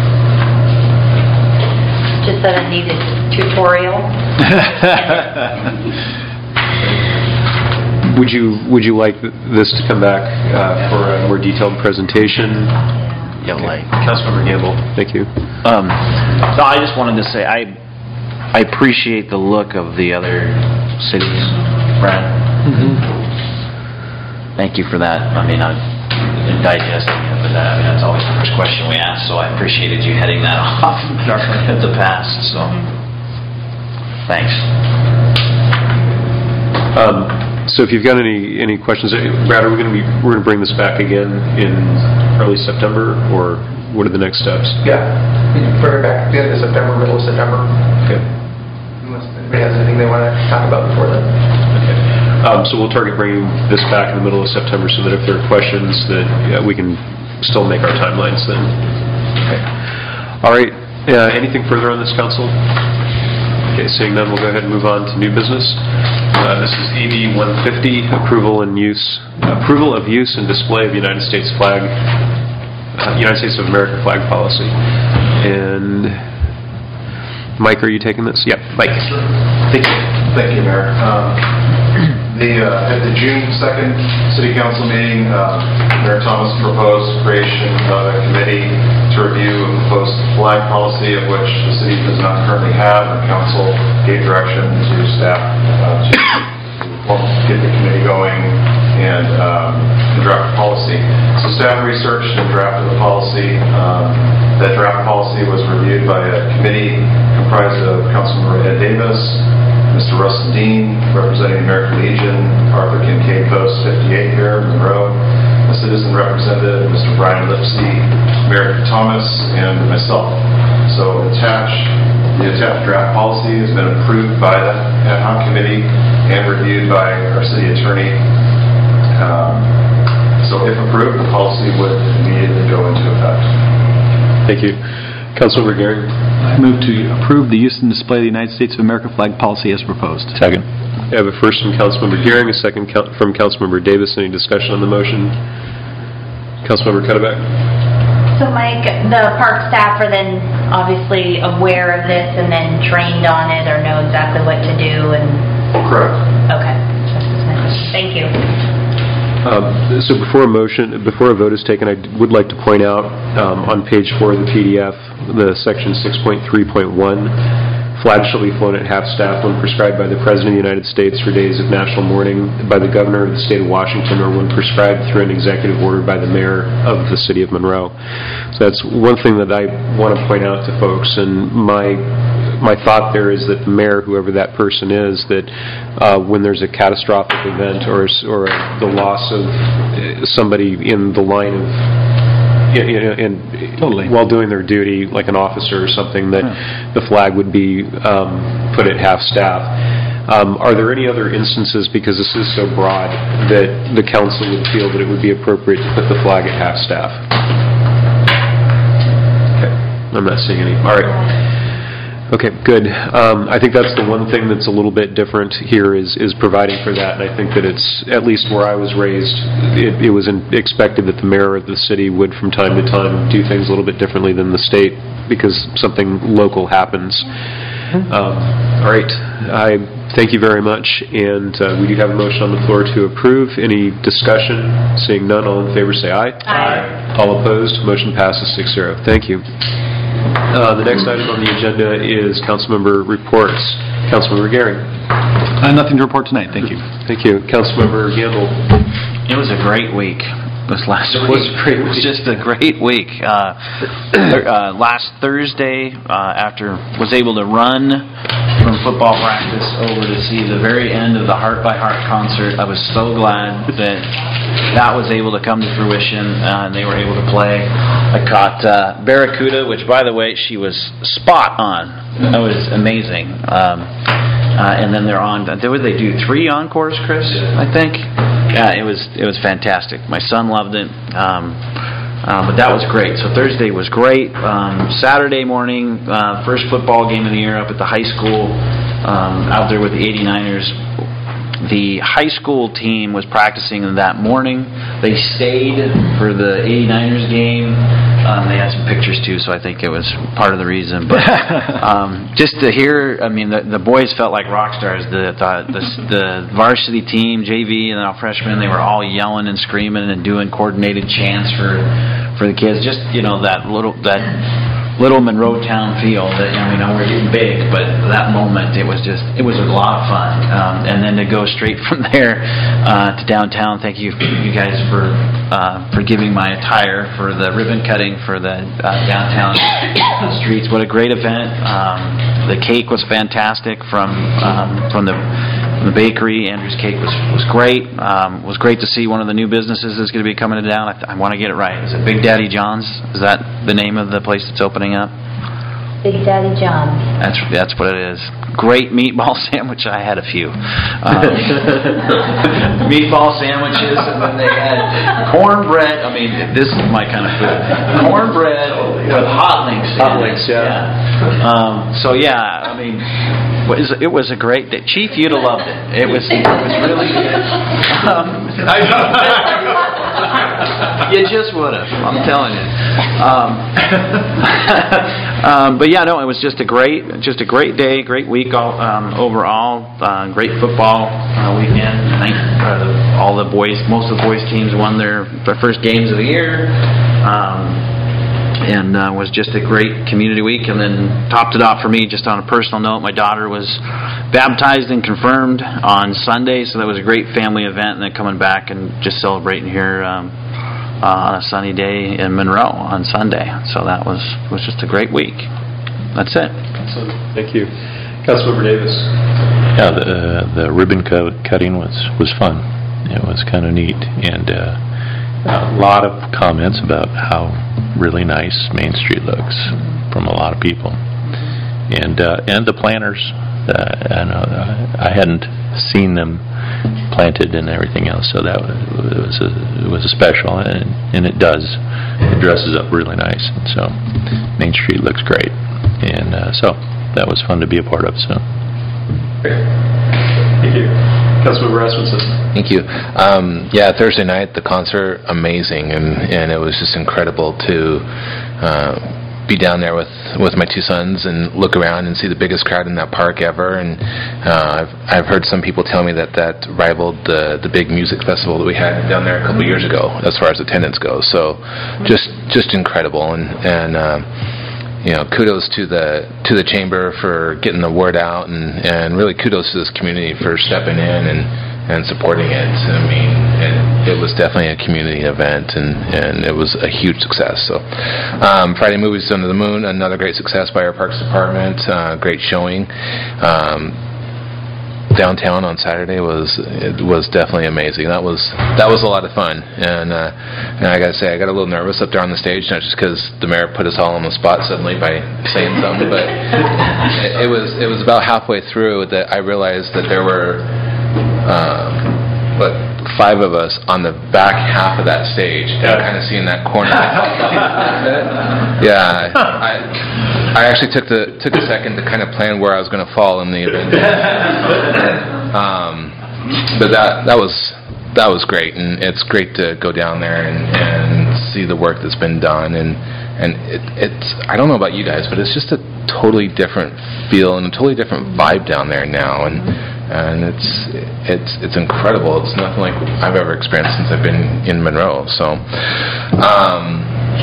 Just that I needed tutorial. Would you, would you like this to come back uh, for a more detailed presentation? Yeah, like. Councilmember Gamble, thank you. Um, so I just wanted to say, I I appreciate the look of the other cities, Brad. Thank you for that. I mean, I've been digesting it, but that, I mean, that's always the first question we ask, so I appreciated you heading that off in the past, so thanks. Um, So if you've got any, any questions, eh, Brad, are we going to be, we're going to bring this back again in early September, or what are the next steps? Yeah, we can bring it back the end of September, middle of September. Okay. Unless anybody has anything they want to talk about before then. Okay. Um, so we'll target bringing this back in the middle of September so that if there are questions that yeah, we can still make our timelines then. Okay. All right. Uh, anything further on this, Council? Okay, seeing none, we'll go ahead and move on to new business. Uh, this is A B one fifty, approval and use, approval of use and display of United States flag, uh, United States of America flag policy. And Mike, are you taking this? Yep, Mike. Thank you, Thank you, Mayor. Um, the uh, at the June second City Council meeting, uh, Mayor Thomas proposed creation of a committee to review a proposed flag policy of which the city does not currently have, and Council gave direction to staff uh, to well, get the committee going and um, draft policy. So staff researched and drafted the policy. Um, that draft policy was reviewed by a committee comprised of Councilmember Ed Davis, Mister Russell Dean, representing the American Legion, Arthur Kincaid Post fifty-eight here in Monroe, a citizen representative, Mister Brian Lipsey, Mayor Thomas, and myself. So attached, the attached draft policy has been approved by the ad hoc committee and reviewed by our city attorney. Um, so if approved, the policy would immediately go into effect. Thank you. Councilmember Gehring. I move to approve the use and display of the United States of America flag policy as proposed. Second. I have a first from Councilmember Gehring, a second count from Councilmember Davis. Any discussion on the motion? Councilmember Cuddeback. So Mike, the park staff are then obviously aware of this and then trained on it or know exactly what to do and... Correct. Okay. Thank you. Um, so before a motion, before a vote is taken, I would like to point out um, on page four of the P D F, the section six point three point one, flags shall be flown at half-staff when prescribed by the President of the United States for days of national mourning, by the Governor of the State of Washington, or when prescribed through an executive order by the Mayor of the City of Monroe. So that's one thing that I want to point out to folks, and my my thought there is that the mayor, whoever that person is, that uh, when there's a catastrophic event or or the loss of somebody in the line of you know, and totally. while doing their duty, like an officer or something, that yeah. the flag would be um, put at half staff. Um, are there any other instances, because this is so broad, that the council would feel that it would be appropriate to put the flag at half staff? Okay, I'm not seeing any. All right. Okay, good. Um, I think that's the one thing that's a little bit different here is is providing for that, and I think that it's, at least where I was raised, it, it was in, expected that the mayor of the city would from time to time do things a little bit differently than the state because something local happens. Um, all right. I thank you very much, and uh, we do have a motion on the floor to approve. Any discussion? Seeing none, all in favor say aye. Aye. All opposed? Motion passes six zero. Thank you. Uh, the next item on the agenda is councilmember reports. Councilmember Gehring. Uh, nothing to report tonight. Thank you. Thank you. Councilmember Gamble. It was a great week. This last it week. Was a great week. It was just a great week. Uh, uh, last Thursday, uh, after was able to run from football practice over to see the very end of the Heart by Heart concert. I was so glad that that was able to come to fruition uh, and they were able to play. I caught uh, Barracuda, which, by the way, she was spot on. That was amazing. Um, uh, and then they're on. What did they do? Three encores, Chris? I think. Yeah, it was it was fantastic. My son loved it. Um, uh, but that was great. So Thursday was great. Um, Saturday morning, uh, first football game of the year up at the high school, um, out there with the eighty-niners. The high school team was practicing that morning. They stayed for the eighty-niners game. Um, they had some pictures too, so I think it was part of the reason. But um, just to hear, I mean, the, the boys felt like rock stars. The, the the the varsity team, J V, and then all freshmen, they were all yelling and screaming and doing coordinated chants for for the kids. Just you know that little that little Monroe town feel that, I mean, we're getting big, but that moment, it was just, it was a lot of fun. Um, and then to go straight from there uh, to downtown, thank you, you guys, for uh, for giving my attire, for the ribbon cutting, for the uh, downtown streets. What a great event. Um, the cake was fantastic from um, from the The bakery, Andrew's Cake, was was great. Um, was great to see one of the new businesses that's going to be coming to town. I, th- I want to get it right. Is it Big Daddy John's? Is that the name of the place that's opening up? Big Daddy John. That's that's what it is. Great meatball sandwich. I had a few. Um, meatball sandwiches, and then they had cornbread. I mean, this is my kind of food. Cornbread with hot links. Hot links, yeah. yeah. Um, so yeah, I mean. It was, it was a great day. Chief, you'd have loved it. It was, it was really good. Um, you just would have. I'm telling you. Um, um, but yeah, no, it was just a great, just a great day, great week all, um, overall. Uh, great football uh, weekend. I think uh, all the boys, most of the boys' teams won their their first games of the year. Um, and uh, was just a great community week. And then topped it off for me, just on a personal note, my daughter was baptized and confirmed on Sunday, so that was a great family event, and then coming back and just celebrating here um, uh, on a sunny day in Monroe on Sunday. So that was was just a great week. That's it. Excellent. Thank you. Councilmember Davis. Yeah, the, uh, the ribbon cut- cutting was, was fun. It was kind of neat, and uh, a lot of comments about how really nice Main Street looks from a lot of people, and uh, and the planters. Uh, and uh, I hadn't seen them planted and everything else, so that was a, it was a special, and, and it does. It dresses up really nice, and so Main Street looks great, and uh, so that was fun to be a part of. So, great. Thank you. Councilmember Rasmussen. Thank you. Um, yeah, Thursday night, the concert, amazing, and, and it was just incredible to uh, be down there with, with my two sons and look around and see the biggest crowd in that park ever. And uh, I've, I've heard some people tell me that that rivaled the, the big music festival that we had down there a couple years ago, as far as attendance goes. So just just incredible. And, and uh, you know, kudos to the to the chamber for getting the word out, and, and really kudos to this community for stepping in and, and supporting it. I mean, it, it was definitely a community event, and, and it was a huge success. So, um, Friday Movies Under the Moon, another great success by our Parks Department, uh, great showing. Um, downtown on Saturday was it was definitely amazing. That was that was a lot of fun, and uh, and I gotta say I got a little nervous up there on the stage, not just because the mayor put us all on the spot suddenly by saying something, but it, it was it was about halfway through that I realized that there were um, what five of us on the back half of that stage, and kind of seeing that corner. Yeah, I. I actually took the took a second to kind of plan where I was going to fall in the event. Um, but that that was that was great, and it's great to go down there and, and see the work that's been done, and and it, it's I don't know about you guys, but it's just a totally different feel and a totally different vibe down there now, and and it's it's it's incredible. It's nothing like I've ever experienced since I've been in Monroe. So um,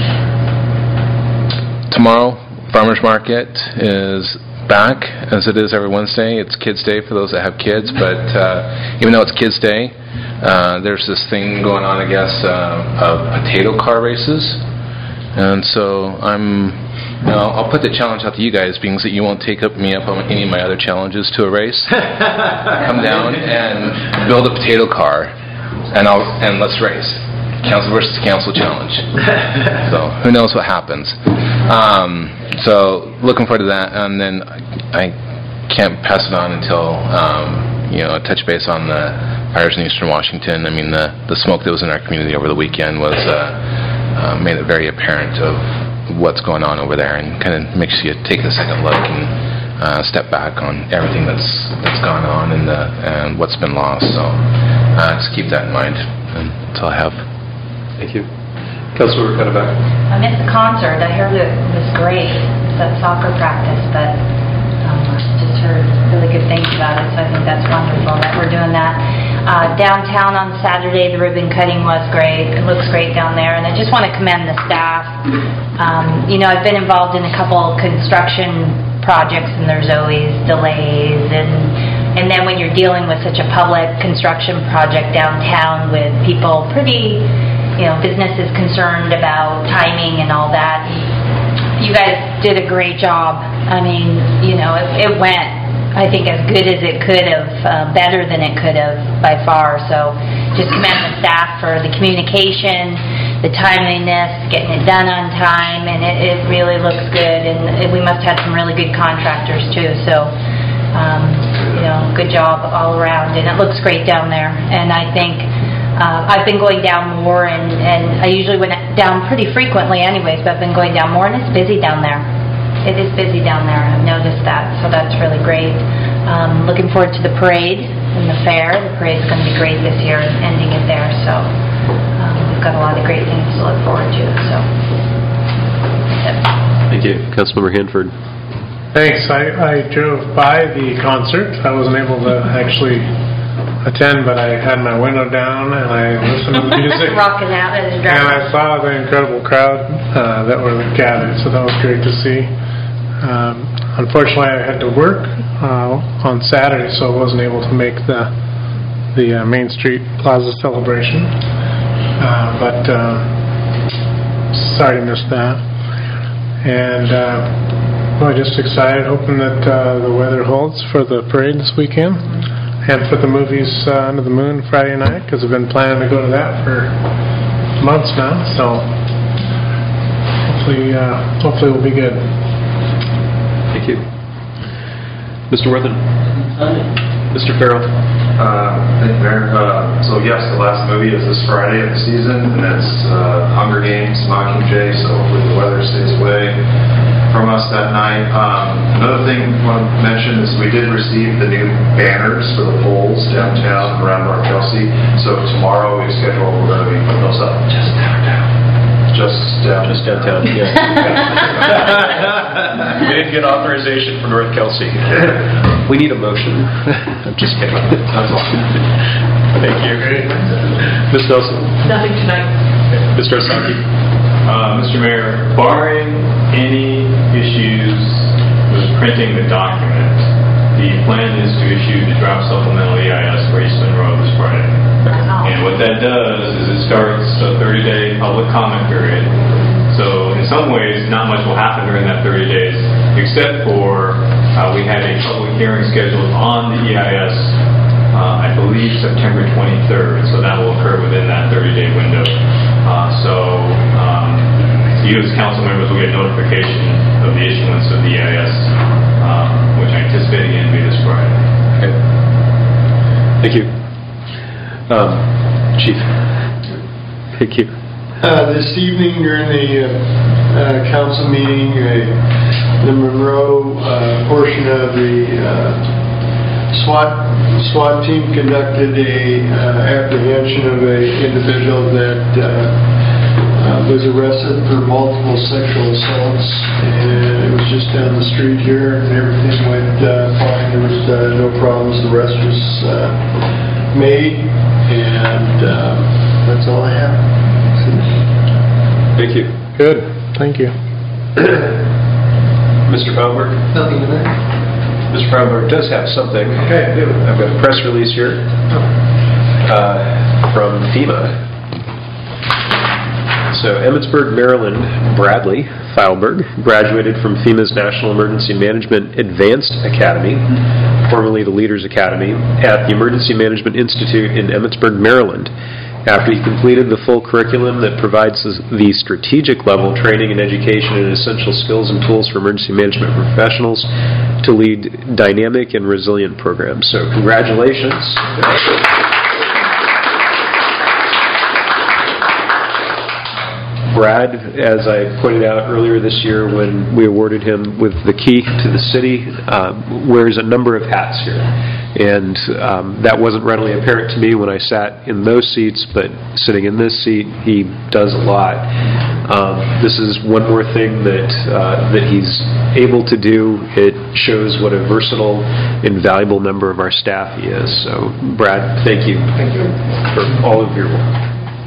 tomorrow, Farmers Market is back, as it is every Wednesday. It's Kids Day for those that have kids, but uh, even though it's Kids Day, uh, there's this thing going on, I guess, uh, of potato car races. And so I'm, you know, I'll put the challenge out to you guys, being that you won't take up me up on any of my other challenges to a race. Come down and build a potato car, and I'll and let's race. Council versus council challenge. So who knows what happens. Um, so looking forward to that, and then I can't pass it on until um, you know, touch base on the fires in Eastern Washington. I mean, the the smoke that was in our community over the weekend was uh, uh, made it very apparent of what's going on over there, and kind of makes you take a second look and uh, step back on everything that's that's gone on and the and what's been lost. So uh, just keep that in mind, and that's all I have. Thank you. Councilmember Cuddeback. I missed the concert. I heard it was great. It's at soccer practice, but um, I just heard really good things about it, so I think that's wonderful that we're doing that. Uh, Downtown on Saturday, the ribbon cutting was great. It looks great down there, and I just want to commend the staff. Um, You know, I've been involved in a couple construction projects, and there's always delays, and and then when you're dealing with such a public construction project downtown with people pretty, you know, businesses concerned about timing and all that, you guys did a great job. I mean, you know, it, it went, I think, as good as it could have, uh, better than it could have by far. So just commend the staff for the communication, the timeliness, getting it done on time, and it, it really looks good. And it, we must have some really good contractors too. So, um, you know, good job all around, and it looks great down there. And I think uh, I've been going down more, and, and I usually went down pretty frequently anyways, but I've been going down more, and it's busy down there. It is busy down there. I've noticed that, so that's really great. Um, looking forward to the parade and the fair. The parade's going to be great this year, and ending it there. So um, we've got a lot of great things to look forward to. So that's it. Thank you. Councilmember Hanford. Thanks. I, I drove by the concert. I wasn't able to actually attend, but I had my window down and I listened to the music. Rocking out as a And I saw the incredible crowd uh, that were gathered, so that was great to see. Um, unfortunately, I had to work uh, on Saturday, so I wasn't able to make the the uh, Main Street Plaza celebration. Uh, but uh, sorry to miss that. And uh, well, just excited, hoping that uh, the weather holds for the parade this weekend. And for the movies uh, Under the Moon Friday night, because I've been planning to go to that for months now. So hopefully, uh, hopefully, it will be good. Thank you, Mister Worthen. Mister Farrell. Uh, thank you, Mayor. Uh, so yes, the last movie is this Friday of the season, and it's uh, Hunger Games, Mockingjay. So hopefully the weather stays away from us that night. Um, another thing I want to mention is we did receive the new banners for the poles downtown around North Kelsey. So tomorrow we schedule, we're going to be putting those up. Just downtown. Just down. Just downtown, yeah. We didn't get authorization for North Kelsey. We need a motion. I'm just kidding. That's all. Thank you. Miz Nelson. Nothing tonight. Mister Osaki. Uh, Mister Mayor, barring any issues with printing the document, the plan is to issue the draft supplemental E I S for East Monroe this Friday. And what that does is it starts a thirty-day public comment period. So in some ways, not much will happen during that thirty days, except for uh, we have a public hearing scheduled on the E I S, uh, I believe September twenty-third. So that will occur within that thirty-day window. Uh, so um, you as council members will get notification of the issuance of the E I S, uh, which I anticipate again to be this Friday. Okay. Thank you. Um, Chief. Thank you. Uh, this evening during the uh, uh, council meeting, uh, the Monroe uh, portion of the uh, SWAT SWAT team conducted a uh, apprehension of a individual that uh, uh, was arrested for multiple sexual assaults, and it was just down the street here, and everything went uh, fine. There was uh, no problems. The arrest was uh, made, and uh, that's all I have. Thank you. Good. Thank you. Mister Feinberg? Nothing to that. Mister Feinberg does have something. Okay, do it. I've got a press release here uh, from FEMA. So, Emmitsburg, Maryland, Bradley Feilberg graduated from FEMA's National Emergency Management Advanced Academy, formerly the Leaders Academy, at the Emergency Management Institute in Emmitsburg, Maryland. After he completed the full curriculum that provides the strategic level training and education in essential skills and tools for emergency management professionals to lead dynamic and resilient programs. So, congratulations. Brad, as I pointed out earlier this year when we awarded him with the key to the city, uh, wears a number of hats here. And um, that wasn't readily apparent to me when I sat in those seats, but sitting in this seat, he does a lot. Um, this is one more thing that uh, that he's able to do. It shows what a versatile and valuable member of our staff he is. So, Brad, thank you, thank you for all of your work.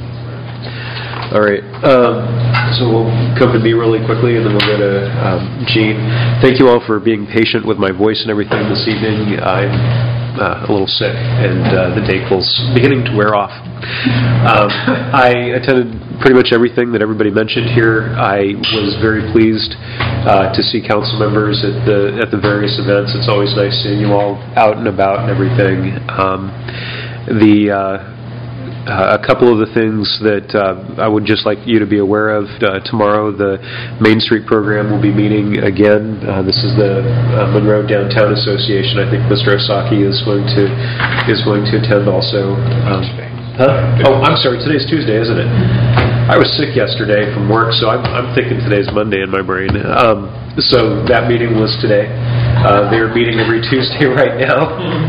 All right, um, so we'll come to me really quickly, and then we'll go to um, Gene. Thank you all for being patient with my voice and everything this evening. I'm uh, a little sick, and uh, the Dayquil's beginning to wear off. Um, I attended pretty much everything that everybody mentioned here. I was very pleased uh, to see council members at the at the various events. It's always nice seeing you all out and about and everything. Um, the uh, Uh, a couple of the things that uh, I would just like you to be aware of. Uh, tomorrow, the Main Street program will be meeting again. Uh, this is the uh, Monroe Downtown Association. I think Mister Osaki is going to is going to attend also. Um, huh? Oh, I'm sorry. Today's Tuesday, isn't it? I was sick yesterday from work, so I'm, I'm thinking today's Monday in my brain. Um, so that meeting was today. Uh, they're meeting every Tuesday right now.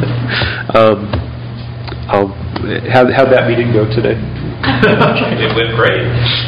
um, I'll How'd, how'd that meeting go today? It went great.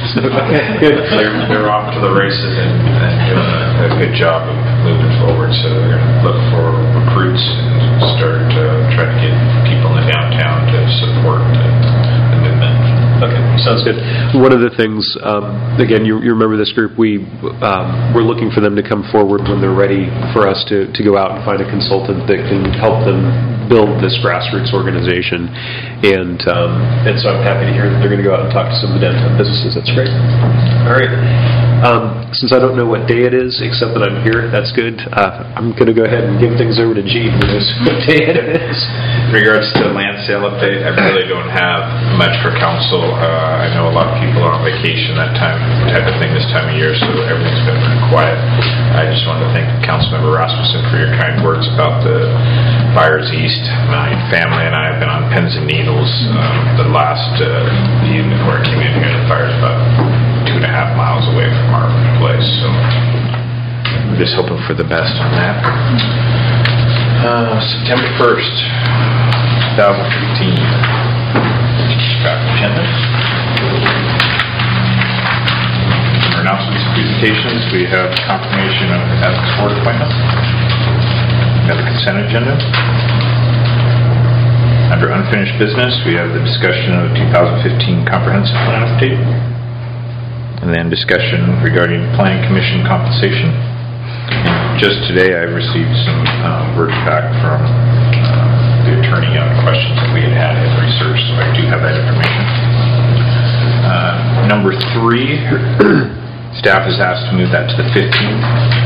they're, they're off to the races and, and doing a, a good job of moving forward. So they're going to look for recruits and start uh, trying to get people in the downtown to support the, the movement. Okay, sounds good. One of the things, um, again, you, you remember this group, we, um, we're looking for them to come forward when they're ready for us to, to go out and find a consultant that can help them build this grassroots organization. And um, and so I'm happy to hear that they're going to go out and talk to some of the downtown businesses. That's great. All right. Um, since I don't know what day it is, except that I'm here, that's good. Uh, I'm going to go ahead and give things over to Gene who knows what day it is. In regards to the land sale update, I really don't have much for council. Uh, I know a lot of people are on vacation that time, type of thing this time of year, so everything's been pretty quiet. I just wanted to thank Councilmember Rasmussen for your kind words about the Fires East. My family and I have been on pins and needles um, the last uh, evening where I came in here. The fire's about two and a half miles away from our place, so we're just hoping for the best on that. Uh, September first, twenty fifteen. Draft agenda. For announcements and presentations, we have confirmation of ethics board appointment. We have the consent agenda. Under unfinished business, we have the discussion of two thousand fifteen comprehensive plan update. And then discussion regarding planning commission compensation. And just today I received some um, word back from uh, the attorney on the questions that we had had in research, so I do have that information. Uh, number three, staff is asked to move that to the fifteenth.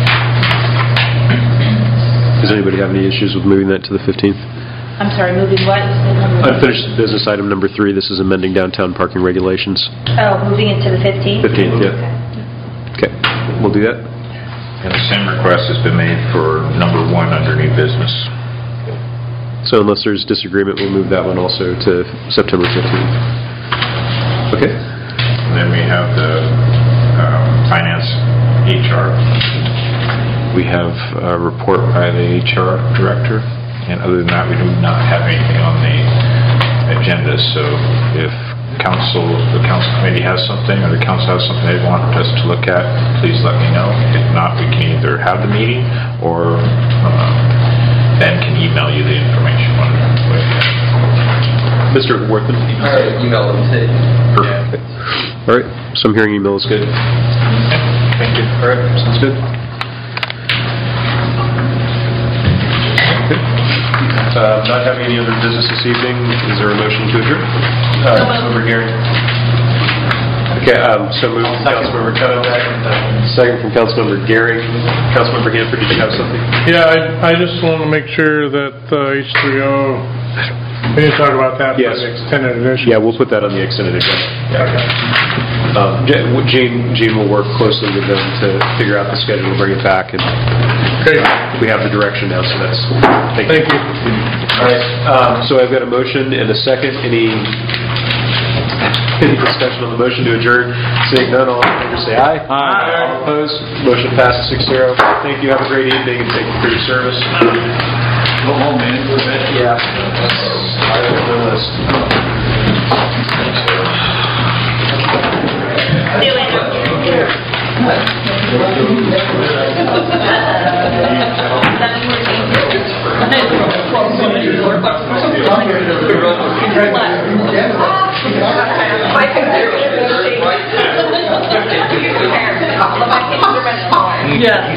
Does anybody have any issues with moving that to the fifteenth? I'm sorry, moving what? Unfinished business item number three. This is amending downtown parking regulations. Oh, moving it to the fifteenth? fifteenth, yeah. Okay, we'll do that. And the same request has been made for number one under new business. So unless there's disagreement, we'll move that one also to September fifteenth. Okay. And then we have the um, finance H R. We have a report by the H R director. And other than that, we do not have anything on the agenda. So if council, the council committee has something, or the council has something they want us to look at, please let me know. If not, we can either have the meeting, or uh, Ben can email you the information. Mister Worthman? I emailed them today. Perfect. All right. So I'm hearing email is good. Thank you. All right. Sounds good. Uh, not having any other business this evening, is there a motion to adjourn? Uh, Councilmember Gehring. Okay, um, so moved from Councilmember Cutterback. Second from Councilmember Gehring. Councilmember Hanford, did you have something? Yeah, I, I just want to make sure that uh, H three O, we need to talk about that Yes. for the extended edition. Yeah, we'll put that on the extended agenda. Yeah, okay. Um, Gene, Gene will work closely with them to figure out the schedule, bring it back, and Great. we have the direction now, so that's, thank you. Thank you. All right, um, so I've got a motion and a second. Any Any discussion on the motion to adjourn? Seeing none, all in favor say aye. Aye. All opposed? Motion passes six zero. Thank you, have a great evening, and thank you for your service. Go home, man. Go to bed. Yeah. That's high on the list. Yeah.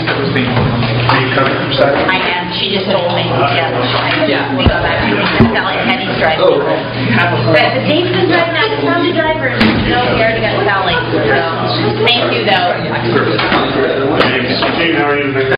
I am, she just told me, yeah. Yeah. We go back, it's not like Teddy's driving. But the Dave's been driving now, we found the driver, and you know, we already got Sally, so, thank you though. How are you?